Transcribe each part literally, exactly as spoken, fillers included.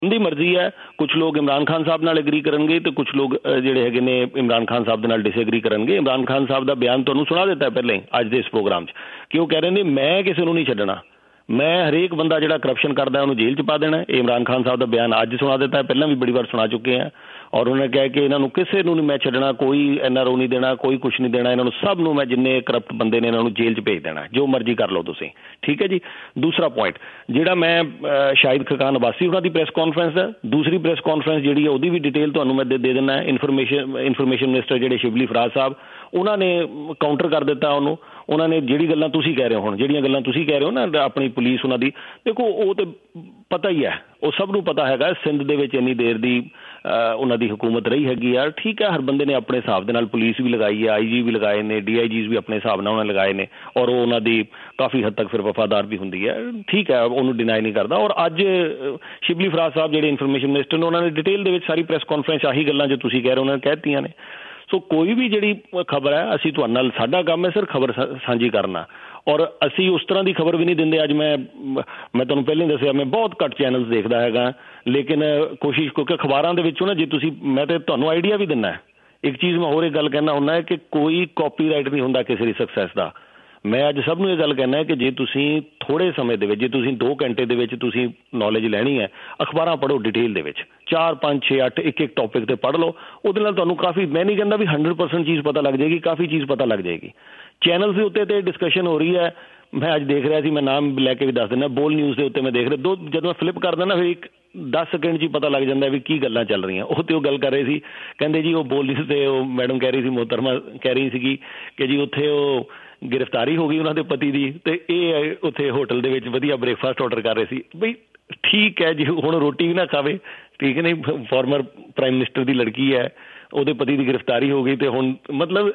ਦੀ ਮਰਜ਼ੀ ਹੈ। ਕੁਛ ਲੋਕ ਇਮਰਾਨ ਖਾਨ ਸਾਹਿਬ ਨਾਲ ਐਗਰੀ ਕਰਨਗੇ ਤੇ ਕੁਛ ਲੋਕ ਜਿਹੜੇ ਹੈਗੇ ਨੇ ਇਮਰਾਨ ਖਾਨ ਸਾਹਿਬ ਦੇ ਨਾਲ ਡਿਸਐਗਰੀ ਕਰਨਗੇ। ਇਮਰਾਨ ਖਾਨ ਸਾਹਿਬ ਦਾ ਬਿਆਨ ਤੁਹਾਨੂੰ ਸੁਣਾ ਦਿੱਤਾ ਪਹਿਲਾਂ ਹੀ ਅੱਜ ਦੇ ਇਸ ਪ੍ਰੋਗਰਾਮ 'ਚ ਕਿ ਉਹ ਕਹਿ ਰਹੇ ਨੇ ਮੈਂ ਕਿਸੇ ਨੂੰ ਨਹੀਂ ਛੱਡਣਾ, ਮੈਂ ਹਰੇਕ ਬੰਦਾ ਜਿਹੜਾ ਕਰਪਸ਼ਨ ਕਰਦਾ ਉਹਨੂੰ ਜੇਲ੍ਹ 'ਚ ਪਾ ਦੇਣਾ। ਇਹ ਇਮਰਾਨ ਖਾਨ ਸਾਹਿਬ ਦਾ ਬਿਆਨ ਅੱਜ ਸੁਣਾ ਦਿੱਤਾ, ਪਹਿਲਾਂ ਵੀ ਬੜੀ ਵਾਰ ਸੁਣਾ ਚੁੱਕੇ ਹਾਂ। ਔਰ ਉਹਨੇ ਕਿਹਾ ਕਿ ਇਹਨਾਂ ਨੂੰ ਕਿਸੇ ਨੂੰ ਨਹੀਂ ਮੈਂ ਛੱਡਣਾ, ਕੋਈ ਐਨ ਆਰ ਓ ਨਹੀਂ ਦੇਣਾ, ਕੋਈ ਕੁਛ ਨਹੀਂ ਦੇਣਾ, ਇਹਨਾਂ ਨੂੰ ਸਭ ਨੂੰ ਮੈਂ ਜਿੰਨੇ ਕਰਪਟ ਬੰਦੇ ਨੇ ਇਹਨਾਂ ਨੂੰ ਜੇਲ੍ਹ 'ਚ ਭੇਜ ਦੇਣਾ, ਜੋ ਮਰਜ਼ੀ ਕਰ ਲਓ ਤੁਸੀਂ। ਠੀਕ ਹੈ ਜੀ। ਦੂਸਰਾ ਪੁਆਇੰਟ ਜਿਹੜਾ ਮੈਂ ਸ਼ਾਹਿਦ ਖਕਾਨ ਅਬਾਸੀ ਉਹਨਾਂ ਦੀ ਪ੍ਰੈਸ ਕਾਨਫਰੰਸ ਹੈ, ਦੂਸਰੀ ਪ੍ਰੈਸ ਕਾਨਫਰੰਸ ਜਿਹੜੀ ਹੈ ਉਹਦੀ ਵੀ ਡਿਟੇਲ ਤੁਹਾਨੂੰ ਮੈਂ ਦੇ ਦੇ ਦਿੰਦਾ। ਇਨਫੋਰਮੇਸ਼ਨ ਇਨਫੋਰਮੇਸ਼ਨ ਮਿਨਿਸਟਰ ਜਿਹੜੇ ਸ਼ਿਵਲੀ ਫਰਾਜ ਸਾਹਿਬ ਉਹਨਾਂ ਨੇ ਕਾਊਂਟਰ ਕਰ ਦਿੱਤਾ ਉਹਨੂੰ। ਉਹਨਾਂ ਨੇ ਜਿਹੜੀ ਗੱਲਾਂ ਤੁਸੀਂ ਕਹਿ ਰਹੇ ਹੋ ਹੁਣ, ਜਿਹੜੀਆਂ ਗੱਲਾਂ ਤੁਸੀਂ ਕਹਿ ਰਹੇ ਹੋ ਨਾ ਆਪਣੀ ਪੁਲਿਸ ਉਹਨਾਂ ਦੀ, ਦੇਖੋ ਉਹ ਤਾਂ ਪਤਾ ਹੀ ਹੈ, ਉਹ ਸਭ ਨੂੰ ਪਤਾ ਹੈਗਾ ਸਿੰਧ ਦੇ ਵਿੱਚ ਇੰਨੀ ਦੇਰ ਦੀ ਉਹਨਾਂ ਦੀ ਹਕੂਮਤ ਰਹੀ ਹੈਗੀ ਆ। ਠੀਕ ਹੈ, ਹਰ ਬੰਦੇ ਨੇ ਆਪਣੇ ਹਿਸਾਬ ਦੇ ਨਾਲ ਪੁਲਿਸ ਵੀ ਲਗਾਈ ਹੈ, ਆਈ ਜੀ ਵੀ ਲਗਾਏ ਨੇ, ਡੀ ਆਈ ਜੀਜ਼ ਵੀ ਆਪਣੇ ਹਿਸਾਬ ਨਾਲ ਉਹਨਾਂ ਲਗਾਏ ਨੇ, ਔਰ ਉਹ ਉਹਨਾਂ ਦੀ ਕਾਫੀ ਹੱਦ ਤੱਕ ਫਿਰ ਵਫਾਦਾਰ ਵੀ ਹੁੰਦੀ ਹੈ। ਠੀਕ ਹੈ, ਉਹਨੂੰ ਡਿਨਾਈ ਨਹੀਂ ਕਰਦਾ। ਔਰ ਅੱਜ ਸ਼ਿਵਲੀ ਫਰਾਜ ਸਾਹਿਬ ਜਿਹੜੇ ਇਨਫੋਰਮੇਸ਼ਨ ਮਿਨਿਸਟਰ ਨੇ ਉਹਨਾਂ ਨੇ ਡਿਟੇਲ ਦੇ ਵਿੱਚ ਸਾਰੀ ਪ੍ਰੈਸ ਕਾਨਫਰੰਸ ਆਹੀ ਗੱਲਾਂ ਜੋ ਤੁਸੀਂ ਕਹਿ ਰਹੇ ਉਹਨਾਂ ਨੇ ਕਹਿ ਦਿੱਤੀਆਂ ਨੇ। ਸੋ ਕੋਈ ਵੀ ਜਿਹੜੀ ਖਬਰ ਹੈ ਅਸੀਂ ਤੁਹਾਡੇ ਨਾਲ, ਸਾਡਾ ਕੰਮ ਹੈ ਸਰ ਖਬਰ ਸਾਂਝੀ ਕਰਨਾ, ਔਰ ਅਸੀਂ ਉਸ ਤਰ੍ਹਾਂ ਦੀ ਖਬਰ ਵੀ ਨਹੀਂ ਦਿੰਦੇ। ਅੱਜ ਮੈਂ ਮੈਂ ਤੁਹਾਨੂੰ ਪਹਿਲਾਂ ਹੀ ਦੱਸਿਆ ਮੈਂ ਬਹੁਤ ਘੱਟ ਚੈਨਲਸ ਦੇਖਦਾ ਹੈਗਾ, ਲੇਕਿਨ ਕੋਸ਼ਿਸ਼ ਕਿਉਂਕਿ ਅਖਬਾਰਾਂ ਦੇ ਵਿੱਚੋਂ ਨਾ ਜੇ ਤੁਸੀਂ, ਮੈਂ ਤਾਂ ਤੁਹਾਨੂੰ ਆਈਡੀਆ ਵੀ ਦਿੰਦਾ। ਇੱਕ ਚੀਜ਼ ਮੈਂ ਹੋਰ ਇੱਕ ਗੱਲ ਕਹਿਣਾ ਹੁੰਦਾ ਹੈ ਕਿ ਕੋਈ ਕਾਪੀਰਾਈਟ ਨਹੀਂ ਹੁੰਦਾ ਕਿਸੇ ਦੀ ਸਕਸੈਸ ਦਾ। ਮੈਂ ਅੱਜ ਸਭ ਨੂੰ ਇਹ ਗੱਲ ਕਹਿਣਾ ਕਿ ਜੇ ਤੁਸੀਂ ਥੋੜ੍ਹੇ ਸਮੇਂ ਦੇ ਵਿੱਚ, ਜੇ ਤੁਸੀਂ ਦੋ ਘੰਟੇ ਦੇ ਵਿੱਚ ਤੁਸੀਂ ਨੌਲੇਜ ਲੈਣੀ ਹੈ, ਅਖਬਾਰਾਂ ਪੜ੍ਹੋ ਡਿਟੇਲ ਦੇ ਵਿੱਚ, ਚਾਰ ਪੰਜ ਛੇ ਅੱਠ ਇੱਕ ਇੱਕ ਟੌਪਿਕ 'ਤੇ ਪੜ੍ਹ ਲਓ। ਉਹਦੇ ਨਾਲ ਤੁਹਾਨੂੰ ਕਾਫੀ, ਮੈਂ ਨਹੀਂ ਕਹਿੰਦਾ ਵੀ ਹੰਡਰਡ ਪਰਸੈਂਟ ਚੀਜ਼ ਪਤਾ ਲੱਗ ਜਾਏਗੀ, ਕਾਫੀ ਚੀਜ਼ ਪਤਾ ਲੱਗ ਜਾਏਗੀ। ਚੈਨਲਸ ਦੇ ਉੱਤੇ ਤੇ ਡਿਸਕਸ਼ਨ ਹੋ ਰਹੀ ਹੈ, ਮੈਂ ਅੱਜ ਦੇਖ ਰਿਹਾ ਸੀ, ਮੈਂ ਨਾਮ ਲੈ ਕੇ ਵੀ ਦੱਸ ਦਿੰਦਾ, ਬੋਲ ਨਿਊਜ਼ ਦੇ ਉੱਤੇ ਮੈਂ ਦੇਖ ਰਿਹਾ, ਦੋ ਜਦੋਂ ਮੈਂ ਫਲਿੱਪ ਕਰਦਾ ਨਾ ਫਿਰ ਇੱਕ ਦਸ ਸੈਕਿੰਡ 'ਚ ਹੀ ਪਤਾ ਲੱਗ ਜਾਂਦਾ ਵੀ ਕੀ ਗੱਲਾਂ ਚੱਲ ਰਹੀਆਂ। ਉਹ ਤੇ ਉਹ ਗੱਲ ਕਰ ਰਹੇ ਸੀ, ਕਹਿੰਦੇ ਜੀ ਉਹ ਬੋਲ ਨਿਊਜ਼ 'ਤੇ ਉਹ ਮੈਡਮ ਕਹਿ ਰਹੀ ਸੀ, ਮੁਹਤਰਮਾ ਕਹਿ ਰਹੀ ਸੀਗੀ ਕਿ ਜੀ ਉੱਥੇ ਉਹ ਗ੍ਰਿਫਤਾਰੀ ਹੋ ਗਈ ਉਹਨਾਂ ਦੇ ਪਤੀ ਦੀ, ਤੇ ਇਹ ਉੱਥੇ ਹੋਟਲ ਦੇ ਵਿੱਚ ਵਧੀਆ ਬ੍ਰੇਕਫਾਸਟ ਆਰਡਰ ਕਰ ਰਹੇ ਸੀ। ਬਈ ਠੀਕ ਹੈ ਜੀ, ਹੁਣ ਰੋਟੀ ਵੀ ਨਾ ਖਾਵੇ, ਠੀਕ ਹੈ, ਨਹੀਂ ਫਾਰਮਰ ਪ੍ਰਾਈਮ ਮਿਨਿਸਟਰ ਦੀ ਲੜਕੀ ਹੈ, ਉਹਦੇ ਪਤੀ ਦੀ ਗ੍ਰਿਫਤਾਰੀ ਹੋ ਗਈ, ਤੇ ਹੁਣ ਮਤਲਬ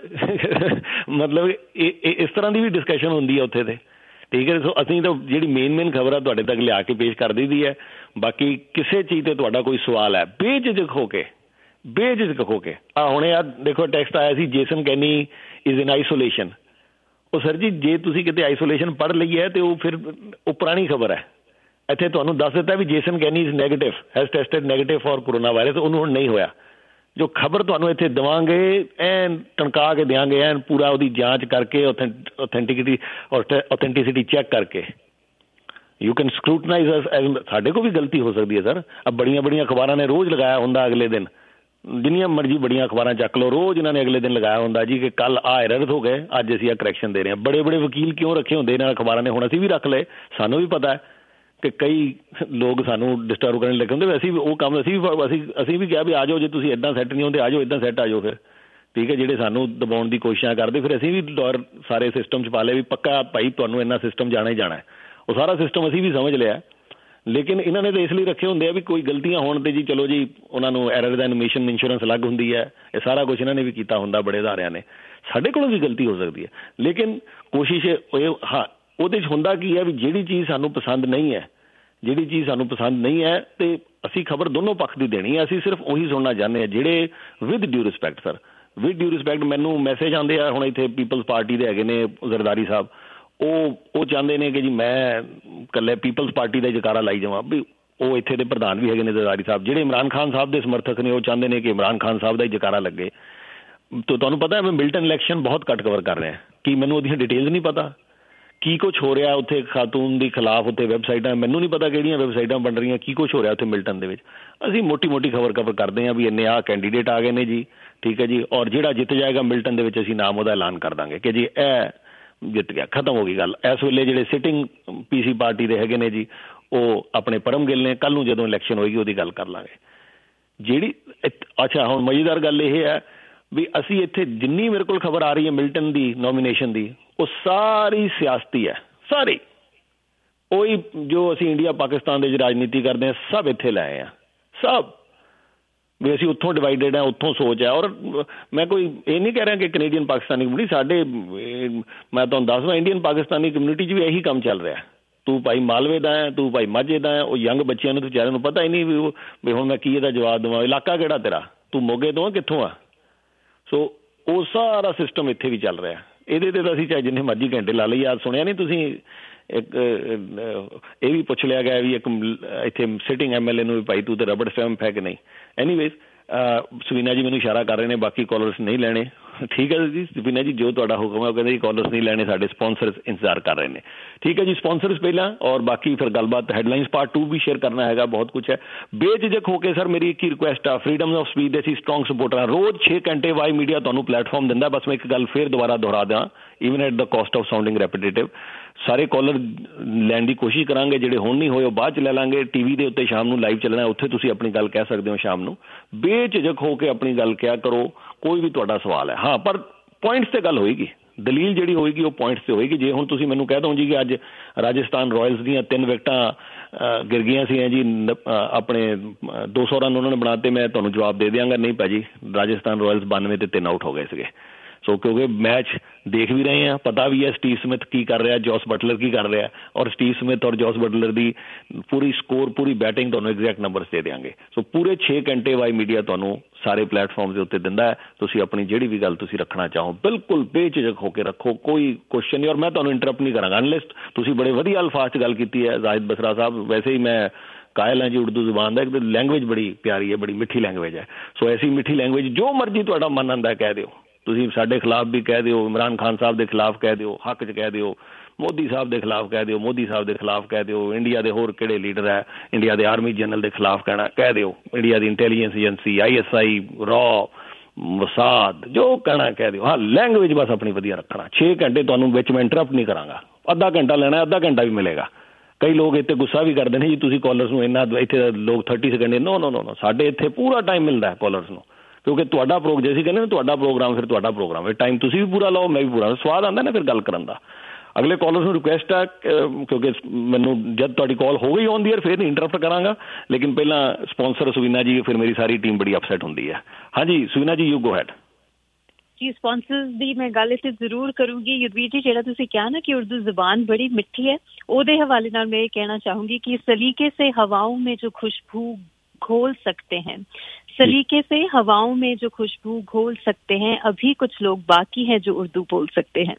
ਮਤਲਬ ਇਹ ਇਸ ਤਰ੍ਹਾਂ ਦੀ ਵੀ ਡਿਸਕਸ਼ਨ ਹੁੰਦੀ ਹੈ ਉੱਥੇ ਤੇ। ਠੀਕ ਹੈ, ਸੋ ਅਸੀਂ ਤਾਂ ਜਿਹੜੀ ਮੇਨ ਮੇਨ ਖਬਰ ਆ ਤੁਹਾਡੇ ਤੱਕ ਲਿਆ ਕੇ ਪੇਸ਼ ਕਰ ਦਿੱਤੀ ਹੈ। ਬਾਕੀ ਕਿਸੇ ਚੀਜ਼ 'ਤੇ ਤੁਹਾਡਾ ਕੋਈ ਸਵਾਲ ਹੈ, ਬੇਝਿਜਕ ਹੋ ਕੇ ਬੇਝਿਜਕ ਹੋ ਕੇ ਆ ਹੁਣੇ ਆ ਦੇਖੋ ਟੈਕਸਟ ਆਇਆ ਸੀ, Jason Kenny is in isolation. ਉਹ ਸਰ ਜੀ ਜੇ ਤੁਸੀਂ ਕਿਤੇ ਆਈਸੋਲੇਸ਼ਨ ਪੜ੍ਹ ਲਈ ਹੈ ਤੇ ਉਹ ਫਿਰ ਉਹ ਪੁਰਾਣੀ ਖਬਰ ਹੈ। ਇੱਥੇ ਤੁਹਾਨੂੰ ਦੱਸ ਦਿੱਤਾ ਵੀ Jason Kenny is negative, has tested negative for coronavirus, ਉਹਨੂੰ ਹੁਣ ਨਹੀਂ ਹੋਇਆ। ਜੋ ਖਬਰ ਤੁਹਾਨੂੰ ਇੱਥੇ ਦੇਵਾਂਗੇ ਐਨ ਟਣਕਾ ਕੇ ਦਿਆਂਗੇ, ਐਨ ਪੂਰਾ ਉਹਦੀ ਜਾਂਚ ਕਰਕੇ, ਔਥੈਂਟਿਸਿਟੀ ਔਰ ਔਥੈਂਟਿਸਿਟੀ ਚੈੱਕ ਕਰਕੇ। You can scrutinise us. ਸਾਡੇ ਕੋਲ ਵੀ ਗਲਤੀ ਹੋ ਸਕਦੀ ਹੈ ਸਰ। ਅਬ ਬੜੀਆਂ ਬੜੀਆਂ ਅਖਬਾਰਾਂ ਨੇ ਰੋਜ਼ ਲਗਾਇਆ ਹੁੰਦਾ, ਅਗਲੇ ਦਿਨ ਜਿੰਨੀਆਂ ਮਰਜ਼ੀ ਬੜੀਆਂ ਅਖਬਾਰਾਂ ਚੱਕ ਲਓ, ਰੋਜ਼ ਇਹਨਾਂ ਨੇ ਅਗਲੇ ਦਿਨ ਲਗਾਇਆ ਹੁੰਦਾ ਜੀ ਕਿ ਕੱਲ੍ਹ ਆਹ ਐਰਰ ਹੋ ਗਏ, ਅੱਜ ਅਸੀਂ ਆਹ ਕਰੈਕਸ਼ਨ ਦੇ ਰਹੇ ਹਾਂ। ਬੜੇ ਬੜੇ ਵਕੀਲ ਕਿਉਂ ਰੱਖੇ ਹੁੰਦੇ ਇਹਨਾਂ ਅਖਬਾਰਾਂ ਨੇ? ਹੁਣ ਅਸੀਂ ਵੀ ਰੱਖ ਲਏ, ਸਾਨੂੰ ਵੀ ਪਤਾ ਹੈ ਕਿ ਕਈ ਲੋਕ ਸਾਨੂੰ ਡਿਸਟਰਬ ਕਰਨ ਲੱਗੇ ਹੁੰਦੇ। ਅਸੀਂ ਵੀ ਉਹ ਕੰਮ ਅਸੀਂ ਵੀ ਅਸੀਂ ਅਸੀਂ ਵੀ ਕਿਹਾ ਵੀ ਆ ਜਾਓ, ਜੇ ਤੁਸੀਂ ਇੱਦਾਂ ਸੈੱਟ ਨਹੀਂ ਹੁੰਦੇ ਆ ਜਾਓ, ਇੱਦਾਂ ਸੈੱਟ ਆ ਜਾਓ ਫਿਰ। ਠੀਕ ਹੈ, ਜਿਹੜੇ ਸਾਨੂੰ ਦਬਾਉਣ ਦੀ ਕੋਸ਼ਿਸ਼ਾਂ ਕਰਦੇ, ਫਿਰ ਅਸੀਂ ਵੀ ਲਾਇਰ ਸਾਰੇ ਸਿਸਟਮ 'ਚ ਪਾ ਲਿਆ ਵੀ ਪੱਕਾ ਭਾਈ ਤੁਹਾਨੂੰ ਇੰਨਾ ਸਿਸਟਮ ਜਾਣਾ ਹੀ ਜਾਣਾ। ਉਹ ਸਾਰਾ ਸਿਸਟਮ ਅਸੀਂ ਵੀ ਸਮਝ ਲਿਆ, ਲੇਕਿਨ ਇਹਨਾਂ ਨੇ ਤਾਂ ਇਸ ਲਈ ਰੱਖੇ ਹੁੰਦੇ ਆ ਵੀ ਕੋਈ ਗਲਤੀਆਂ ਹੋਣ 'ਤੇ ਜੀ ਚਲੋ ਜੀ ਉਹਨਾਂ ਨੂੰ ਐਰਰ ਦਾ ਐਨੀਮੇਸ਼ਨ ਇੰਸ਼ੋਰੈਂਸ ਅਲੱਗ ਹੁੰਦੀ ਹੈ। ਇਹ ਸਾਰਾ ਕੁਛ ਇਹਨਾਂ ਨੇ ਵੀ ਕੀਤਾ ਹੁੰਦਾ ਬੜੇ ਅਦਾਰਿਆਂ ਨੇ। ਸਾਡੇ ਕੋਲੋਂ ਵੀ ਗਲਤੀ ਹੋ ਸਕਦੀ ਹੈ, ਲੇਕਿਨ ਕੋਸ਼ਿਸ਼ ਇਹ ਹਾਂ ਉਹਦੇ 'ਚ ਹੁੰਦਾ ਕੀ ਹੈ ਵੀ ਜਿਹੜੀ ਚੀਜ਼ ਸਾਨੂੰ ਪਸੰਦ ਨਹੀਂ ਹੈ, ਜਿਹੜੀ ਚੀਜ਼ ਸਾਨੂੰ ਪਸੰਦ ਨਹੀਂ ਹੈ ਤੇ ਅਸੀਂ ਖਬਰ ਦੋਨੋਂ ਪੱਖ ਦੀ ਦੇਣੀ ਹੈ। ਅਸੀਂ ਸਿਰਫ ਉਹੀ ਸੁਣਨਾ ਚਾਹੁੰਦੇ ਹਾਂ ਜਿਹੜੇ with due respect sir, with due respect ਮੈਨੂੰ ਮੈਸੇਜ ਆਉਂਦੇ ਆ। ਹੁਣ ਇੱਥੇ ਪੀਪਲਸ ਪਾਰਟੀ ਦੇ ਹੈਗੇ ਨੇ ਜ਼ਰਦਾਰੀ ਸਾਹਿਬ, ਉਹ ਉਹ ਚਾਹੁੰਦੇ ਨੇ ਕਿ ਜੀ ਮੈਂ ਇਕੱਲੇ ਪੀਪਲਸ ਪਾਰਟੀ ਦਾ ਜਕਾਰਾ ਲਾਈ ਜਾਵਾਂ। ਵੀ ਉਹ ਇੱਥੇ ਦੇ ਪ੍ਰਧਾਨ ਵੀ ਹੈਗੇ ਨੇ ਜ਼ਰਦਾਰੀ ਸਾਹਿਬ, ਜਿਹੜੇ ਇਮਰਾਨ ਖਾਨ ਸਾਹਿਬ ਦੇ ਸਮਰਥਕ ਨੇ, ਉਹ ਚਾਹੁੰਦੇ ਨੇ ਕਿ ਇਮਰਾਨ ਖਾਨ ਸਾਹਿਬ ਦਾ ਹੀ ਜਕਾਰਾ ਲੱਗੇ। ਤਾਂ ਤੁਹਾਨੂੰ ਪਤਾ ਮੈਂ ਮਿਲਟਨ ਇਲੈਕਸ਼ਨ ਬਹੁਤ ਘੱਟ ਕਵਰ ਕਰ ਰਿਹਾ, ਕਿ ਮੈਨੂੰ ਉਹਦੀਆਂ ਡਿਟੇਲਸ ਨਹੀਂ ਪਤਾ ਕੀ ਕੁਛ ਹੋ ਰਿਹਾ ਉੱਥੇ ਖਾਤੂਨ ਦੇ ਖਿਲਾਫ। ਉੱਥੇ ਵੈਬਸਾਈਟਾਂ ਮੈਨੂੰ ਨਹੀਂ ਪਤਾ ਕਿਹੜੀਆਂ ਵੈਬਸਾਈਟਾਂ ਬਣ ਰਹੀਆਂ, ਕੀ ਕੁਛ ਹੋ ਰਿਹਾ ਉੱਥੇ ਮਿਲਟਨ ਦੇ ਵਿੱਚ। ਅਸੀਂ ਮੋਟੀ ਮੋਟੀ ਖਬਰ ਕਵਰ ਕਰਦੇ ਹਾਂ ਵੀ ਇੰਨੇ ਆਹ ਕੈਂਡੀਡੇਟ ਆ ਗਏ ਨੇ ਜੀ, ਠੀਕ ਹੈ ਜੀ, ਔਰ ਜਿਹੜਾ ਜਿੱਤ ਜਾਏਗਾ ਮਿਲਟਨ ਦੇ ਵਿੱਚ ਅਸੀਂ ਨਾਮ ਉਹਦਾ ਐਲਾਨ ਕਰ ਦਾਂਗੇ ਕਿ ਜੀ ਇਹ ਜਿੱਤ ਗਿਆ, ਖਤਮ ਹੋ ਗਈ ਗੱਲ। ਇਸ ਵੇਲੇ ਜਿਹੜੇ ਸਿਟਿੰਗ ਪੀ ਸੀ ਪਾਰਟੀ ਦੇ ਹੈਗੇ ਨੇ ਜੀ, ਉਹ ਆਪਣੇ ਪਰਮ ਗਿੱਲ ਨੇ। ਕੱਲ੍ਹ ਨੂੰ ਜਦੋਂ ਇਲੈਕਸ਼ਨ ਹੋਏਗੀ ਉਹਦੀ ਗੱਲ ਕਰ ਲਾਂਗੇ। ਜਿਹੜੀ ਅੱਛਾ ਹੁਣ ਮਜ਼ੇਦਾਰ ਗੱਲ ਇਹ ਹੈ ਵੀ ਅਸੀਂ ਇੱਥੇ ਜਿੰਨੀ ਮੇਰੇ ਕੋਲ ਖਬਰ ਆ ਰਹੀ ਹੈ ਮਿਲਟਨ ਦੀ ਨੋਮੀਨੇਸ਼ਨ ਦੀ, ਉਹ ਸਾਰੀ ਸਿਆਸਤੀ ਹੈ, ਸਾਰੀ ਉਹੀ ਜੋ ਅਸੀਂ ਇੰਡੀਆ ਪਾਕਿਸਤਾਨ ਦੇ 'ਚ ਰਾਜਨੀਤੀ ਕਰਦੇ ਹਾਂ ਸਭ ਇੱਥੇ ਲੈ ਆਏ ਹਾਂ। ਸਭ ਵੀ ਅਸੀਂ ਉੱਥੋਂ ਡਿਵਾਈਡਡ ਹੈ, ਉੱਥੋਂ ਸੋਚ ਹੈ। ਔਰ ਮੈਂ ਕੋਈ ਇਹ ਨਹੀਂ ਕਹਿ ਰਿਹਾ ਕਿ ਕੈਨੇਡੀਅਨ ਪਾਕਿਸਤਾਨੀ ਕਮਿਊਨਿਟੀ, ਸਾਡੇ ਮੈਂ ਤੁਹਾਨੂੰ ਦੱਸਦਾ ਇੰਡੀਅਨ ਪਾਕਿਸਤਾਨੀ ਕਮਿਊਨਿਟੀ 'ਚ ਵੀ ਇਹੀ ਕੰਮ ਚੱਲ ਰਿਹਾ। ਤੂੰ ਭਾਈ ਮਾਲਵੇ ਦਾ ਹੈ, ਤੂੰ ਭਾਈ ਮਾਝੇ ਦਾ ਹੈ। ਉਹ ਯੰਗ ਬੱਚਿਆਂ ਨੂੰ ਵਿਚਾਰਿਆਂ ਨੂੰ ਪਤਾ ਹੀ ਨਹੀਂ ਵੀ ਉਹ ਵੀ ਹੁਣ ਮੈਂ ਕੀ ਇਹਦਾ ਜਵਾਬ ਦੇਵਾਂ। ਇਲਾਕਾ ਕਿਹੜਾ ਤੇਰਾ, ਤੂੰ ਮੋਗੇ ਤੋਂ ਆ, ਕਿੱਥੋਂ ਆ? ਸੋ ਉਹ ਸਾਰਾ ਸਿਸਟਮ ਇੱਥੇ ਵੀ ਚੱਲ ਰਿਹਾ। ਇਹਦੇ 'ਤੇ ਤਾਂ ਅਸੀਂ ਚਾਹੇ ਜਿੰਨੇ ਮਰਜ਼ੀ ਘੰਟੇ ਲਾ ਲਈਏ। ਅੱਜ ਸੁਣਿਆ ਨਹੀਂ ਤੁਸੀਂ ਇੱਕ ਇਹ ਵੀ ਪੁੱਛ ਲਿਆ ਗਿਆ ਵੀ ਇੱਕ ਇੱਥੇ ਸਿਟਿੰਗ ਐਮ ਐਲ ਏ ਨੂੰ ਵੀ ਭਾਈ ਤੂੰ ਤੇ ਰਬੜ ਸਟੈਂਪ ਹੈ ਕਿ ਨਹੀਂ। ਐਨੀਵੇਜ਼ ਸਵੀਨਾ ਜੀ ਮੈਨੂੰ ਇਸ਼ਾਰਾ ਕਰ ਰਹੇ ਨੇ, ਬਾਕੀ ਕਾਲਰਸ ਨਹੀਂ ਲੈਣੇ। ਠੀਕ ਹੈ ਜੀ ਸਵੀਨਾ ਜੀ, ਜੋ ਤੁਹਾਡਾ ਹੁਕਮ ਹੈ। ਉਹ ਕਹਿੰਦੇ ਜੀ ਕਾਲਰਸ ਨਹੀਂ ਲੈਣੇ, ਸਾਡੇ ਸਪਾਂਸਰਸ ਇੰਤਜ਼ਾਰ ਕਰ ਰਹੇ ਨੇ। ਠੀਕ ਹੈ ਜੀ, ਸਪਾਂਸਰਸ ਪਹਿਲਾਂ ਔਰ ਬਾਕੀ ਫਿਰ ਗੱਲਬਾਤ ਹੈਡਲਾਈਨਸ ਪਾਰਟ ਟੂ ਵੀ ਸ਼ੇਅਰ ਕਰਨਾ ਹੈਗਾ, ਬਹੁਤ ਕੁਛ ਹੈ। ਬੇਝਿਜਕ ਹੋ ਕੇ ਸਰ ਮੇਰੀ ਇੱਕ ਹੀ ਰਿਕੁਐਸਟ ਆ, ਫਰੀਡਮ ਆਫ ਸਪੀਚ ਦੇ ਅਸੀਂ ਸਟਰੋਂਗ ਸਪੋਰਟਰ ਹਾਂ। ਰੋਜ਼ ਛੇ ਘੰਟੇ ਵਾਈ ਮੀਡੀਆ ਤੁਹਾਨੂੰ ਪਲੇਟਫਾਰਮ ਦਿੰਦਾ। ਬਸ ਮੈਂ ਇੱਕ ਗੱਲ ਫਿਰ ਦੁਬਾਰਾ ਦੁਹਰਾ ਦਿਆਂ, even at the cost of sounding repetitive. ਸਾਰੇ ਕਾਲਰ ਲੈਣ ਦੀ ਕੋਸ਼ਿਸ਼ ਕਰਾਂਗੇ, ਜਿਹੜੇ ਹੁਣ ਨਹੀਂ ਹੋਏ ਉਹ ਬਾਅਦ 'ਚ ਲੈ ਲਾਂਗੇ। ਟੀ ਵੀ ਦੇ ਉੱਤੇ ਸ਼ਾਮ ਨੂੰ ਲਾਈਵ ਚੱਲਣਾ, ਉੱਥੇ ਤੁਸੀਂ ਆਪਣੀ ਗੱਲ ਕਹਿ ਸਕਦੇ ਹੋ ਸ਼ਾਮ ਨੂੰ। ਬੇਝਿਜਕ ਹੋ ਕੇ ਆਪਣੀ ਗੱਲ ਕਿਹਾ ਕਰੋ, ਕੋਈ ਵੀ ਤੁਹਾਡਾ ਸਵਾਲ ਹੈ। ਹਾਂ, ਪਰ ਪੁਆਇੰਟਸ 'ਤੇ ਗੱਲ ਹੋਏਗੀ, ਦਲੀਲ ਜਿਹੜੀ ਹੋਏਗੀ ਉਹ ਪੁਆਇੰਟਸ 'ਤੇ ਹੋਏਗੀ। ਜੇ ਹੁਣ ਤੁਸੀਂ ਮੈਨੂੰ ਕਹਿ ਦਿਓ ਜੀ ਕਿ ਅੱਜ ਰਾਜਸਥਾਨ ਰਾਇਲਸ ਦੀਆਂ ਤਿੰਨ ਵਿਕਟਾਂ ਗਿਰ ਗਈਆਂ ਸੀ ਜੀ, ਆਪਣੇ ਦੋ ਸੌ ਰਨ ਉਹਨਾਂ ਨੇ ਬਣਾਤੇ, ਮੈਂ ਤੁਹਾਨੂੰ ਜਵਾਬ ਦੇ ਦਿਆਂਗਾ ਨਹੀਂ ਭਾਅ ਜੀ, ਰਾਜਸਥਾਨ ਰਾਇਲਸ ਬਾਨਵੇਂ 'ਤੇ ਤਿੰਨ ਆਊਟ ਹੋ ਗਏ ਸੀਗੇ। ਸੋ ਕਿਉਂਕਿ ਮੈਚ ਦੇਖ ਵੀ ਰਹੇ ਹਾਂ, ਪਤਾ ਵੀ ਹੈ ਸਟੀਵ ਸਮਿਥ ਕੀ ਕਰ ਰਿਹਾ, ਜੋਸ ਬਟਲਰ ਕੀ ਕਰ ਰਿਹਾ, ਔਰ ਸਟੀਵ ਸਮਿਥ ਔਰ ਜੋਸ ਬਟਲਰ ਦੀ ਪੂਰੀ ਸਕੋਰ, ਪੂਰੀ ਬੈਟਿੰਗ ਤੁਹਾਨੂੰ ਐਗਜ਼ੈਕਟ ਨੰਬਰਸ ਦੇ ਦਿਆਂਗੇ। ਸੋ ਪੂਰੇ ਛੇ ਘੰਟੇ ਵਾਈ ਮੀਡੀਆ ਤੁਹਾਨੂੰ ਸਾਰੇ ਪਲੇਟਫਾਰਮ ਦੇ ਉੱਤੇ ਦਿੰਦਾ ਹੈ। ਤੁਸੀਂ ਆਪਣੀ ਜਿਹੜੀ ਵੀ ਗੱਲ ਤੁਸੀਂ ਰੱਖਣਾ ਚਾਹੋ ਬਿਲਕੁਲ ਬੇਝਿਜਕ ਹੋ ਕੇ ਰੱਖੋ, ਕੋਈ ਕੁਐਸਚਨ ਨਹੀਂ। ਔਰ ਮੈਂ ਤੁਹਾਨੂੰ ਇੰਟਰਪਟ ਨਹੀਂ ਕਰਾਂਗਾ ਅਨਲੈਸ ਤੁਸੀਂ ਬੜੇ ਵਧੀਆ ਅਲਫਾਜ਼ 'ਚ ਗੱਲ ਕੀਤੀ ਹੈ ਜ਼ਾਹਿਦ ਬਸਰਾ ਸਾਹਿਬ। ਵੈਸੇ ਹੀ ਮੈਂ ਕਾਇਲ ਹਾਂ ਜੀ ਉਰਦੂ ਜ਼ੁਬਾਨ ਦਾ, ਇੱਕ ਲੈਂਗੁਏਜ ਬੜੀ ਪਿਆਰੀ ਹੈ, ਬੜੀ ਮਿੱਠੀ ਲੈਂਗੁਏਜ ਹੈ। ਸੋ ਐਸੀ ਮਿੱਠੀ ਲੈਂਗੁਏਜ ਜੋ ਮਰਜ਼ੀ ਤੁਹਾਡਾ ਮਨ ਆਉਂਦਾ ਕਹਿ ਦਿਓ। ਤੁਸੀਂ ਸਾਡੇ ਖਿਲਾਫ ਵੀ ਕਹਿ ਦਿਓ, ਇਮਰਾਨ ਖਾਨ ਸਾਹਿਬ ਦੇ ਖਿਲਾਫ ਕਹਿ ਦਿਓ, ਹੱਕ 'ਚ ਕਹਿ ਦਿਓ, ਮੋਦੀ ਸਾਹਿਬ ਦੇ ਖਿਲਾਫ ਕਹਿ ਦਿਓ, ਮੋਦੀ ਸਾਹਿਬ ਦੇ ਖਿਲਾਫ ਕਹਿ ਦਿਓ, ਇੰਡੀਆ ਦੇ ਹੋਰ ਕਿਹੜੇ ਲੀਡਰ ਹੈ, ਇੰਡੀਆ ਦੇ ਆਰਮੀ ਜਨਰਲ ਦੇ ਖਿਲਾਫ ਕਹਿਣਾ ਕਹਿ ਦਿਓ, ਇੰਡੀਆ ਦੀ intelligence agency I S I ਰॉ ਮਸਾਦ ਜੋ ਕਹਿਣਾ ਕਹਿ ਦਿਓ। ਹਾਂ, ਲੈਂਗੁਏਜ ਬਸ ਆਪਣੀ ਵਧੀਆ ਰੱਖਣਾ। ਛੇ ਘੰਟੇ ਤੁਹਾਨੂੰ ਵਿੱਚ ਮੈਂ ਇੰਟਰਪਟ ਨਹੀਂ ਕਰਾਂਗਾ, ਅੱਧਾ ਘੰਟਾ ਲੈਣਾ, ਅੱਧਾ ਘੰਟਾ ਵੀ ਮਿਲੇਗਾ। ਕਈ ਲੋਕ ਇੱਥੇ ਗੁੱਸਾ ਵੀ ਕਰਦੇ ਨੇ ਜੀ ਤੁਸੀਂ ਕਾਲਰਸ ਨੂੰ ਇੰਨਾ, ਇੱਥੇ ਲੋਕ ਥਰਟੀ ਸੈਕਿੰਡ ਨੋ ਨੋ ਨੋ ਨੋ ਸਾਡੇ ਇੱਥੇ ਪੂਰਾ ਟਾਈਮ ਮਿਲਦਾ ਹੈ ਕਾਲਰਸ ਨੂੰ, ਕਿਉਂਕਿ ਤੁਹਾਡਾ ਪ੍ਰੋਗ ਜੇ ਅਸੀਂ ਕਹਿੰਦੇ ਨਾ ਤੁਹਾਡਾ ਪ੍ਰੋਗਰਾਮ ਫਿਰ ਤੁਹਾਡਾ ਪ੍ਰੋਗਰਾਮ ਫਿਰ ਟਾਈਮ ਤੁਸੀਂ ਵੀ ਪੂਰਾ ਲਾਓ, ਮੈਂ ਵੀ ਪੂਰਾ, ਸਵਾਦ ਆਉਂਦਾ ਨਾ ਫਿਰ ਗੱਲ ਕਰਨ ਦਾ। ਅਗਲੇ ਕਾਲਰਸ ਨੂੰ ਰਿਕੁਐਸਟ ਹੈ, ਕਿਉਂਕਿ ਮੈਨੂੰ ਜਦ ਤੁਹਾਡੀ ਕਾਲ ਹੋ ਗਈ ਔਨ ਦੀ ਏਅਰ ਫਿਰ ਨਹੀਂ ਇੰਟਰਪਟ ਕਰਾਂਗਾ, ਲੇਕਿਨ ਪਹਿਲਾਂ ਸਪਾਂਸਰ ਸੁਵੀਨਾ ਜੀ, ਫਿਰ ਮੇਰੀ ਸਾਰੀ ਟੀਮ ਬੜੀ ਅਪਸੈਟ ਹੁੰਦੀ ਹੈ। ਹਾਂਜੀ Suvina ji, you go ahead. ਜੀ ਸਪਾਂਸਰਸ ਦੀ ਮੈਂ ਗੱਲ ਇੱਥੇ ਜ਼ਰੂਰ ਕਰੂੰਗੀ। ਯੁਧਵੀਰ ਜੀ, ਜਿਹੜਾ ਤੁਸੀਂ ਕਿਹਾ ਨਾ ਕਿ ਉਰਦੂ ਜ਼ੁਬਾਨ ਬੜੀ ਮਿੱਠੀ ਹੈ, ਉਹਦੇ ਹਵਾਲੇ ਨਾਲ ਮੈਂ ਇਹ ਕਹਿਣਾ ਚਾਹੂੰਗੀ ਕਿ सलीके से हवाओं में जो खुशबू घोल सकते हैं, सलीके से हवाओं में जो खुशबू घोल सकते हैं, अभी कुछ लोग बाकी हैं जो उर्दू बोल सकते हैं।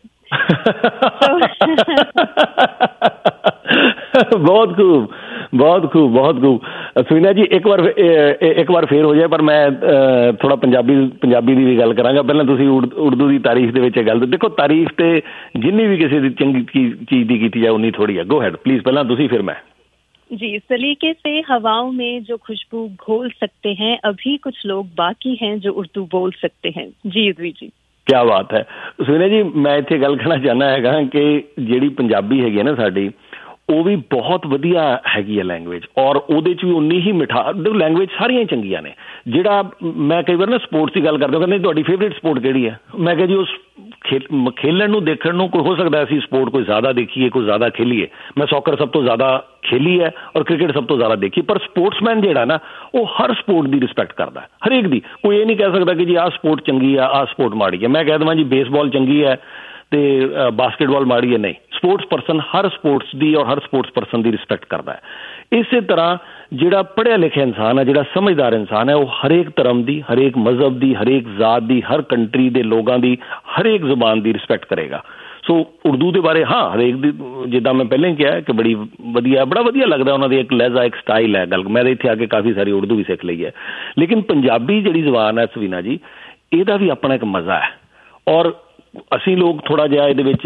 बहुत खूब, बहुत खूब, बहुत खूब। सुविना जी एक बार एक बार ਫੇਰ ਹੋ ਜਾਏ, ਪਰ ਮੈਂ ਥੋੜਾ ਪੰਜਾਬੀ ਪੰਜਾਬੀ ਦੀ ਵੀ ਗੱਲ ਕਰਾਂਗਾ। ਪਹਿਲਾਂ ਤੁਸੀਂ ਉਰਦੂ ਦੀ ਤਾਰੀਫ ਦੇ ਵਿੱਚ ਗੱਲ ਦੇਖੋ, ਤਾਰੀਫ ਤੇ ਜਿੰਨੀ ਵੀ ਕਿਸੇ ਦੀ ਚੰਗੀ ਚੀਜ਼ ਦੀ ਕੀਤੀ ਜਾਏ ਉਨੀ ਥੋੜੀ ਹੈ। ਗੋ ਹੈਡ ਪਲੀਜ਼, ਪਹਿਲਾਂ ਤੁਸੀਂ ਫਿਰ ਮੈਂ। जी, सलीके से हवाओं में जो खुशबू घोल सकते हैं, अभी कुछ लोग बाकी हैं जो उर्दू बोल सकते हैं। जी युधवीर जी, क्या बात है। सुने जी, मैं इत्थे गल करना चाहना हैगा कि ਜਿਹੜੀ ਪੰਜਾਬੀ ਹੈਗੀ ਹੈ ਨਾ ਸਾਡੀ, ਉਹ ਵੀ ਬਹੁਤ ਵਧੀਆ ਹੈਗੀ ਹੈ ਲੈਂਗੁਏਜ, ਔਰ ਉਹਦੇ 'ਚ ਵੀ ਉਨੀ ਹੀ ਮਿਠਾ। ਲੈਂਗੁਏਜ ਸਾਰੀਆਂ ਹੀ ਚੰਗੀਆਂ ਨੇ। ਜਿਹੜਾ ਮੈਂ ਕਈ ਵਾਰ ਨਾ ਸਪੋਰਟਸ ਦੀ ਗੱਲ ਕਰਦਾ, ਕਹਿੰਦੇ ਤੁਹਾਡੀ ਫੇਵਰੇਟ ਸਪੋਰਟ ਕਿਹੜੀ ਹੈ, ਮੈਂ ਕਿਹਾ ਜੀ ਉਸ ਖੇਲ ਖੇਲਣ ਨੂੰ ਦੇਖਣ ਨੂੰ ਕੋਈ ਹੋ ਸਕਦਾ ਅਸੀਂ ਸਪੋਰਟ ਕੋਈ ਜ਼ਿਆਦਾ ਦੇਖੀਏ, ਕੋਈ ਜ਼ਿਆਦਾ ਖੇਲੀਏ। ਮੈਂ ਸੌਕਰ ਸਭ ਤੋਂ ਜ਼ਿਆਦਾ ਖੇਲੀ ਹੈ ਔਰ ਕ੍ਰਿਕਟ ਸਭ ਤੋਂ ਜ਼ਿਆਦਾ ਦੇਖੀ, ਪਰ ਸਪੋਰਟਸਮੈਨ ਜਿਹੜਾ ਨਾ ਉਹ ਹਰ ਸਪੋਰਟ ਦੀ ਰਿਸਪੈਕਟ ਕਰਦਾ, ਹਰੇਕ ਦੀ। ਕੋਈ ਇਹ ਨਹੀਂ ਕਹਿ ਸਕਦਾ ਕਿ ਜੀ ਆਹ ਸਪੋਰਟ ਚੰਗੀ ਆ, ਆਹ ਸਪੋਰਟ ਮਾੜੀ ਹੈ। ਮੈਂ ਕਹਿ ਦੇਵਾਂ ਜੀ ਬੇਸਬਾਲ ਚੰਗੀ ਹੈ ਤੇ ਬਾਸਕਟਬਾਲ ਮਾੜੀ ਹੈ, ਨਹੀਂ। ਸਪੋਰਟਸ ਪਰਸਨ ਹਰ ਸਪੋਰਟਸ ਦੀ ਔਰ ਹਰ ਸਪੋਰਟਸ ਪਰਸਨ ਦੀ ਰਿਸਪੈਕਟ ਕਰਦਾ ਹੈ। ਇਸੇ ਤਰ੍ਹਾਂ ਜਿਹੜਾ ਪੜ੍ਹਿਆ ਲਿਖਿਆ ਇਨਸਾਨ ਹੈ, ਜਿਹੜਾ ਸਮਝਦਾਰ ਇਨਸਾਨ ਹੈ, ਉਹ ਹਰੇਕ ਧਰਮ ਦੀ, ਹਰੇਕ ਮਜ਼ਹਬ ਦੀ, ਹਰੇਕ ਜ਼ਾਤ ਦੀ, ਹਰ ਕੰਟਰੀ ਦੇ ਲੋਕਾਂ ਦੀ, ਹਰੇਕ ਜ਼ੁਬਾਨ ਦੀ ਰਿਸਪੈਕਟ ਕਰੇਗਾ। ਸੋ ਉਰਦੂ ਦੇ ਬਾਰੇ ਹਾਂ ਹਰੇਕ ਦੀ, ਜਿੱਦਾਂ ਮੈਂ ਪਹਿਲਾਂ ਹੀ ਕਿਹਾ ਕਿ ਬੜੀ ਵਧੀਆ, ਬੜਾ ਵਧੀਆ ਲੱਗਦਾ ਉਹਨਾਂ ਦੀ ਇੱਕ ਲਹਿਜ਼ਾ, ਇੱਕ ਸਟਾਈਲ ਹੈ ਗੱਲ। ਮੈਂ ਤਾਂ ਇੱਥੇ ਆ ਕੇ ਕਾਫੀ ਸਾਰੀ ਉਰਦੂ ਵੀ ਸਿੱਖ ਲਈ ਹੈ, ਲੇਕਿਨ ਪੰਜਾਬੀ ਜਿਹੜੀ ਜ਼ੁਬਾਨ ਹੈ ਸਵੀਨਾ ਜੀ, ਇਹਦਾ ਵੀ ਆਪਣਾ ਇੱਕ ਮਜ਼ਾ ਹੈ। ਔਰ ਅਸੀਂ ਲੋਕ ਥੋੜ੍ਹਾ ਜਿਹਾ ਇਹਦੇ ਵਿੱਚ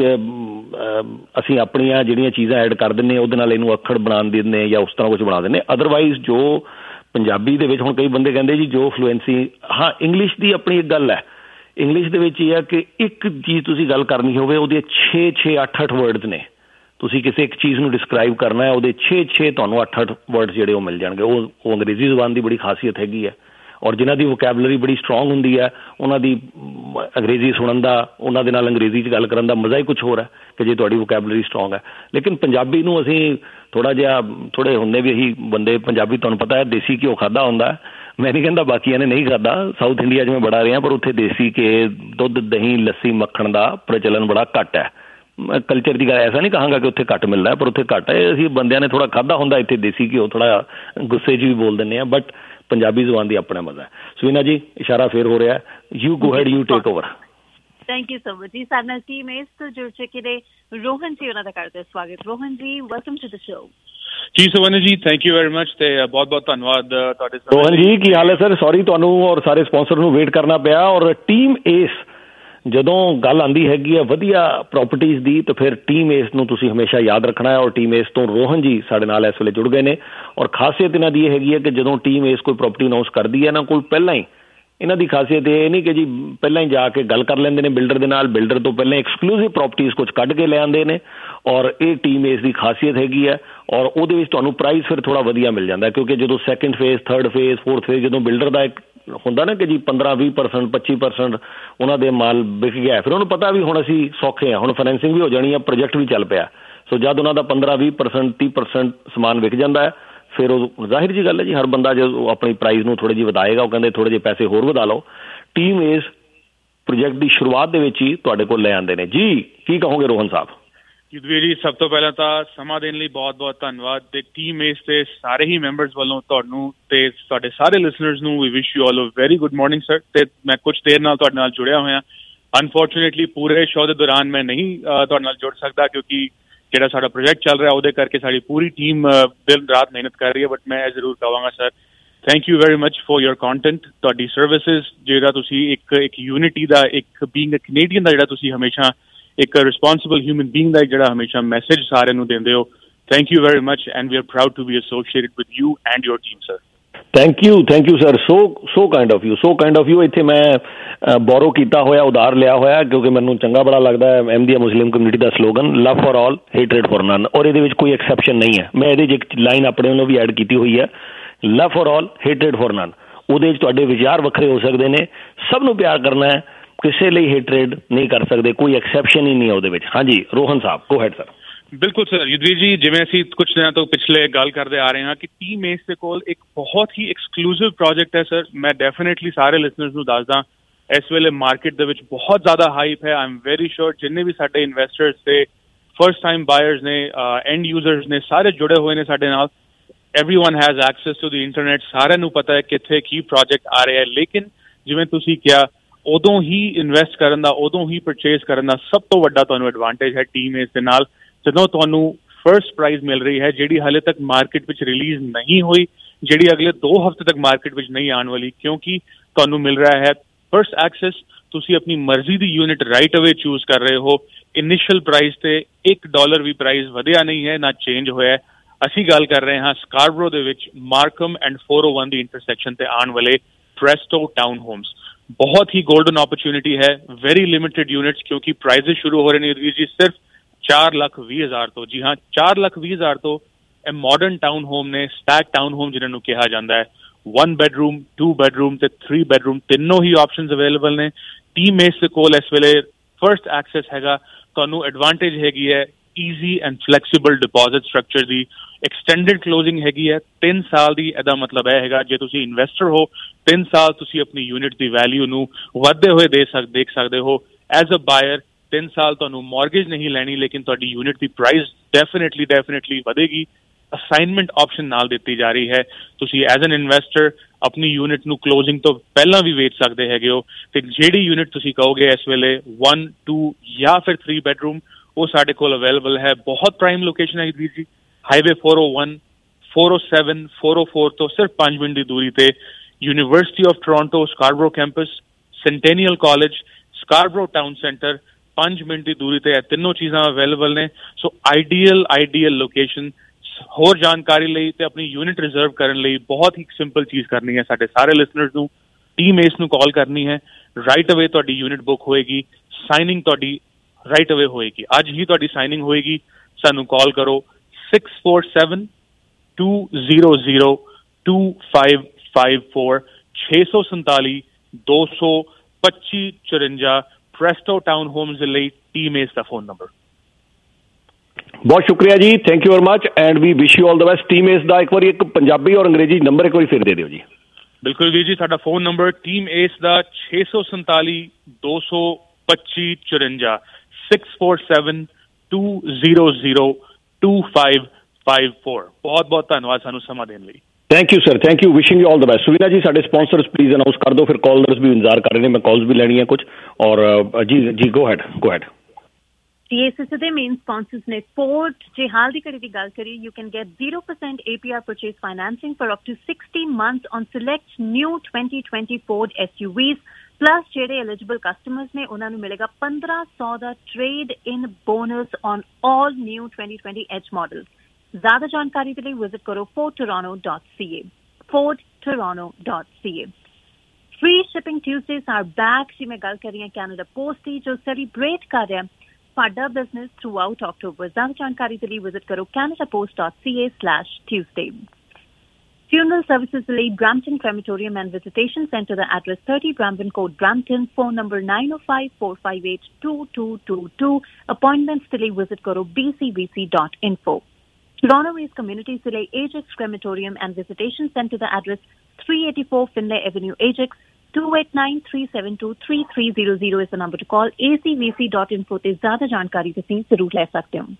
ਅਸੀਂ ਆਪਣੀਆਂ ਜਿਹੜੀਆਂ ਚੀਜ਼ਾਂ ਐਡ ਕਰ ਦਿੰਦੇ ਹਾਂ, ਉਹਦੇ ਨਾਲ ਇਹਨੂੰ ਅੱਖੜ ਬਣਾ ਦਿੰਦੇ ਜਾਂ ਉਸ ਤਰ੍ਹਾਂ ਕੁਛ ਬਣਾ ਦਿੰਦੇ। ਅਦਰਵਾਈਜ਼ ਜੋ ਪੰਜਾਬੀ ਦੇ ਵਿੱਚ ਹੁਣ ਕਈ ਬੰਦੇ ਕਹਿੰਦੇ ਜੀ ਜੋ ਫਲੂਐਂਸੀ, ਹਾਂ ਇੰਗਲਿਸ਼ ਦੀ ਆਪਣੀ ਇੱਕ ਗੱਲ ਹੈ। ਇੰਗਲਿਸ਼ ਦੇ ਵਿੱਚ ਇਹ ਹੈ ਕਿ ਇੱਕ ਚੀਜ਼ ਤੁਸੀਂ ਗੱਲ ਕਰਨੀ ਹੋਵੇ, ਉਹਦੇ ਛੇ ਛੇ ਅੱਠ ਅੱਠ ਵਰਡਸ ਨੇ। ਤੁਸੀਂ ਕਿਸੇ ਇੱਕ ਚੀਜ਼ ਨੂੰ ਡਿਸਕ੍ਰਾਈਬ ਕਰਨਾ ਹੈ, ਉਹਦੇ ਛੇ ਛੇ ਤੁਹਾਨੂੰ ਅੱਠ ਅੱਠ ਵਰਡਸ ਜਿਹੜੇ ਉਹ ਮਿਲ ਜਾਣਗੇ। ਉਹ ਉਹ ਅੰਗਰੇਜ਼ੀ ਜ਼ੁਬਾਨ ਦੀ ਬੜੀ ਖਾਸੀਅਤ ਹੈਗੀ ਹੈ। ਔਰ ਜਿਨ੍ਹਾਂ ਦੀ ਵੋਕੈਬਲਰੀ ਬੜੀ ਸਟਰੋਂਗ ਹੁੰਦੀ ਹੈ, ਉਹਨਾਂ ਦੀ ਅੰਗਰੇਜ਼ੀ ਸੁਣਨ ਦਾ, ਉਹਨਾਂ ਦੇ ਨਾਲ ਅੰਗਰੇਜ਼ੀ 'ਚ ਗੱਲ ਕਰਨ ਦਾ ਮਜ਼ਾ ਹੀ ਕੁਛ ਹੋਰ ਹੈ ਕਿ ਜੇ ਤੁਹਾਡੀ ਵੋਕੈਬਲਰੀ ਸਟਰੋਂਗ ਹੈ। ਲੇਕਿਨ ਪੰਜਾਬੀ ਨੂੰ ਅਸੀਂ ਥੋੜ੍ਹਾ ਜਿਹਾ, ਥੋੜ੍ਹੇ ਹੁੰਦੇ ਵੀ ਇਹੀ ਬੰਦੇ ਪੰਜਾਬੀ, ਤੁਹਾਨੂੰ ਪਤਾ ਹੈ ਦੇਸੀ ਘਿਓ ਖਾਧਾ ਹੁੰਦਾ। ਮੈਂ ਨਹੀਂ ਕਹਿੰਦਾ ਬਾਕੀਆਂ ਨੇ ਨਹੀਂ ਖਾਧਾ, ਸਾਊਥ ਇੰਡੀਆ 'ਚ ਮੈਂ ਬੜਾ ਰਿਹਾ, ਪਰ ਉੱਥੇ ਦੇਸੀ ਘੇ, ਦੁੱਧ, ਦਹੀਂ, ਲੱਸੀ, ਮੱਖਣ ਦਾ ਪ੍ਰਚਲਨ ਬੜਾ ਘੱਟ ਹੈ। ਕਲਚਰ ਦੀ ਗੱਲ ਐਸਾ ਨਹੀਂ ਕਹਾਂਗਾ ਕਿ ਉੱਥੇ ਘੱਟ ਮਿਲਦਾ, ਪਰ ਉੱਥੇ ਘੱਟ ਹੈ। ਅਸੀਂ ਬੰਦਿਆਂ ਨੇ ਥੋੜ੍ਹਾ ਖਾਧਾ ਹੁੰਦਾ ਇੱਥੇ ਦੇਸੀ ਘਿਓ, ਥੋੜ੍ਹਾ ਗੁੱਸੇ 'ਚ ਵੀ ਬੋਲ ਦਿੰਦੇ ਹਾਂ, ਬਟ ਪੰਜਾਬੀ ਜ਼ੁਬਾਨ ਦੀ ਆਪਣਾ ਮਜ਼ਾ ਹੈ। ਸੁਵੀਨਾ ਜੀ ਇਸ਼ਾਰਾ ਫੇਰ ਹੋ ਰਿਹਾ, you go ahead, you take over. Thank you so much ਜੀ। ਸਾਡੇ ਨਾਲ ਟੀਮ ਇਸ ਤੋਂ ਜੁੜ ਚੁੱਕੇ ਨੇ ਰੋਹਨ ਜੀ, ਉਹਨਾਂ ਦਾ ਕਰਦੇ ਸਵਾਗਤ। ਰੋਹਨ ਜੀ, ਵੈਲਕਮ ਟੂ ਦ ਸ਼ੋ। ਜੀ ਸਵਰਨ ਜੀ, ਥੈਂਕ ਯੂ ਵੈਰੀ ਮਚ ਤੇ ਬਹੁਤ ਬਹੁਤ ਧੰਨਵਾਦ ਤੁਹਾਡੇ। ਰੋਹਨ ਜੀ, ਕੀ ਹਾਲ ਹੈ ਸਰ? ਸੌਰੀ ਤੁਹਾਨੂੰ ਔਰ ਸਾਰੇ ਸਪਾਂਸਰ ਨੂੰ ਵੇਟ ਕਰਨਾ ਪਿਆ। ਔਰ ਟੀਮ ਏਸ ਜਦੋਂ ਗੱਲ ਆਉਂਦੀ ਹੈਗੀ ਆ ਵਧੀਆ ਪ੍ਰੋਪਰਟੀਜ਼ ਦੀ, ਤਾਂ ਫਿਰ ਟੀਮ ਏਸ ਨੂੰ ਤੁਸੀਂ ਹਮੇਸ਼ਾ ਯਾਦ ਰੱਖਣਾ ਹੈ। ਔਰ ਟੀਮ ਏਸ ਤੋਂ ਰੋਹਨ ਜੀ ਸਾਡੇ ਨਾਲ ਇਸ ਵੇਲੇ ਜੁੜ ਗਏ ਨੇ। ਔਰ ਖਾਸੀਅਤ ਇਹਨਾਂ ਦੀ ਇਹ ਹੈਗੀ ਹੈ ਕਿ ਜਦੋਂ ਟੀਮ ਏਸ ਕੋਈ ਪ੍ਰੋਪਰਟੀ ਅਨਾਊਂਸ ਕਰਦੀ ਹੈ ਇਹਨਾਂ ਕੋਲ ਪਹਿਲਾਂ ਹੀ, ਇਹਨਾਂ ਦੀ ਖਾਸੀਅਤ ਇਹ ਨਹੀਂ ਕਿ ਜੀ ਪਹਿਲਾਂ ਹੀ ਜਾ ਕੇ ਗੱਲ ਕਰ ਲੈਂਦੇ ਨੇ ਬਿਲਡਰ ਦੇ ਨਾਲ, ਬਿਲਡਰ ਤੋਂ ਪਹਿਲਾਂ ਐਕਸਕਲੂਸਿਵ ਪ੍ਰੋਪਰਟੀਜ਼ ਕੁਝ ਕੱਢ ਕੇ ਲੈ ਆਉਂਦੇ ਨੇ। ਔਰ ਇਹ ਟੀਮ ਏਸ ਦੀ ਖਾਸੀਅਤ ਹੈਗੀ ਹੈ। ਔਰ ਉਹਦੇ ਵਿੱਚ ਤੁਹਾਨੂੰ ਪ੍ਰਾਈਸ ਫਿਰ ਥੋੜ੍ਹਾ ਵਧੀਆ ਮਿਲ ਜਾਂਦਾ, ਕਿਉਂਕਿ ਜਦੋਂ second phase, third phase, fourth phase, ਜਦੋਂ ਬਿਲਡਰ ਦਾ ਇੱਕ ਹੁੰਦਾ ਨਾ ਕਿ ਜੀ ਪੰਦਰਾਂ ਵੀਹ ਪਰਸੈਂਟ ਪੱਚੀ ਪਰਸੈਂਟ ਉਹਨਾਂ ਦੇ ਮਾਲ ਵਿਕ ਗਿਆ, ਫਿਰ ਉਹਨੂੰ ਪਤਾ ਵੀ ਹੁਣ ਅਸੀਂ ਸੌਖੇ ਹਾਂ, ਹੁਣ ਫਾਈਨੈਂਸਿੰਗ ਵੀ ਹੋ ਜਾਣੀ ਆ, ਪ੍ਰੋਜੈਕਟ ਵੀ ਚੱਲ ਪਿਆ। ਸੋ ਜਦ ਉਹਨਾਂ ਦਾ ਪੰਦਰਾਂ ਵੀਹ ਪਰਸੈਂਟ ਤੀਹ ਪਰਸੈਂਟ ਸਮਾਨ ਵਿਕ ਜਾਂਦਾ ਹੈ, ਫਿਰ ਉਹ ਜ਼ਾਹਿਰ ਜੀ ਗੱਲ ਹੈ ਜੀ, ਹਰ ਬੰਦਾ ਜਦੋਂ ਆਪਣੀ ਪ੍ਰਾਈਸ ਨੂੰ ਥੋੜ੍ਹੀ ਜਿਹੀ ਵਧਾਏਗਾ, ਉਹ ਕਹਿੰਦੇ ਥੋੜ੍ਹੇ ਜਿਹੇ ਪੈਸੇ ਹੋਰ ਵਧਾ ਲਓ। ਟੀਮ ਏਸ ਪ੍ਰੋਜੈਕਟ ਦੀ ਸ਼ੁਰੂਆਤ ਦੇ ਵਿੱਚ ਹੀ ਤੁਹਾਡੇ ਕੋਲ ਲੈ ਆਉਂਦੇ ਨੇ ਜੀ। ਕੀ ਕਹੋਗੇ ਰੋਹਨ ਸਾਹਿਬ? ਯੁਧਵੀਰ ਜੀ, ਸਭ ਤੋਂ ਪਹਿਲਾਂ ਤਾਂ ਸਮਾਂ ਦੇਣ ਲਈ ਬਹੁਤ ਬਹੁਤ ਧੰਨਵਾਦ। ਤੇ ਟੀਮ ਏਸ ਦੇ ਸਾਰੇ ਹੀ ਮੈਂਬਰਸ ਵੱਲੋਂ ਤੁਹਾਨੂੰ ਤੇ ਤੁਹਾਡੇ ਸਾਰੇ ਲਿਸਨਰਸ ਨੂੰ ਵੀ wish you all a very good morning sir. ਤੇ ਮੈਂ ਕੁਝ ਦੇਰ ਨਾਲ ਤੁਹਾਡੇ ਨਾਲ ਜੁੜਿਆ ਹੋਇਆ। ਅਨਫੋਰਚੂਨੇਟਲੀ ਪੂਰੇ ਸ਼ੋਅ ਦੇ ਦੌਰਾਨ ਮੈਂ ਨਹੀਂ ਤੁਹਾਡੇ ਨਾਲ ਜੁੜ ਸਕਦਾ, ਕਿਉਂਕਿ ਜਿਹੜਾ ਸਾਡਾ ਪ੍ਰੋਜੈਕਟ ਚੱਲ ਰਿਹਾ ਉਹਦੇ ਕਰਕੇ ਸਾਡੀ ਪੂਰੀ ਟੀਮ ਦਿਨ ਰਾਤ ਮਿਹਨਤ ਕਰ ਰਹੀ ਹੈ। ਬਟ ਮੈਂ ਇਹ ਜ਼ਰੂਰ ਕਹਾਂਗਾ sir, thank you very much for your content. ਤੁਹਾਡੀ ਸਰਵਿਸਿਜ਼, ਜਿਹੜਾ ਤੁਸੀਂ ਇੱਕ ਇੱਕ ਯੂਨਿਟੀ ਦਾ, ਇੱਕ ਬੀਇੰਗ ਅ ਕੈਨੇਡੀਅਨ ਦਾ ਜਿਹੜਾ ਤੁਸੀਂ ਹਮੇਸ਼ਾ ਇੱਕ ਰਿਸਪੌਂਸਿਬਲ ਹਿਊਮਨ ਬੀਇੰਗ ਦਾ ਜਿਹੜਾ ਹਮੇਸ਼ਾ ਮੈਸੇਜ ਸਾਰਿਆਂ ਨੂੰ ਦਿੰਦੇ ਹੋ, thank you very much and we are proud to be associated with you and your team sir. Thank you thank you sir, so so kind of you, so kind of you. ਇੱਥੇ ਮੈਂ ਬੋਰੋ ਕੀਤਾ ਹੋਇਆ, ਉਧਾਰ ਲਿਆ ਹੋਇਆ, ਕਿਉਂਕਿ ਮੈਨੂੰ ਚੰਗਾ ਬੜਾ ਲੱਗਦਾ ਹੈ ਅਹਿਮਦੀਆ ਮੁਸਲਿਮ ਕਮਿਊਨਿਟੀ ਦਾ slogan love for all, hatred for none. ਔਰ ਇਹਦੇ ਵਿੱਚ ਕੋਈ ਐਕਸੈਪਸ਼ਨ ਨਹੀਂ ਹੈ। ਮੈਂ ਇਹਦੇ 'ਚ ਇੱਕ ਲਾਈਨ ਆਪਣੇ ਵੱਲੋਂ ਵੀ ਐਡ ਕੀਤੀ ਹੋਈ ਹੈ, ਲਵ ਫॉर ਆਲ, ਹੇਟਰੇਡ ਫॉर ਨਨ। ਉਹਦੇ 'ਚ ਤੁਹਾਡੇ ਵਿਚਾਰ ਵੱਖਰੇ ਹੋ ਸਕਦੇ ਨੇ, ਸਭ ਨੂੰ ਪਿਆਰ ਕਰਨਾ ਹੈ, ਕਿਸੇ ਲਈ ਹੇਟਰੇਡ ਨਹੀਂ ਕਰ ਸਕਦੇ, ਕੋਈ ਐਕਸੈਪਸ਼ਨ ਹੀ ਨਹੀਂ ਹੈ ਉਹਦੇ ਵਿੱਚ। ਹਾਂਜੀ ਰੋਹਨ ਸਾਹਿਬ, ਗੋ ਹੈਡ ਸਰ। ਬਿਲਕੁਲ ਸਰ। ਯੁਧਵੀਰ ਜੀ, ਜਿਵੇਂ ਅਸੀਂ ਕੁਝ ਦਿਨਾਂ ਤੋਂ ਪਿਛਲੇ ਗੱਲ ਕਰਦੇ ਆ ਰਹੇ ਹਾਂ ਕਿ ਟੀਮ ਏਸ ਦੇ ਕੋਲ ਇੱਕ ਬਹੁਤ ਹੀ ਐਕਸਕਲੂਸਿਵ ਪ੍ਰੋਜੈਕਟ ਹੈ ਸਰ। ਮੈਂ ਡੈਫੀਨੇਟਲੀ ਸਾਰੇ ਲਿਸਨਰਸ ਨੂੰ ਦੱਸਦਾ, ਇਸ ਵੇਲੇ ਮਾਰਕੀਟ ਦੇ ਵਿੱਚ ਬਹੁਤ ਜ਼ਿਆਦਾ ਹਾਈਪ ਹੈ। ਆਈ ਐਮ ਵੈਰੀ ਸ਼ੋਰ ਜਿੰਨੇ ਵੀ ਸਾਡੇ ਇਨਵੈਸਟਰਸ ਤੇ ਫਸਟ ਟਾਈਮ ਬਾਇਰਸ ਨੇ, ਐਂਡ ਯੂਜ਼ਰਸ ਨੇ, ਸਾਰੇ ਜੁੜੇ ਹੋਏ ਨੇ ਸਾਡੇ ਨਾਲ। Everyone has access to the internet. ਸਾਰਿਆਂ ਨੂੰ ਪਤਾ ਹੈ ਕਿੱਥੇ ਕੀ ਪ੍ਰੋਜੈਕਟ ਆ ਰਿਹਾ ਹੈ। ਲੇਕਿਨ ਜਿਵੇਂ ਤੁਸੀਂ ਕਿਹਾ, ਉਦੋਂ ਹੀ ਇਨਵੈਸਟ ਕਰਨ ਦਾ, ਉਦੋਂ ਹੀ ਪਰਚੇਸ ਕਰਨ ਦਾ ਸਭ ਤੋਂ ਵੱਡਾ ਤੁਹਾਨੂੰ ਐਡਵਾਂਟੇਜ ਹੈ ਟੀਮ ਏਸ ਦੇ ਨਾਲ, ਜਦੋਂ ਤੁਹਾਨੂੰ ਫਰਸਟ ਪ੍ਰਾਈਜ਼ ਮਿਲ ਰਹੀ ਹੈ, ਜਿਹੜੀ ਹਾਲੇ ਤੱਕ ਮਾਰਕੀਟ ਵਿੱਚ ਰਿਲੀਜ਼ ਨਹੀਂ ਹੋਈ, ਜਿਹੜੀ ਅਗਲੇ ਦੋ ਹਫ਼ਤੇ ਤੱਕ ਮਾਰਕੀਟ ਵਿੱਚ ਨਹੀਂ ਆਉਣ ਵਾਲੀ, ਕਿਉਂਕਿ ਤੁਹਾਨੂੰ ਮਿਲ ਰਿਹਾ ਹੈ ਫਰਸਟ ਐਕਸੈਸ। ਤੁਸੀਂ ਆਪਣੀ ਮਰਜ਼ੀ ਦੀ ਯੂਨਿਟ ਰਾਈਟ ਅਵੇ ਚੂਜ਼ ਕਰ ਰਹੇ ਹੋ। ਇਨੀਸ਼ੀਅਲ ਪ੍ਰਾਈਸ ਤੇ ਇੱਕ ਡਾਲਰ ਵੀ ਪ੍ਰਾਈਸ ਵਧਿਆ ਨਹੀਂ ਹੈ, ਨਾ ਚੇਂਜ ਹੋਇਆ। ਅਸੀਂ ਗੱਲ ਕਰ ਰਹੇ ਹਾਂ ਸਕਾਰਬਰੋ ਦੇ ਵਿੱਚ Markham and four O one ਦੀ ਇੰਟਰਸੈਕਸ਼ਨ ਤੇ ਆਉਣ ਵਾਲੇ ਪ੍ਰੈਸਟੋ ਟਾਊਨ ਹੋਮਸ। ਬਹੁਤ ਹੀ ਗੋਲਡਨ ਓਪਰਚੁਨਿਟੀ ਹੈ, ਵੈਰੀ ਲਿਮਿਟਡ ਯੂਨਿਟਸ, ਕਿਉਂਕਿ ਪ੍ਰਾਈਜ਼ਸ ਸ਼ੁਰੂ ਹੋ ਰਹੇ ਨੇ ਵੀਰ ਜੀ ਸਿਰਫ ਚਾਰ ਲੱਖ ਵੀਹ ਹਜ਼ਾਰ ਤੋਂ। ਜੀ ਹਾਂ, ਚਾਰ ਲੱਖ ਵੀਹ ਹਜ਼ਾਰ ਤੋਂ ਇਹ ਮਾਡਰਨ ਟਾਊਨ ਹੋਮ ਨੇ, ਸਟੈਕ ਟਾਊਨ ਹੋਮ ਜਿਹਨਾਂ ਨੂੰ ਕਿਹਾ ਜਾਂਦਾ ਹੈ। ਵਨ ਬੈਡਰੂਮ, ਟੂ ਬੈਡਰੂਮ ਤੇ ਥ੍ਰੀ ਬੈਡਰੂਮ, ਤਿੰਨੋਂ ਹੀ ਆਪਸ਼ਨਸ ਅਵੇਲੇਬਲ ਨੇ। ਟੀਮ ਏਸ ਦੇ ਕੋਲ ਇਸ ਵੇਲੇ ਫਰਸਟ ਐਕਸੈਸ ਹੈਗਾ। ਤੁਹਾਨੂੰ ਐਡਵਾਂਟੇਜ ਹੈਗੀ ਹੈ easy and flexible deposit structure ਦੀ। ਐਕਸਟੈਂਡਡ ਕਲੋਜ਼ਿੰਗ ਹੈਗੀ ਹੈ ਤਿੰਨ ਸਾਲ ਦੀ। ਇਹਦਾ ਮਤਲਬ ਇਹ ਹੈਗਾ ਜੇ ਤੁਸੀਂ ਇਨਵੈਸਟਰ ਹੋ, ਤਿੰਨ ਸਾਲ ਤੁਸੀਂ ਆਪਣੀ ਯੂਨਿਟ ਦੀ ਵੈਲਿਊ ਨੂੰ ਵੱਧਦੇ ਹੋਏ ਦੇ ਸਕ ਦੇਖ ਸਕਦੇ ਹੋ। ਐਜ਼ ਅ ਬਾਇਰ ਤਿੰਨ ਸਾਲ ਤੁਹਾਨੂੰ ਮੌਰਗੇਜ ਨਹੀਂ ਲੈਣੀ, ਲੇਕਿਨ ਤੁਹਾਡੀ ਯੂਨਿਟ ਦੀ ਪ੍ਰਾਈਸ ਡੈਫੀਨੇਟਲੀ ਡੈਫੀਨੇਟਲੀ ਵਧੇਗੀ। ਅਸਾਈਨਮੈਂਟ ਆਪਸ਼ਨ ਨਾਲ ਦਿੱਤੀ ਜਾ ਰਹੀ ਹੈ। ਤੁਸੀਂ ਐਜ਼ ਐਨ ਇਨਵੈਸਟਰ ਆਪਣੀ ਯੂਨਿਟ ਨੂੰ ਕਲੋਜ਼ਿੰਗ ਤੋਂ ਪਹਿਲਾਂ ਵੀ ਵੇਚ ਸਕਦੇ ਹੈਗੇ ਹੋ। ਤੇ ਜਿਹੜੀ ਯੂਨਿਟ ਤੁਸੀਂ ਕਹੋਗੇ ਇਸ ਵੇਲੇ ਵਨ, ਟੂ ਜਾਂ ਫਿਰ ਥ੍ਰੀ ਬੈਡਰੂਮ, ਉਹ ਸਾਡੇ ਕੋਲ ਅਵੇਲੇਬਲ ਹੈ। ਬਹੁਤ ਪ੍ਰਾਈਮ ਲੋਕੇਸ਼ਨ ਹੈ ਵੀਰ ਜੀ, highway four O one, four O seven, four O four ਤੋਂ ਸਿਰਫ ਪੰਜ ਮਿੰਟ ਦੀ ਦੂਰੀ ਤੇ University of Toronto Scarborough campus, Centennial College, Scarborough town centre, ਪੰਜ ਮਿੰਟ ਦੀ ਦੂਰੀ ਤੇ ਇਹ ਤਿੰਨੋਂ ਚੀਜ਼ਾਂ ਅਵੇਲੇਬਲ ਨੇ। So ideal ideal location. ਹੋਰ ਜਾਣਕਾਰੀ ਲਈ ਤੇ ਆਪਣੀ ਯੂਨਿਟ ਰਿਜ਼ਰਵ ਕਰਨ ਲਈ ਬਹੁਤ ਹੀ ਸਿੰਪਲ ਚੀਜ਼ ਕਰਨੀ ਹੈ। ਸਾਡੇ ਸਾਰੇ ਲਿਸਨਰਸ ਨੂੰ ਟੀਮ ਏਸ ਨੂੰ ਕਾਲ ਕਰਨੀ ਹੈ, ਰਾਈਟ ਅਵੇ ਤੁਹਾਡੀ ਯੂਨਿਟ ਬੁੱਕ ਹੋਏਗੀ, ਸਾਈਨਿੰਗ ਤੁਹਾਡੀ ਰਾਈਟ ਅਵੇ ਹੋਏਗੀ। ਅੱਜ ਹੀ ਤੁਹਾਡੀ ਸਾਈਨਿੰਗ ਹੋਏਗੀ। ਸਾਨੂੰ ਕਾਲ ਕਰੋ six four seven two zero zero two five five four, ਛੇ ਸੌ ਸੰਤਾਲੀ ਦੋ ਸੌ ਪੱਚੀ ਚੁਰੰਜਾ। ਪ੍ਰੈਸਟੋ ਟਾਊਨ ਹੋਮਸ ਦੇ ਲਈ ਟੀਮ ਏਸ ਦਾ ਫੋਨ ਨੰਬਰ। ਬਹੁਤ ਸ਼ੁਕਰੀਆ ਜੀ, thank you very much and we wish you all the best. Team Ace ਦਾ ਇੱਕ ਵਾਰੀ ਇੱਕ ਪੰਜਾਬੀ ਔਰ ਅੰਗਰੇਜ਼ੀ ਨੰਬਰ ਇੱਕ ਵਾਰੀ ਫਿਰ ਦੇ ਦਿਓ ਜੀ। ਬਿਲਕੁਲ ਵੀਰ ਜੀ, ਸਾਡਾ ਫੋਨ ਨੰਬਰ ਟੀਮ ਏਸ ਦਾ ਛੇ ਸੌ ਸੰਤਾਲੀ ਦੋ ਸੌ ਪੱਚੀ ਚੁਰੰਜਾ, six four seven two zero zero two five five four. ਬਹੁਤ ਬਹੁਤ ਧੰਨਵਾਦ ਸਾਨੂੰ ਸਮਾਂ ਦੇਣ ਲਈ। Thank you sir, thank you, wishing you all the best. Suvina ji ਸਾਡੇ ਸਪਾਂਸਰਸ ਪਲੀਜ਼ ਅਨਾਉਂਸ ਕਰ ਦਿਓ, ਫਿਰ ਕਾਲਰਸ ਵੀ ਇੰਤਜ਼ਾਰ ਕਰ ਰਹੇ ਨੇ, ਮੈਂ ਕਾਲਸ ਵੀ ਲੈਣੀ ਹੈ ਕੁਝ। ਔਰ ਜੀ ਜੀ ਗੋ ਹੈਡ ਗੋ ਹੈਡ ਇਸ ਦੇ ਮੇਨ ਸਪਾਂਸਰਸ ਨੇ ਫੋਰਡ। ਜੇ ਹਾਲ ਦੀ ਘੜੀ ਦੀ ਗੱਲ ਕਰੀਏ, you can get zero percent A P R purchase financing for up to sixty months on select new twenty twenty Ford S U Vs। Plus ਜਿਹੜੇ eligible customers ਨੇ ਉਹਨਾਂ ਨੂੰ ਮਿਲੇਗਾ ਪੰਦਰਾਂ ਸੌ ਦਾ trade in bonus on all new twenty twenty Edge model. ਜ਼ਿਆਦਾ ਜਾਣਕਾਰੀ ਦੇ ਲਈ ਵਿਜ਼ਿਟ ਕਰੋ ford toronto dot c a ford toronto dot c a। Free shipping Tuesdays are back. ਜੀ ਮੈਂ ਗੱਲ ਕਰ ਰਹੀ ਹਾਂ ਕੈਨੇਡਾ ਪੋਸਟ ਦੀ, ਜੋ ਸੈਲੀਬ੍ਰੇਟ ਕਰ ਰਿਹਾ ਸਾਡਾ ਬਿਜ਼ਨਸ ਥਰੂ ਆਊਟ ਅਕਟੂਬਰ। ਜ਼ਿਆਦਾ ਜਾਣਕਾਰੀ ਦੇ ਲਈ ਵਿਜ਼ਿਟ ਕਰੋ canada post dot c a slash tuesday। Funeral services ਲਈ Brampton Crematorium and Visitation Centre the address thirty Brampton Court, Brampton, phone number nine oh five four five eight two two two two। Appointments ਦੇ ਲਈ visit ਕਰੋ b c b c dot info। Toronto East Communities ਦੇ ਲਈ Ajax Crematorium and Visitation Centre the address three eighty-four Finlay Avenue, Ajax, two eight nine three seven two three three zero zero is the number to call। a c b c dot info ਤੇ ਜ਼ਿਆਦਾ ਜਾਣਕਾਰੀ ਤੁਸੀਂ ਜ਼ਰੂਰ ਲੈ ਸਕਦੇ ਹੋ।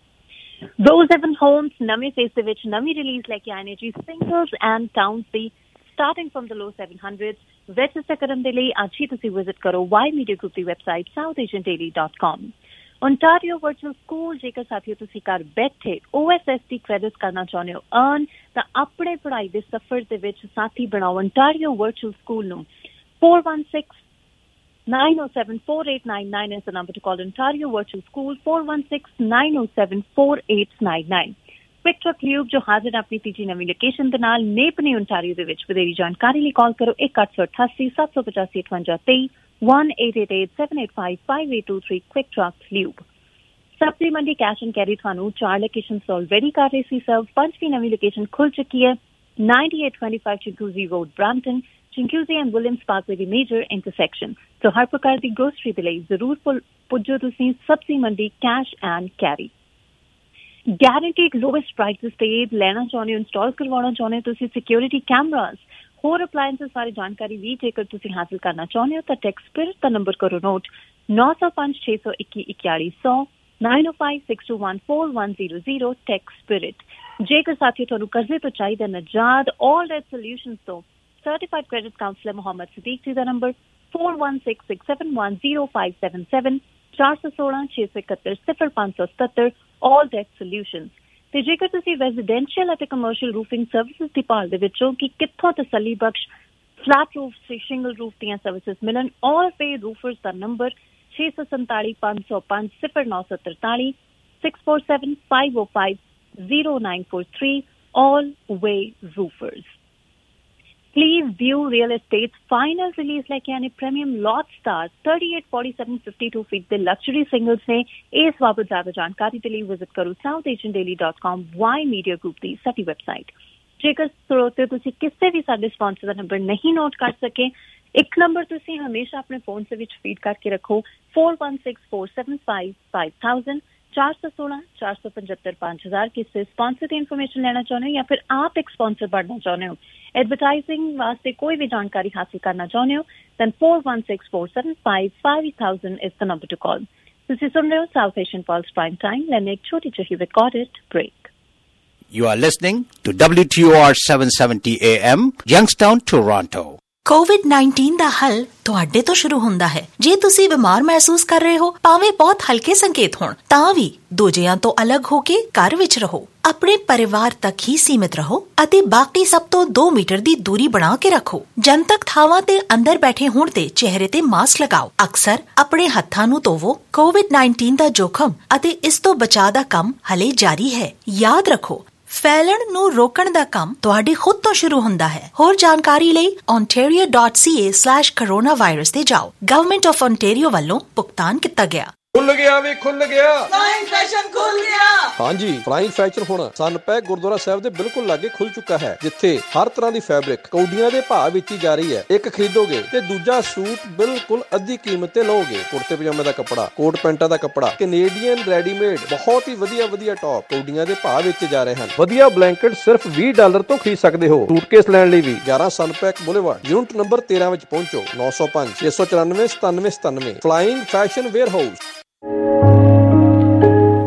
Rose Heaven Homes ਨਵੇਂ phase ਦੇ ਵਿੱਚ ਨਵੀਂ ਰਿਲੀਜ਼ ਲੈ ਕੇ ਆਏ ਨੇ ਜੀ, ਸਿੰਗਲਸ ਐਂਡ ਟਾਊਨਸ ਦੀ, starting from the low seven hundreds। Register ਕਰਨ ਦੇ ਲਈ ਅੱਜ ਹੀ ਤੁਸੀਂ ਵਿਜ਼ਿਟ ਕਰੋ ਵਾਈ ਮੀਡੀਆ ਗਰੁੱਪ ਦੀ website south asian daily dot com। Ontario Virtual School, ਜੇਕਰ ਸਾਥੀਓ ਤੁਸੀਂ ਘਰ ਬੈਠੇ O S S T credit ਕਰਨਾ ਚਾਹੁੰਦੇ ਹੋ ਅਰਨ, ਤਾਂ ਆਪਣੇ ਪੜ੍ਹਾਈ ਦੇ ਸਫ਼ਰ ਦੇ ਵਿੱਚ ਸਾਥੀ ਬਣਾਓ Ontario Virtual School ਨੂੰ। four one six nine oh seven four eight nine nine is the number to call Ontario Virtual School, four one six nine oh seven four eight nine nine। Quick Truck Lube ਜੋ ਹਾਜ਼ਰ ਆਪਣੀ ਤੀਜੀ ਨਵੀਂ location ਦੇ ਨਾਲ ਨੇਪਨੀ Ontario ਦੇ ਵਿੱਚ। ਵਧੇਰੀ ਜਾਣਕਾਰੀ ਲਈ ਕਾਲ ਕਰੋ ਇੱਕ ਅੱਠ ਸੌ ਅਠਾਸੀ ਸੱਤ ਸੌ ਪਚਾਸੀ ਅਠਵੰਜਾ ਤੇਈ one eight eight eight seven eight five five eight two three। Quick Truck Lube। ਸਬਜ਼ੀ ਮੰਡੀ ਕੈਸ਼ ਐਂਡ ਕੈਰੀ ਤੁਹਾਨੂੰ ਚਾਰ ਲੋਕੇਸ਼ਨਸ ਆਲਰੇਡੀ ਕਰ ਰਹੀ ਸੀ ਸਰਵ, ਪੰਜਵੀਂ ਨਵੀਂ ਲੋਕੇਸ਼ਨ ਖੁੱਲ ਚੁੱਕੀ ਹੈ ninety-eight twenty-five Chinguacousy Road, Brampton, Chinguacousy and Williams Parkway ਦੀ ਮੇਜਰ ਇੰਟਰਸੈਕਸ਼ਨ। ਸੋ ਹਰ ਪ੍ਰਕਾਰ ਦੀ ਗਰੋਸਰੀ ਦੇ ਲਈ ਜ਼ਰੂਰ ਪੁੱਜੋ ਤੁਸੀਂ Sabzi Mandi cash and carry. Guaranteed lowest prices ਤੇ ਲੈਣਾ ਚਾਹੁੰਦੇ ਹੋ, ਇੰਸਟਾਲ ਕਰਵਾਉਣਾ ਚਾਹੁੰਦੇ ਹੋ ਤੁਸੀਂ ਸਿਕਿਉਰਿਟੀ ਕੈਮਰਾਜ਼, ਹੋਰ ਅਪਲਾਇੰਸਿਸ ਬਾਰੇ ਜਾਣਕਾਰੀ ਵੀ ਜੇਕਰ ਤੁਸੀਂ ਹਾਸਿਲ ਕਰਨਾ ਚਾਹੁੰਦੇ ਹੋ ਤਾਂ ਟੈਕਸਪਿਰਿਟ ਦਾ ਨੰਬਰ ਕਰੋ ਨੋਟ ਨੌ ਸੌ ਪੰਜ ਛੇ ਸੌ ਇੱਕੀ ਇਕਤਾਲੀ ਸੌ nine oh five six two one four one zero zero। ਟੈਕਸਪਿਰਿਟ। ਜੇਕਰ ਸਾਥੀ ਤੁਹਾਨੂੰ ਕਰਜ਼ੇ ਤੋਂ ਚਾਹੀਦਾ ਨਜਾਦ, ਆਲ ਰੈਡ ਸੋਲਿਊਸ਼ਨਸ ਤੋਂ certified credit counsellor Muhammad Sadiq ji ਦਾ number four one six six seven one zero five seven seven ਚਾਰ ਸੌ ਸੋਲਾਂ ਛੇ ਸੌ ਇਕਹੱਤਰ ਸਿਫਰ ਪੰਜ ਸੌ ਸਤੱਤਰ ਆਲ ਡੈਟ ਸੋਲਿਊਸ਼ਨਸ। ਤੇ ਜੇਕਰ ਤੁਸੀਂ ਰੈਜ਼ੀਡੈਂਸ਼ੀਅਲ ਅਤੇ ਕਮਰਸ਼ੀਅਲ ਰੂਫਿੰਗ ਸਰਵਿਸਿਜ਼ ਦੀ ਭਾਲ ਦੇ ਵਿੱਚੋਂ ਕਿ ਕਿੱਥੋਂ ਤਸੱਲੀ ਬਖਸ਼ ਫਲੈਟ ਰੂਫ ਤੇ ਸ਼ਿੰਗਲ ਰੂਫ ਦੀਆਂ ਸਰਵਿਸਿਜ਼ ਮਿਲਣ, ਆਲ ਪੇ ਰੂਫਰਸ ਦਾ ਨੰਬਰ ਛੇ ਸੌ ਸੰਤਾਲੀ ਪੰਜ ਸੌ ਪੰਜ ਸਿਫਰ ਨੌ ਸੌ ਤਰਤਾਲੀ six four seven five oh five zero nine four three। all way roofers। Please view real estate's final release like यानी premium lot stars thirty-eight forty-seven fifty-two feet the luxury singles ने। इस बाबत ज़्यादा जानकारी के लिए विजिट करो south asian daily dot com Y Media Group ਦੀ ਸਾਡੀ ਵੈਬਸਾਈਟ। ਜੇਕਰ ਸਰੋਤੇ ਤੁਸੀਂ ਕਿਸੇ ਵੀ ਸਾਡੇ ਸਪਾਂਸਰ ਦਾ ਨੰਬਰ ਨਹੀਂ ਨੋਟ ਕਰ ਸਕੇ, ਇੱਕ ਨੰਬਰ ਤੁਸੀਂ ਹਮੇਸ਼ਾ ਆਪਣੇ ਫੋਨ ਦੇ ਵਿੱਚ ਫੀਡ ਕਰਕੇ ਰੱਖੋ four one six four seven five five thousand ਚਾਰ ਸੌ ਸੋਲਾਂ ਚਾਰ ਸੌ ਪਝੱਤਰ ਪੰਜ ਹਜ਼ਾਰ। ਕਿਸੇ ਸਪਾਂਸਰ ਦੀ ਇਨਫੋਰਮੇਸ਼ਨ ਲੈਣਾ ਚਾਹੁੰਦੇ ਹੋ ਜਾਂ ਫਿਰ ਆਪ ਇੱਕ ਸਪਾਂਸਰ ਬਣਨਾ ਚਾਹੁੰਦੇ ਹੋ, ਐਡਵਰਟਾਈਜ਼ਿੰਗ ਵਾਸਤੇ ਕੋਈ ਵੀ ਜਾਣਕਾਰੀ ਹਾਸਿਲ ਕਰਨਾ ਚਾਹੁੰਦੇ ਹੋ, then four one six four seven five five thousand is the number to call। ਤੁਸੀਂ ਸੁਣ ਰਹੇ ਹੋ South Asian plus prime time. ਲੈਣੇ ਇੱਕ ਛੋਟੀ ਜਿਹੀ recorded break. You are listening to W T O R seven seventy A M, Youngstown, Toronto। Covid nineteen ਦਾ ਹੱਲ ਤੁਹਾਡੇ ਤੋਂ ਸ਼ੁਰੂ ਹੁੰਦਾ ਹੈ। ਜੇ ਤੁਸੀਂ ਬਿਮਾਰ ਮਹਿਸੂਸ ਕਰ ਰਹੇ ਹੋ, ਭਾਵੇਂ ਬਹੁਤ ਹਲਕੇ ਸੰਕੇਤ ਹੋਣ, ਤਾਂ ਵੀ ਦੂਜਿਆਂ ਤੋਂ ਅਲੱਗ ਹੋ ਕੇ ਘਰ ਵਿੱਚ ਰਹੋ। ਆਪਣੇ ਪਰਿਵਾਰ ਤੱਕ ਹੀ ਸੀਮਿਤ ਰਹੋ ਅਤੇ ਬਾਕੀ ਸਭ ਤੋਂ ਦੋ ਮੀਟਰ ਦੀ ਦੂਰੀ ਬਣਾ ਕੇ ਰੱਖੋ। ਜਨਤਕ ਥਾਵਾਂ ਤੇ ਅੰਦਰ ਬੈਠੇ ਹੋਣ ਤੇ ਚਿਹਰੇ ਤੇ ਮਾਸਕ ਲਗਾਓ। ਅਕਸਰ ਆਪਣੇ ਹੱਥਾਂ ਨੂੰ ਧੋਵੋ। ਕੋਵਿਡ nineteen ਦਾ ਜੋਖਮ ਅਤੇ ਇਸ ਤੋਂ ਬਚਾਅ ਦਾ ਕੰਮ ਹਲੇ ਜਾਰੀ ਹੈ। ਯਾਦ ਰੱਖੋ, ਫੈਲਣ ਨੂੰ ਰੋਕਣ ਦਾ ਕੰਮ ਤੁਹਾਡੇ ਖੁਦ ਤੋਂ ਸ਼ੁਰੂ ਹੁੰਦਾ ਹੈ। ਹੋਰ ਜਾਣਕਾਰੀ ਲਈ ontario dot c a slash coronavirus ਤੇ ਜਾਓ। ਗਵਰਨਮੈਂਟ ਆਫ ontario ਵੱਲੋਂ ਭੁਗਤਾਨ ਕੀਤਾ ਗਿਆ। ਖੁੱਲ ਗਿਆ ਵੀ ਖੁੱਲ ਗਿਆ ਫਲਾਈਂਗ ਫੈਸ਼ਨ ਖੁੱਲ ਗਿਆ। ਹਾਂਜੀ, ਫਲਾਈਂਗ ਫੈਸ਼ਨ ਹੁਣ ਸਨਪੈਕ ਗੁਰਦੁਆਰਾ ਸਾਹਿਬ ਦੇ ਬਿਲਕੁਲ ਲਾਗੇ ਖੁੱਲ ਚੁੱਕਾ ਹੈ, ਜਿੱਥੇ ਹਰ ਤਰ੍ਹਾਂ ਦੀ ਫੈਬਰਿਕ ਕੌਡੀਆਂ ਦੇ ਭਾਅ ਵਿੱਚ ਹੀ ਜਾ ਰਹੀ ਹੈ। ਇੱਕ ਖਰੀਦੋਗੇ ਤੇ ਦੂਜਾ ਸੂਟ ਬਿਲਕੁਲ ਅੱਧੀ ਕੀਮਤ ਤੇ ਲਓਗੇ। ਕੁੜਤੇ ਪਜਾਮੇ ਦਾ ਕੱਪੜਾ, ਕੋਟ ਪੈਂਟਾਂ ਦਾ ਕੱਪੜਾ, ਕੈਨੇਡੀਅਨ ਰੈਡੀਮੇਡ, ਬਹੁਤ ਹੀ ਵਧੀਆ ਵਧੀਆ ਟੌਪ ਕੌਡੀਆਂ ਦੇ ਭਾਅ ਵਿੱਚ ਜਾ ਰਹੇ ਹਨ। ਵਧੀਆ ਬਲੈਂਕਟ ਸਿਰਫ ਵੀਹ ਡਾਲਰ ਤੋਂ ਖਰੀਦ ਸਕਦੇ ਹੋ। ਸੂਟਕੇਸ ਲੈਣ ਲਈ ਵੀ ਗਿਆਰਾਂ ਸਨਪੈਕ ਬੁਲੇਵਾਰਡ, ਯੂਨਿਟ ਨੰਬਰ ਤੇਰਾਂ ਵਿੱਚ ਪਹੁੰਚੋ। ਨੌ ਸੌ ਪੰਜ ਛੇ ਸੌ ਚੁਰਾਨਵੇਂ ਸਤਾਨਵੇਂ ਸਤਾਨਵੇਂ। Flying fashion warehouse.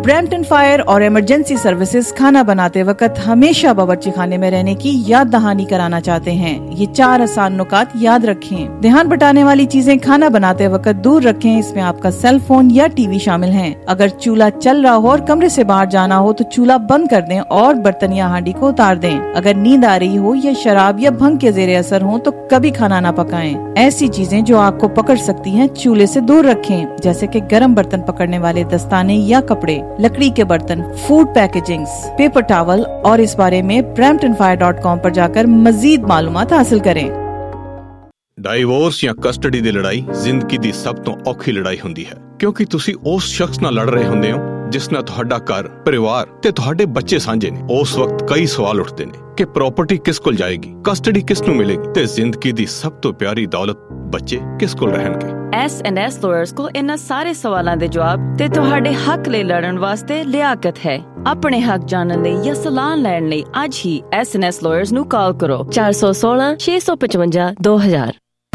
Brampton fire और इमरजेंसी सर्विसेज खाना बनाते वक्त हमेशा बावर्ची खाने में रहने की याद दहानी कराना चाहते हैं। ये चार आसान नुकात याद रखें। ध्यान बटाने वाली चीजें खाना बनाते वक्त दूर रखें। इसमें आपका सेल फोन या टीवी शामिल हैं। अगर चूल्हा चल रहा हो और कमरे से बाहर जाना हो तो चूल्हा बंद कर दें और बर्तन या हांडी को उतार दें। अगर नींद आ रही हो या शराब या भंग के जेरे असर हो तो कभी खाना ना पकाएं। ऐसी चीजें जो आग को पकड़ सकती हैं चूल्हे से दूर रखें, जैसे कि गर्म बर्तन पकड़ने वाले दस्ताने या कपड़े, लकड़ी के बर्तन, फूड पैकेजिंग्स, पेपर टॉवल। और इस बारे में ब्रैम्पटन फायर डॉट कॉम पर जाकर मजीद मालूमात हासिल करें। ਡਾਈਵੋਰਸ ਜਾਂ ਕਸਟਡੀ ਦੀ ਲੜਾਈ ਜ਼ਿੰਦਗੀ ਦੀ ਸਭ ਤੋਂ ਔਖੀ ਲੜਾਈ ਹੁੰਦੀ ਹੈ, ਕਿਉਂਕਿ ਤੁਸੀਂ ਉਸ ਸ਼ਖਸ ਨਾਲ ਲੜ ਰਹੇ ਹੁੰਦੇ ਹੋ ਜਿਸ ਨਾਲ ਤੁਹਾਡਾ ਘਰ, ਪਰਿਵਾਰ ਤੇ ਤੁਹਾਡੇ ਬੱਚੇ ਸਾਂਝੇ ਨੇ। ਉਸ ਵਕਤ ਕਈ ਸਵਾਲ ਉੱਠਦੇ ਨੇ ਕਿ ਪ੍ਰਾਪਰਟੀ ਕਿਸ ਕੋਲ ਜਾਏਗੀ, ਕਸਟਡੀ ਕਿਸ ਨੂੰ ਮਿਲੇਗੀ ਤੇ ਜ਼ਿੰਦਗੀ ਦੀ ਸਭ ਤੋਂ ਪਿਆਰੀ ਦੌਲਤ ਬੱਚੇ ਕਿਸ ਕੋਲ ਰਹਿਣਗੇ। ਐਸ ਐਂਡ ਐਸ ਲਾਇਰਸ ਕੋਲ ਇਹਨਾਂ ਸਾਰੇ ਸਵਾਲਾਂ ਦੇ ਜਵਾਬ ਤੇ ਤੁਹਾਡੇ ਹੱਕ ਲਈ ਲੜਨ ਵਾਸਤੇ ਲਿਆਕਤ ਹੈ। ਆਪਣੇ ਹੱਕ ਜਾਣਨ ਲਈ ਜਾਂ ਸਲਾਹ ਲੈਣ ਲਈ ਅੱਜ ਹੀ ਐਸ ਐਂਡ ਐਸ ਲਾਇਰਸ ਨੂੰ ਕਾਲ ਕਰੋ ਚਾਰ ਸੌ ਸੋਲਾਂ ਛੇ ਸੌ ਪਚਵੰਜਾ ਦੋ ਹਜ਼ਾਰ।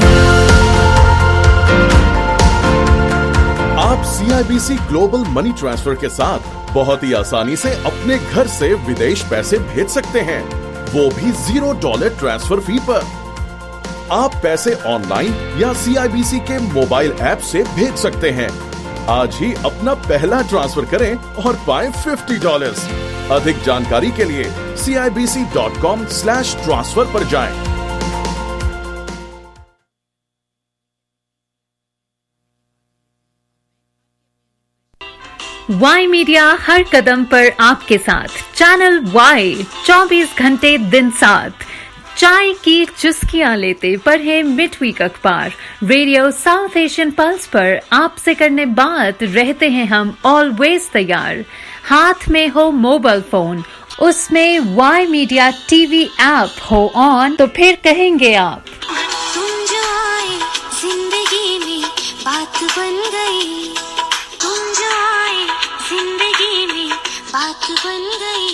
आप C I B C global money transfer के साथ बहुत ही आसानी से अपने घर से विदेश पैसे भेज सकते हैं, वो भी जीरो डॉलर ट्रांसफर फी पर। आप पैसे ऑनलाइन या सी आई बी सी के मोबाइल ऐप से भेज सकते हैं। आज ही अपना पहला ट्रांसफर करें और पाएं फिफ्टी डॉलर्स। अधिक जानकारी के लिए C I B C dot com slash transfer पर जाएं। वाई मीडिया हर कदम पर आपके साथ। चैनल वाई चौबीस घंटे दिन साथ। चाय की चुस्कियां लेते पढ़े मिड वीक अखबार। रेडियो साउथ एशियन पल्स पर आपसे करने बात रहते हैं हम ऑलवेज तैयार। हाथ में हो मोबाइल फोन, उसमें वाई मीडिया टीवी ऐप हो ऑन तो फिर कहेंगे आप तुम जो आए जिंदगी में बात बन गई। तुम जो आए जिंदगी में बात बन गई।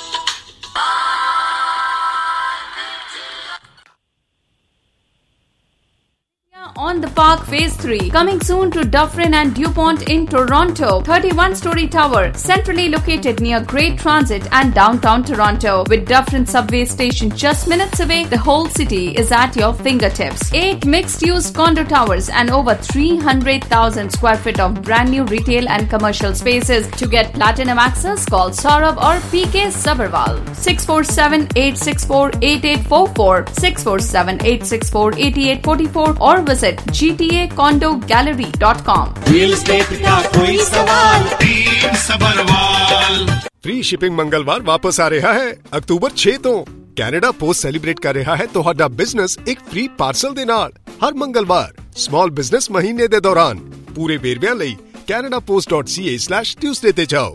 On the Park Phase three. Coming soon to Dufferin and DuPont in Toronto. thirty-one story tower, centrally located near Great Transit and downtown Toronto. With Dufferin subway station just minutes away, the whole city is at your fingertips. Eight mixed-use condo towers and over three hundred thousand square feet of brand new retail and commercial spaces. To get platinum access, call Saurabh or P K Sabharwal. six four seven, eight six four, eight eight four four, six four seven, eight six four, eight eight four four or visit G T A condo gallery dot com. Real estate का कोई सवाल, team Sabharwal. Free shipping मंगलवार वापस आ रहा है अक्टूबर छह ਤੋਂ। Canada post celebrate ਕਰ ਰਿਹਾ ਹੈ ਤੁਹਾਡਾ ਬਿਜ਼ਨਸ ਇੱਕ ਫ੍ਰੀ ਪਾਰਸਲ ਦੇ ਨਾਲ ਹਰ ਮੰਗਲਵਾਰ ਸਮਾਲ ਬਿਜ਼ਨਸ ਮਹੀਨੇ ਦੇ ਦੌਰਾਨ। ਪੂਰੇ ਵੇਰਵਿਆਂ ਲਈ canada post dot c a slash tuesday ਤੇ ਜਾਓ।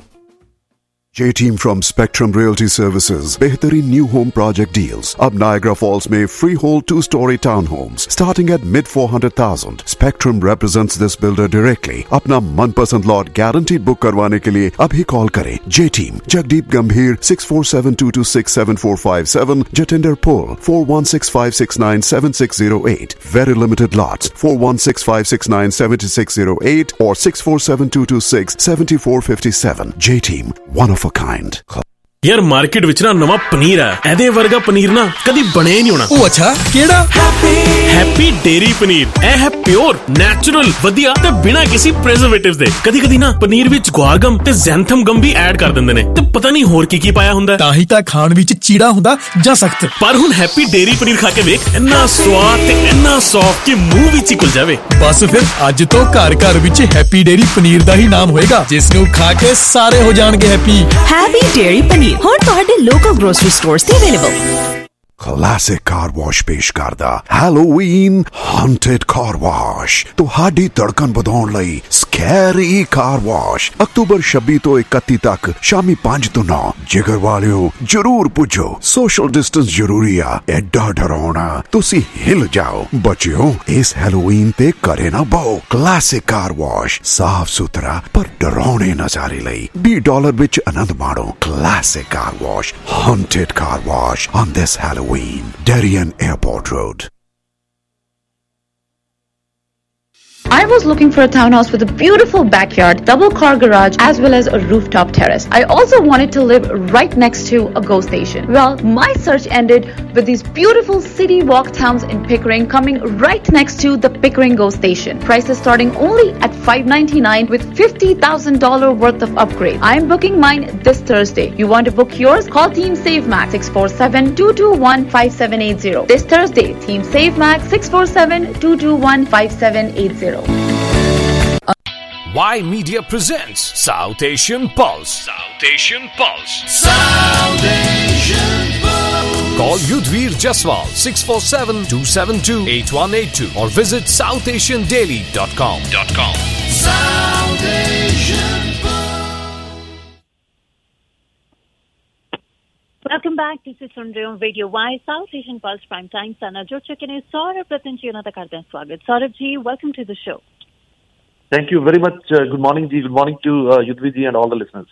J-Team from Spectrum Realty Services. बेहतरीन new home project deals. अब Niagara Falls में freehold two-story townhomes starting at mid four hundred thousand. Spectrum represents this builder directly. अपना मनपसंद lot guaranteed book करवाने के लिए अभी कॉल करें। J-Team, Jagdeep Gambhir six four seven two two six seven four five seven, Jatinder Pol four one six five six nine seven six zero eight. Very limited lots four one six five six nine seven six zero eight or six four seven two two six seven four five seven. J-Team, one of kind. यार market विच ना नवा पनीर है, एदे वर्गा पनीर ना कदी बने नहीं होना। ओ अच्छा केड़ा? Happy dairy paneer. ए है प्योर नेचुरल वधिया ते बिना किसी प्रिजर्वेटिव्स दे। कदी कदी ना पनीर विच ग्वारगम ते ज़ैंथम गम भी ऐड कर दिंदे ने ते पता नहीं होर की की पाया हुंदा। ताही ता खाण विच चीड़ा हुंदा जा सख्त। पर हुन हैप्पी डेयरी पनीर खा के वेख, इन्ना स्वाद ते इन्ना सॉफ्ट कि मुंह विच ही घुल जावे। बस फिर अज तो घर घर विच हैप्पी डेयरी पनीर दा ही नाम होएगा, जिसनु खा के सारे हो जाणगे हैप्पी। हैप्पी डेयरी पनीर ਹੁਣ ਤੁਹਾਡੇ ਲੋਕਲ ਗਰੋਸਰੀ ਸਟੋਰਸ ਤੇ ਅਵੇਲੇਬਲ। Classic Car Wash पेश करदा Halloween Haunted Car Wash ਤੁਹਾਡੀ ਧੜਕਣ ਵਧਾਉਣ ਲਈ Scary Car Wash ਅਕਤੂਬਰ ਛੱਬੀ ਤੋਂ ਇਕੱਤੀ ਤੱਕ ਸ਼ਾਮੀ ਪੰਜ ਤੋਂ ਨੌ। ਜਿਗਰ ਵਾਲਿਓ ਜਰੂਰ ਪੁੱਜੋ, ਸੋਸ਼ਲ ਡਿਸਟੈਂਸ ਜ਼ਰੂਰੀ ਆ। ਐਡਾ ਡਰਾਉਣਾ ਤੁਸੀਂ ਹਿਲ ਜਾਓ। ਬਚਿਓ ਇਸ ਹੈਲੋਵੀਨ ਤੇ ਕਰੇ ਨਾ ਬਹੁ। Classic Car Wash ਸਾਫ ਸੁਥਰਾ ਪਰ ਡਰਾਉਣੇ ਨਜ਼ਾਰੇ ਲਈ ਵੀਹ ਡਾਲਰ ਵਿੱਚ ਆਨੰਦ ਮਾਣੋ। Classic Car Wash Haunted Car Wash on this Halloween Darien Airport Road. I was looking for a townhouse with a beautiful backyard, double car garage, as well as a rooftop terrace. I also wanted to live right next to a GO station. Well, my search ended with these beautiful city walk towns in Pickering coming right next to the Pickering GO station. Prices starting only at five ninety-nine with fifty thousand dollars worth of upgrade. I am booking mine this Thursday. You want to book yours? Call Team Save Max six four seven, two two one, five seven eight zero. This Thursday, Team Save Max six four seven, two two one, five seven eight zero. Y Media presents South Asian Pulse. South Asian Pulse. South Asian Pulse. Call Yudhvir Jaswal six four seven, two seven two, eight one eight two or visit south asian daily dot com. South Asian Pulse. Welcome back. This is सुन रहे हो radio Y South Asian pulse prime time Sana जुड़ चुके हैं सौरभ रतन जी उन्होंने करते हैं स्वागत Saurabh ji welcome to the show Thank you very much. Uh, good morning ji. Good morning to uh, Yudhvi ji and all the listeners.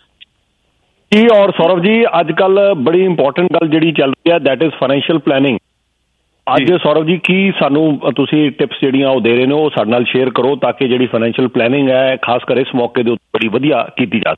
जी और सौरभ जी अजकल बड़ी इंपॉर्टेंट गल ਜਿਹੜੀ ਚੱਲ ਰਹੀ ਹੈ that is financial planning. ਅੱਜ ਸੌਰਭ ਜੀ ਕੀ ਸਾਨੂੰ ਤੁਸੀਂ ਟਿਪਸ ਜਿਹੜੀਆਂ ਉਹ ਦੇ ਰਹੇ ਨੇ ਉਹ ਸਾਡੇ ਨਾਲ ਸ਼ੇਅਰ ਕਰੋ ਤਾਂ ਕਿ ਜਿਹੜੀ ਫਾਈਨੈਂਸ਼ੀਅਲ ਪਲੈਨਿੰਗ ਹੈ ਖਾਸ ਕਰ ਇਸ ਮੌਕੇ ਦੇ ਉੱਤੇ ਬੜੀ ਵਧੀਆ ਕੀਤੀ ਜਾ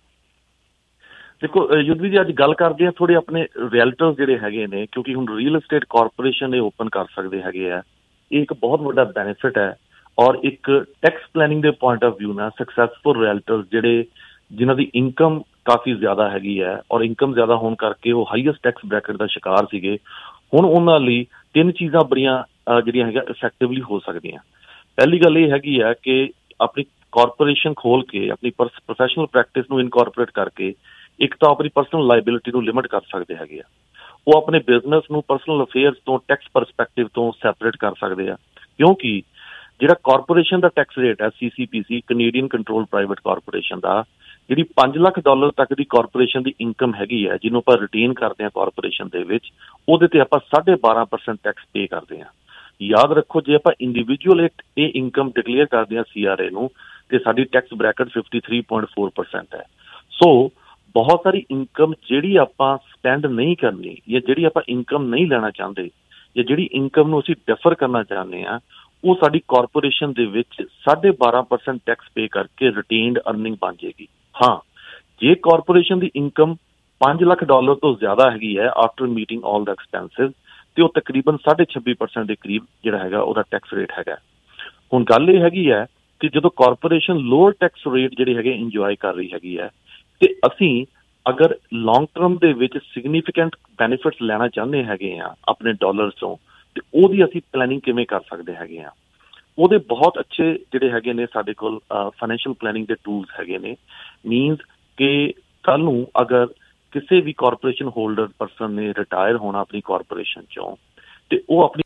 ਸਕੇ। ਦੇਖੋ ਯੁੱਧਵੀ ਜੀ ਅੱਜ ਗੱਲ ਕਰਦੇ ਹਾਂ ਥੋੜੇ ਆਪਣੇ ਰੀਅਲਟਰਸ ਜਿਹੜੇ ਹੈਗੇ ਨੇ ਕਿਉਂਕਿ ਹੁਣ ਰੀਅਲ ਏਸਟੇਟ ਕਾਰਪੋਰੇਸ਼ਨ ਇਹ ਓਪਨ ਕਰ ਸਕਦੇ ਹੈਗੇ ਆ ਇਹ ਇੱਕ ਬਹੁਤ ਵੱਡਾ ਬੈਨੀਫਿਟ ਹੈ ਔਰ ਇੱਕ ਟੈਕਸ ਪਲੈਨਿੰਗ ਦੇ ਪੁਆਇੰਟ ਆਫ ਵਿਊ ਨਾਲ ਸਕਸੈਸਫੁਲ ਰੀਅਲਟਰਸ ਜਿਹੜੇ ਜਿਨ੍ਹਾਂ ਦੀ ਇਨਕਮ ਕਾਫੀ ਜ਼ਿਆਦਾ ਹੈਗੀ ਹੈ ਔਰ ਇਨਕਮ ਜ਼ਿਆਦਾ ਹੋਣ ਕਰਕੇ ਉਹ ਹਾਈਐਸਟ ਟੈਕਸ ਬ੍ਰੈਕਟ ਦਾ ਸ਼ਿਕਾਰ ਸੀਗੇ ਹੁਣ ਉਹਨਾਂ ਲਈ ਤਿੰਨ ਚੀਜ਼ਾਂ ਬੜੀਆਂ ਜਿਹੜੀਆਂ ਹੈਗੀਆਂ ਇਫੈਕਟਿਵਲੀ ਹੋ ਸਕਦੀਆਂ। ਪਹਿਲੀ ਗੱਲ ਇਹ ਹੈਗੀ ਹੈ ਕਿ ਆਪਣੀ ਕਾਰਪੋਰੇਸ਼ਨ ਖੋਲ ਕੇ ਆਪਣੀ ਪ੍ਰੋਫੈਸ਼ਨਲ ਪ੍ਰੈਕਟਿਸ ਨੂੰ ਇਨਕਾਰਪੋਰੇਟ ਕਰਕੇ ਇੱਕ ਤਾਂ ਆਪਣੀ ਪਰਸਨਲ ਲਾਇਬਿਲਿਟੀ ਨੂੰ ਲਿਮਿਟ ਕਰ ਸਕਦੇ ਹੈਗੇ ਆ ਉਹ ਆਪਣੇ ਬਿਜ਼ਨਸ ਨੂੰ ਪਰਸਨਲ ਅਫੇਅਰਸ ਤੋਂ ਟੈਕਸ ਪਰਸਪੈਕਟਿਵ ਤੋਂ ਸੈਪਰੇਟ ਕਰ ਸਕਦੇ ਆ ਕਿਉਂਕਿ ਜਿਹੜਾ ਕਾਰਪੋਰੇਸ਼ਨ ਦਾ ਟੈਕਸ ਰੇਟ ਹੈ C C P C Canadian control private corporation ਦਾ ਜਿਹੜੀ ਪੰਜ ਲੱਖ ਡਾਲਰ ਤੱਕ ਦੀ ਕਾਰਪੋਰੇਸ਼ਨ ਦੀ ਇਨਕਮ ਹੈਗੀ ਹੈ ਜਿਹਨੂੰ ਆਪਾਂ ਰਿਟੇਨ ਕਰਦੇ ਹਾਂ ਕਾਰਪੋਰੇਸ਼ਨ ਦੇ ਵਿੱਚ ਉਹਦੇ ਤੇ ਆਪਾਂ ਸਾਢੇ ਬਾਰਾਂ ਪਰਸੈਂਟ ਟੈਕਸ ਪੇ ਕਰਦੇ ਹਾਂ। ਯਾਦ ਰੱਖੋ ਜੇ ਆਪਾਂ ਇੰਡੀਵਿਜੂਅਲ ਇਹ ਇਨਕਮ ਡਿਕਲੇਅਰ ਕਰਦੇ ਹਾਂ ਸੀ ਆਰ ਏ ਨੂੰ ਤੇ ਸਾਡੀ tax bracket fifty three point four percent ਹੈ। ਸੋ ਬਹੁਤ ਸਾਰੀ ਇਨਕਮ ਜਿਹੜੀ ਆਪਾਂ ਸਪੈਂਡ ਨਹੀਂ ਕਰਨੀ ਜਾਂ ਜਿਹੜੀ ਆਪਾਂ ਇਨਕਮ ਨਹੀਂ ਲੈਣਾ ਚਾਹੁੰਦੇ ਜਾਂ ਜਿਹੜੀ ਇਨਕਮ ਨੂੰ ਅਸੀਂ ਡਿਫਰ ਕਰਨਾ ਚਾਹੁੰਦੇ ਹਾਂ ਉਹ ਸਾਡੀ ਕਾਰਪੋਰੇਸ਼ਨ ਦੇ ਵਿੱਚ ਸਾਢੇ ਬਾਰਾਂ ਪਰਸੈਂਟ ਟੈਕਸ ਪੇ ਕਰਕੇ ਰਿਟੇਨਡ ਅਰਨਿੰਗ ਬਣ ਜਾਏਗੀ। ਹਾਂ ਜੇ ਕਾਰਪੋਰੇਸ਼ਨ ਦੀ ਇਨਕਮ ਪੰਜ ਲੱਖ ਡਾਲਰ ਤੋਂ ਜ਼ਿਆਦਾ ਹੈਗੀ ਹੈ after meeting all the expenses ਤੇ ਉਹ ਤਕਰੀਬਨ ਸਾਢੇ ਛੱਬੀ ਪਰਸੈਂਟ ਦੇ ਕਰੀਬ ਜਿਹੜਾ ਹੈਗਾ ਉਹਦਾ ਟੈਕਸ ਰੇਟ ਹੈਗਾ। ਹੁਣ ਗੱਲ ਇਹ ਹੈਗੀ ਹੈ ਕਿ ਜਦੋਂ ਕਾਰਪੋਰੇਸ਼ਨ ਲੋਅਰ ਟੈਕਸ ਰੇਟ ਜਿਹੜੇ ਹੈਗੇ ਇੰਜੋਏ ਕਰ ਰਹੀ ਹੈਗੀ ਹੈ ਤੇ ਅਸੀਂ ਅਗਰ ਲੌਂਗ ਟਰਮ ਦੇ ਵਿੱਚ ਸਿਗਨੀਫਿਕੈਂਟ ਬੈਨੀਫਿਟਸ ਲੈਣਾ ਚਾਹੁੰਦੇ ਹੈਗੇ ਆ ਆਪਣੇ ਡਾਲਰਸ ਤੋਂ ਤੇ ਉਹਦੀ ਅਸੀਂ ਪਲੈਨਿੰਗ ਕਿਵੇਂ ਕਰ ਸਕਦੇ ਹੈਗੇ ਆ ਉਹਦੇ ਬਹੁਤ ਅੱਛੇ ਜਿਹੜੇ ਹੈਗੇ ਨੇ ਸਾਡੇ ਕੋਲ ਫਾਈਨੈਂਸ਼ੀਅਲ ਪਲੈਨਿੰਗ ਦੇ ਟੂਲਸ ਹੈਗੇ ਨੇ ਮੀਨਸ ਕਿ ਕੱਲ ਨੂੰ ਅਗਰ ਕਿਸੇ ਵੀ ਕਾਰਪੋਰੇਸ਼ਨ ਹੋਲਡਰ ਪਰਸਨ ਨੇ ਰਿਟਾਇਰ ਹੋਣਾ ਆਪਣੀ ਕਾਰਪੋਰੇਸ਼ਨ ਚੋਂ ਤੇ ਉਹ ਆਪਣੀ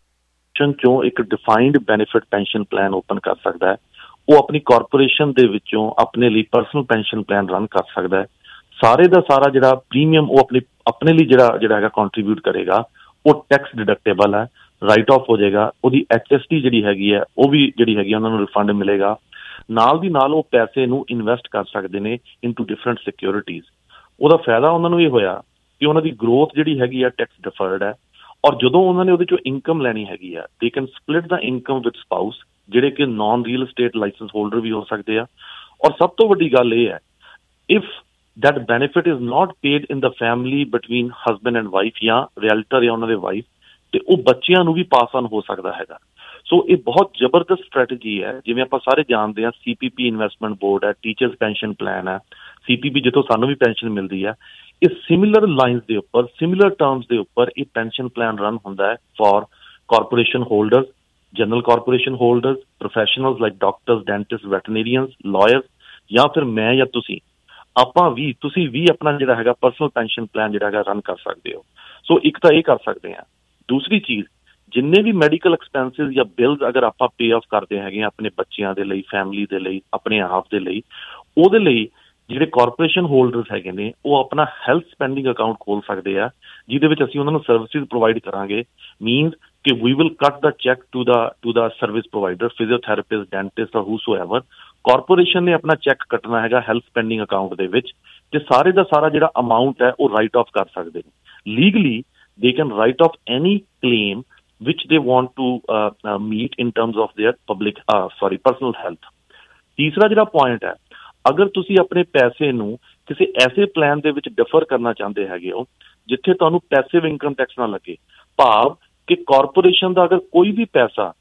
ਚੋਂ ਇੱਕ defined benefit pension plan open ਕਰ ਸਕਦਾ ਹੈ ਉਹ ਆਪਣੀ ਕਾਰਪੋਰੇਸ਼ਨ ਦੇ ਵਿੱਚੋਂ ਆਪਣੇ ਲਈ ਪਰਸਨਲ ਪੈਨਸ਼ਨ ਪਲਾਨ ਰਨ ਕਰ ਸਕਦਾ ਹੈ ਸਾਰੇ ਦਾ ਸਾਰਾ ਜਿਹੜਾ ਪ੍ਰੀਮੀਅਮ ਉਹ ਆਪਣੀ ਆਪਣੇ ਲਈ ਜਿਹੜਾ ਜਿਹੜਾ ਹੈਗਾ ਕੰਟਰੀਬਿਊਟ ਕਰੇਗਾ ਉਹ ਟੈਕਸ ਡਿਡਕਟੇਬਲ ਹੈ ਰਾਈਟ ਆਫ ਹੋ ਜਾਏਗਾ ਉਹਦੀ ਐਚ ਐਸ ਟੀ ਜਿਹੜੀ ਹੈਗੀ ਹੈ ਉਹ ਵੀ ਜਿਹੜੀ ਹੈਗੀ ਉਹਨਾਂ ਨੂੰ ਰਿਫੰਡ ਮਿਲੇਗਾ ਨਾਲ ਦੀ ਨਾਲ ਉਹ ਪੈਸੇ ਨੂੰ ਇਨਵੈਸਟ ਕਰ ਸਕਦੇ ਨੇ ਇਨਟੂ ਡਿਫਰੈਂਟ ਸਿਕਿਉਰਿਟੀਜ਼ ਉਹਦਾ ਫਾਇਦਾ ਉਹਨਾਂ ਨੂੰ ਇਹ ਹੋਇਆ ਕਿ ਉਹਨਾਂ ਦੀ ਗਰੋਥ ਜਿਹੜੀ ਹੈਗੀ ਆ ਟੈਕਸ ਡਿਫਰਡ ਹੈ ਔਰ ਜਦੋਂ ਉਹਨਾਂ ਨੇ ਉਹਦੇ ਚੋਂ ਇਨਕਮ ਲੈਣੀ ਹੈਗੀ ਆ they can split the income with spouse ਜਿਹੜੇ ਕਿ non real estate license holder ਵੀ ਹੋ ਸਕਦੇ ਆ ਔਰ ਸਭ ਤੋਂ ਵੱਡੀ ਗੱਲ ਇਹ ਹੈ if that benefit is not paid in the family between husband and wife ਜਾਂ realtor ਜਾਂ ਉਹਨਾਂ ਦੇ ਵਾਈਫ ਤੇ ਉਹ ਬੱਚਿਆਂ ਨੂੰ ਵੀ ਪਾਸ ਆਨ ਹੋ ਸਕਦਾ ਹੈਗਾ। ਸੋ ਇਹ ਬਹੁਤ ਜ਼ਬਰਦਸਤ ਸਟ੍ਰੈਟਜੀ ਹੈ ਜਿਵੇਂ ਆਪਾਂ ਸਾਰੇ ਜਾਣਦੇ ਹਾਂ C P P investment board ਹੈ ਟੀਚਰਸ ਪੈਨਸ਼ਨ ਪਲਾਨ ਹੈ ਸੀ ਪੀ ਪੀ ਜਿੱਥੋਂ ਸਾਨੂੰ ਵੀ ਪੈਨਸ਼ਨ ਮਿਲਦੀ ਹੈ ਇਹ ਸਿਮਿਲਰ ਲਾਈਨਸ ਦੇ ਉੱਪਰ ਸਿਮਿਲਰ ਟਰਮਸ ਦੇ ਉੱਪਰ ਇਹ ਪੈਨਸ਼ਨ ਪਲਾਨ ਰਨ ਹੁੰਦਾ ਹੈ for corporation holders general corporation holders professionals like doctors dentist veterinarians lawyers ਜਾਂ ਫਿਰ ਮੈਂ ਜਾਂ ਤੁਸੀਂ ਆਪਾਂ ਵੀ ਤੁਸੀਂ ਵੀ ਆਪਣਾ ਜਿਹੜਾ ਹੈਗਾ ਪਰਸਨਲ ਪੈਨਸ਼ਨ ਪਲਾਨ ਜਿਹੜਾ ਹੈਗਾ ਰਨ ਕਰ ਸਕਦੇ ਹੋ। ਸੋ ਇੱਕ ਤਾਂ ਇਹ ਕਰ ਸਕਦੇ ਹਾਂ ਦੂਸਰੀ ਚੀਜ਼ ਜਿੰਨੇ ਵੀ ਮੈਡੀਕਲ ਐਕਸਪੈਂਸਿਸ ਜਾਂ ਬਿਲਸ ਅਗਰ ਆਪਾਂ ਪੇ ਆਫ ਕਰਦੇ ਹੈਗੇ ਆਪਣੇ ਬੱਚਿਆਂ ਦੇ ਲਈ ਫੈਮਿਲੀ ਦੇ ਲਈ ਆਪਣੇ ਆਪ ਦੇ ਲਈ ਉਹਦੇ ਲਈ ਜਿਹੜੇ ਕਾਰਪੋਰੇਸ਼ਨ ਹੋਲਡਰਸ ਹੈਗੇ ਨੇ ਉਹ ਆਪਣਾ ਹੈਲਥ ਸਪੈਂਡਿੰਗ ਅਕਾਊਂਟ ਖੋਲ ਸਕਦੇ ਆ ਜਿਹਦੇ ਵਿੱਚ ਅਸੀਂ ਉਹਨਾਂ ਨੂੰ ਸਰਵਿਸਿਜ਼ ਪ੍ਰੋਵਾਈਡ ਕਰਾਂਗੇ ਮੀਨਸ ਕਿ we will cut the cheque to the to the service provider physiotherapist dentist ਔਰ ਹੂਸੋਐਵਰ ਕਾਰਪੋਰੇਸ਼ਨ ਨੇ ਆਪਣਾ ਚੈੱਕ ਕੱਟਣਾ ਹੈਗਾ ਹੈਲਥ ਸਪੈਂਡਿੰਗ ਅਕਾਊਂਟ ਦੇ ਵਿੱਚ ਤੇ ਸਾਰੇ ਦਾ ਸਾਰਾ ਜਿਹੜਾ ਅਮਾਊਂਟ ਹੈ ਉਹ ਰਾਈਟ ਆਫ ਕਰ ਸਕਦੇ ਨੇ legally they can write off any claim which they want to uh, uh, meet in terms of their public uh, sorry personal health तीसरा जिहड़ा पॉइंट है, अगर तुसी अपने पैसे नूं किसी ऐसे प्लान दे विच डिफर करना चाहते हैगे हो जिथे तुहानूं पैसिव इनकम टैक्स ना लगे, भाव कि कॉरपोरेशन का अगर कोई भी पैसा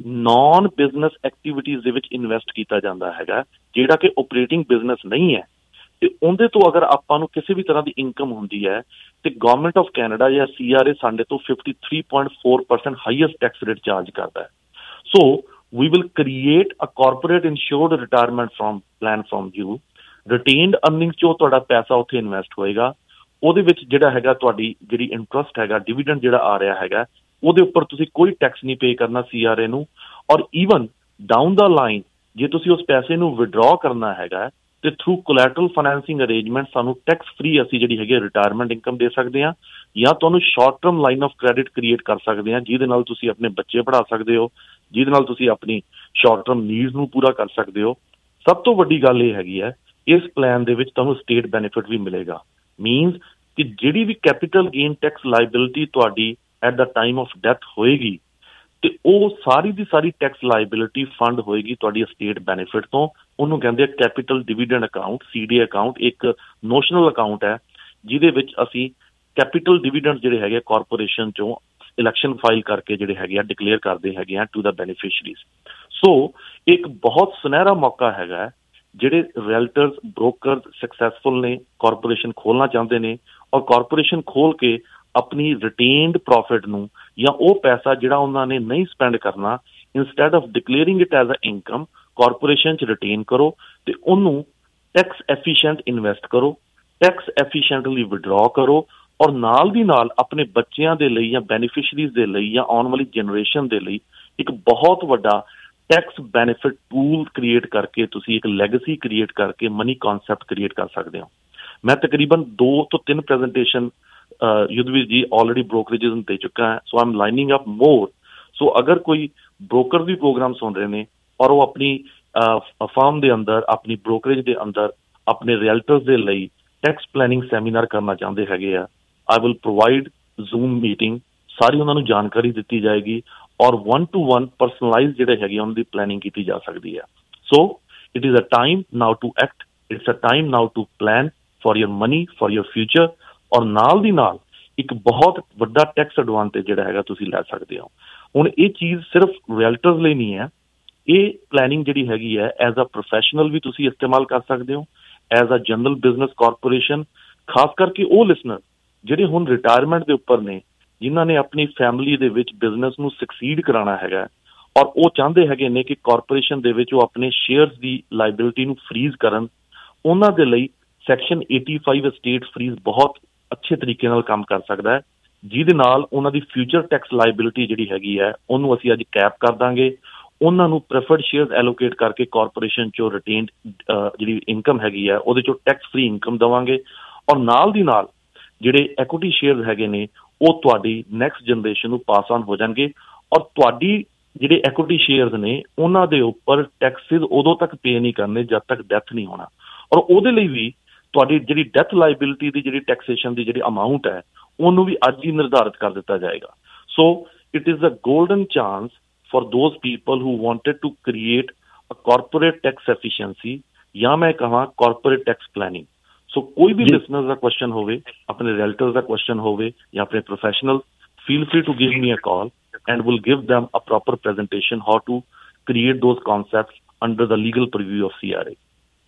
नॉन बिजनेस एक्टिविटीज़ दे विच इन्वेस्ट किया जाता है जिहड़ा कि ऑपरेटिंग बिजनेस नहीं है, तो उहदे तो अगर आपां नूं किसी भी तरह की इनकम होंदी है तो गवर्नमेंट ऑफ कैनेडा या सी आर ए साडे तो fifty three point four percent highest tax rate charge करता है। So we will create a corporate insured retirement from plan from you, retained earnings चो तुहाडा पैसा उत्थे इन्वेस्ट होएगा, ਉਹਦੇ ਵਿੱਚ ਜਿਹੜਾ ਹੈਗਾ ਤੁਹਾਡੀ ਜਿਹੜੀ ਇੰਟਰਸਟ ਹੈਗਾ ਡਿਵੀਡੈਂਡ ਜਿਹੜਾ ਆ ਰਿਹਾ ਹੈਗਾ ਉਹਦੇ ਉੱਪਰ ਤੁਸੀਂ ਕੋਈ ਟੈਕਸ ਨਹੀਂ ਪੇ ਕਰਨਾ ਸੀ ਆਰ ਏ ਨੂੰ। ਔਰ ਈਵਨ ਡਾਊਨ ਦਾ ਲਾਈਨ ਜੇ ਤੁਸੀਂ ਉਸ ਪੈਸੇ ਨੂੰ ਵਿਡਰਾਅ ਕਰਨਾ ਹੈਗਾ ਤੇ ਥਰੂ ਕੋਲੈਟਰਲ ਫਾਈਨੈਂਸਿੰਗ ਅਰੇਂਜਮੈਂਟ ਸਾਨੂੰ ਟੈਕਸ ਫ੍ਰੀ ਅਸੀਂ ਜਿਹੜੀ ਹੈਗੀ ਰਿਟਾਇਰਮੈਂਟ ਇਨਕਮ ਦੇ ਸਕਦੇ ਹਾਂ, ਜਾਂ ਤੁਹਾਨੂੰ short term line of credit create ਕਰ ਸਕਦੇ ਹਾਂ ਜਿਹਦੇ ਨਾਲ ਤੁਸੀਂ ਆਪਣੇ ਬੱਚੇ ਪੜ੍ਹਾ ਸਕਦੇ ਹੋ, ਜਿਹਦੇ ਨਾਲ ਤੁਸੀਂ ਆਪਣੀ ਸ਼ਾਰਟ ਟਰਮ ਨੀਡਸ ਨੂੰ ਪੂਰਾ ਕਰ ਸਕਦੇ ਹੋ। ਸਭ ਤੋਂ ਵੱਡੀ ਗੱਲ ਇਹ ਹੈਗੀ ਹੈ ਇਸ ਪਲਾਨ ਦੇ ਵਿੱਚ ਤੁਹਾਨੂੰ ਸਟੇਟ ਬੈਨੀਫਿਟ ਵੀ ਮਿਲੇਗਾ। मीनस कि जिहड़ी भी कैपिटल गेन टैक्स लाइबिलिटी तुहाडी at the time of death होएगी तो वो सारी दी सारी टैक्स लाइबिलिटी फंड होएगी तुहाडी स्टेट बैनीफिट तो, उन्होंने कहते हैं capital dividend account C D account, एक नोशनल अकाउंट है जिहदे विच असीं कैपिटल डिविडेंड जिहड़े हैगे कॉरपोरेशन चों इलैक्शन फाइल करके जिहड़े हैगे डिक्लेयर करते हैगे टू द बेनीफिशरीज। सो एक बहुत सुनहरा मौका हैगा ਜਿਹੜੇ ਰੈਲਟਰਸ ਬ੍ਰੋਕਰ ਸਕਸੈਸਫੁਲ ਨੇ ਕਾਰਪੋਰੇਸ਼ਨ ਖੋਲਣਾ ਚਾਹੁੰਦੇ ਨੇ ਔਰ ਕਾਰਪੋਰੇਸ਼ਨ ਖੋਲ ਕੇ ਆਪਣੀ ਰਿਟੇਨਡ ਪ੍ਰੋਫਿਟ ਨੂੰ ਜਾਂ ਉਹ ਪੈਸਾ ਜਿਹੜਾ ਉਹਨਾਂ ਨੇ ਨਹੀਂ ਸਪੈਂਡ ਕਰਨਾ instead of declaring it as a income corporation 'ਚ ਰਿਟੇਨ ਕਰੋ ਤੇ ਉਹਨੂੰ ਟੈਕਸ ਐਫੀਸ਼ੀਐਂਟ ਇਨਵੈਸਟ ਕਰੋ, ਟੈਕਸ ਐਫੀਸ਼ੀਐਂਟਲੀ ਵਿਡਰਾਅ ਕਰੋ ਔਰ ਨਾਲ ਦੀ ਨਾਲ ਆਪਣੇ ਬੱਚਿਆਂ ਦੇ ਲਈ ਜਾਂ ਬੈਨੀਫਿਸ਼ਰੀਜ਼ ਦੇ ਲਈ ਜਾਂ ਆਉਣ ਵਾਲੀ ਜਨਰੇਸ਼ਨ ਦੇ ਲਈ ਇੱਕ ਬਹੁਤ ਵੱਡਾ टैक्स बेनिफिट पूल क्रिएट करके तुसी एक लैगेसी क्रिएट करके मनी कॉन्सैप्ट क्रिएट कर सकते हो। मैं तकरीबन दो तो तीन presentation Yudhvir ji already brokerages दे चुका है, so I am lining up more. So अगर कोई ब्रोकर भी प्रोग्राम सुन रहे हैं और वो अपनी फर्म के अंदर अपनी ब्रोकरेज के अंदर अपने रियल्टर्स के लिए टैक्स प्लैनिंग सैमीनार करना चाहते हैं, I will provide Zoom meeting, सारी उन्होंने जानकारी दी जाएगी और वन टू वन परसनलाइज जिहड़े हैगे उन्हां दी प्लैनिंग की जा सकती है। So it is a time now to act, it's a time now to plan for your money for your future और नाल दी नाल एक बहुत वड्डा टैक्स एडवांटेज जिहड़ा हैगा तुसीं लै सकदे हो। हुण ये चीज़ सिर्फ रियल्टर्स ਲਈ नहीं है, ये प्लैनिंग जिहड़ी हैगी है एज अ प्रोफैशनल भी तुसीं इस्तेमाल कर सकते हो, as a general business corporation, खास करके वो लिसनर जिहड़े हुण रिटायरमेंट के उपर ने जिन्हों ने अपनी फैमिली दे विच बिजनेस नूं सक्सीड कराना हैगा और वो चाहते हैगे ने कि कॉरपोरेशन दे विच वो अपने शेयर्स की लाइबिलिटी नूं फ्रीज करन, उन्हां दे लई section eighty five estate freeze बहुत अच्छे तरीके नाल काम कर सकता है, जिहदे नाल उन्हां दी फ्यूचर टैक्स लाइबिलिटी जिहड़ी हैगी है उन्होंने असीं अज कैप कर दांगे, उन्हां नूं प्रेफर्ड शेयर्स एलोकेट करके कॉरपोरेशन चो रिटेन्ड जिहड़ी इनकम हैगी है उहदे चो टैक्स फ्री इनकम देवांगे और नाल दी नाल जिहड़े एक्विटी शेयर्स हैगे ने ਉਹ ਤੁਹਾਡੀ ਨੈਕਸਟ ਜਨਰੇਸ਼ਨ ਨੂੰ ਪਾਸ ਆਨ ਹੋ ਜਾਣਗੇ ਔਰ ਤੁਹਾਡੀ ਜਿਹੜੇ ਐਕੁਇਟੀ ਸ਼ੇਅਰਸ ਨੇ ਉਹਨਾਂ ਦੇ ਉੱਪਰ ਟੈਕਸਿਸ ਉਦੋਂ ਤੱਕ ਪੇ ਨਹੀਂ ਕਰਨੇ ਜਦ ਤੱਕ ਡੈਥ ਨਹੀਂ ਹੋਣਾ ਔਰ ਉਹਦੇ ਲਈ ਵੀ ਤੁਹਾਡੀ ਜਿਹੜੀ ਡੈਥ ਲਾਇਬਿਲਿਟੀ ਦੀ ਜਿਹੜੀ ਟੈਕਸੇਸ਼ਨ ਦੀ ਜਿਹੜੀ ਅਮਾਊਂਟ ਹੈ ਉਹਨੂੰ ਵੀ ਅੱਜ ਹੀ ਨਿਰਧਾਰਿਤ ਕਰ ਦਿੱਤਾ ਜਾਏਗਾ। So it is a golden chance for those people who wanted to create a corporate tax efficiency ਜਾਂ ਮੈਂ ਕਹਾਂ corporate tax planning. So so, कोई भी लिसनर्स का क्वेश्चन होवे, अपने रिलेटिव्स का क्वेश्चन होवे या अपने professional, feel free to give me a call and will give them a proper presentation how to create those concepts under the legal preview of C R A.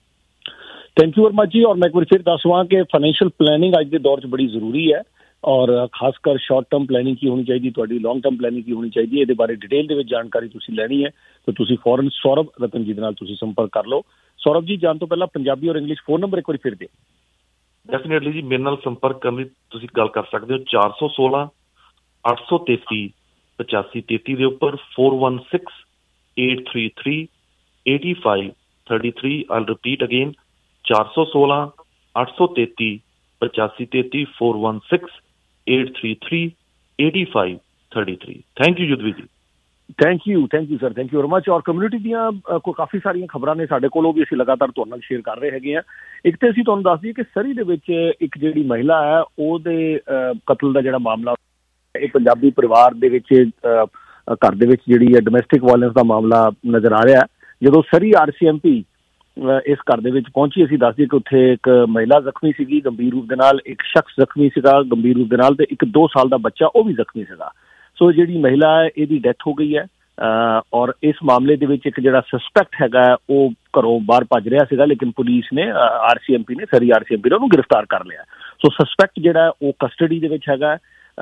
Thank you very much ji. और मैं एक बार फिर दसवां कि financial planning अज के दौर च बड़ी जरूरी है और खासकर शॉर्ट टर्म प्लैनिंग की होनी चाहिए, थोड़ी लॉन्ग टर्म प्लैनिंग की होनी चाहिए, ये बारे डिटेल दे विच जानकारी तुसीं लैनी है तो तुसीं फौरन सौरभ रतन जी दे नाल तुसीं संपर्क कर लो। सौरभ जी जान तो पहला पंजाबी और इंग्लिश फोन नंबर एक बार फिर दे। डेफिनेटली जी मेरे नाल संपर्क करने तुसीं गल कर सकते हो चार सौ सोलह अठ सौ तेती पचासी तेती के उपर four one six eight three three eighty five thirty three. I repeat again चार सौ सोलह अठ सौ तेती पचासी तेती four one six eight three three eighty five thirty three. Thank you Yudhvir ji. Thank you thank you sir, thank you very much. और community ਦੀਆਂ ਕੋਈ ਕਾਫੀ ਸਾਰੀਆਂ ਖਬਰਾਂ ਨੇ ਸਾਡੇ ਕੋਲੋਂ ਵੀ ਅਸੀਂ ਲਗਾਤਾਰ ਤੁਹਾਡੇ ਨਾਲ ਸ਼ੇਅਰ ਕਰ ਰਹੇ ਹੈਗੇ ਆ। ਇੱਕ ਤੇ ਅਸੀਂ ਤੁਹਾਨੂੰ ਦੱਸ ਦਈਏ ਕਿ ਸਰੀ ਦੇ ਵਿੱਚ ਇੱਕ ਜਿਹੜੀ ਮਹਿਲਾ ਹੈ ਉਹਦੇ ਕਤਲ ਦਾ ਜਿਹੜਾ ਮਾਮਲਾ ਇਹ ਪੰਜਾਬੀ ਪਰਿਵਾਰ ਦੇ ਵਿੱਚ ਘਰ ਦੇ ਵਿੱਚ ਜਿਹੜੀ ਹੈ ਡੋਮੈਸਟਿਕ ਵਾਇਲੈਂਸ ਦਾ ਮਾਮਲਾ ਨਜ਼ਰ ਆ ਰਿਹਾ। ਜਦੋਂ ਸਰੀ ਆਰ ਸੀ ਐਮ ਪੀ ਇਸ ਘਰ ਦੇ ਵਿੱਚ ਪਹੁੰਚੀ। ਅਸੀਂ ਦੱਸ ਦਈਏ ਕਿ ਉੱਥੇ ਇੱਕ ਮਹਿਲਾ ਜ਼ਖਮੀ ਸੀਗੀ ਗੰਭੀਰ ਰੂਪ ਦੇ ਨਾਲ, ਇੱਕ ਸ਼ਖਸ ਜ਼ਖਮੀ ਸੀਗਾ ਗੰਭੀਰ ਰੂਪ ਦੇ ਨਾਲ, ਤੇ ਇੱਕ ਦੋ ਸਾਲ ਦਾ ਬੱਚਾ ਉਹ ਵੀ ਜ਼ਖਮੀ ਸੀਗਾ। ਸੋ ਜਿਹੜੀ ਮਹਿਲਾ ਹੈ ਇਹਦੀ ਡੈਥ ਹੋ ਗਈ ਹੈ ਔਰ ਇਸ ਮਾਮਲੇ ਦੇ ਵਿੱਚ ਇੱਕ ਜਿਹੜਾ ਸਸਪੈਕਟ ਹੈਗਾ ਉਹ ਘਰੋਂ ਬਾਹਰ ਭੱਜ ਰਿਹਾ ਸੀਗਾ, ਲੇਕਿਨ ਪੁਲਿਸ ਨੇ ਆਰ ਸੀ ਐਮ ਪੀ ਨੇ ਸਰੀ ਆਰ ਸੀ ਐਮ ਪੀ ਨੇ ਉਹਨੂੰ ਗ੍ਰਿਫਤਾਰ ਕਰ ਲਿਆ। ਸੋ ਸਸਪੈਕਟ ਜਿਹੜਾ ਉਹ ਕਸਟਡੀ ਦੇ ਵਿੱਚ ਹੈਗਾ।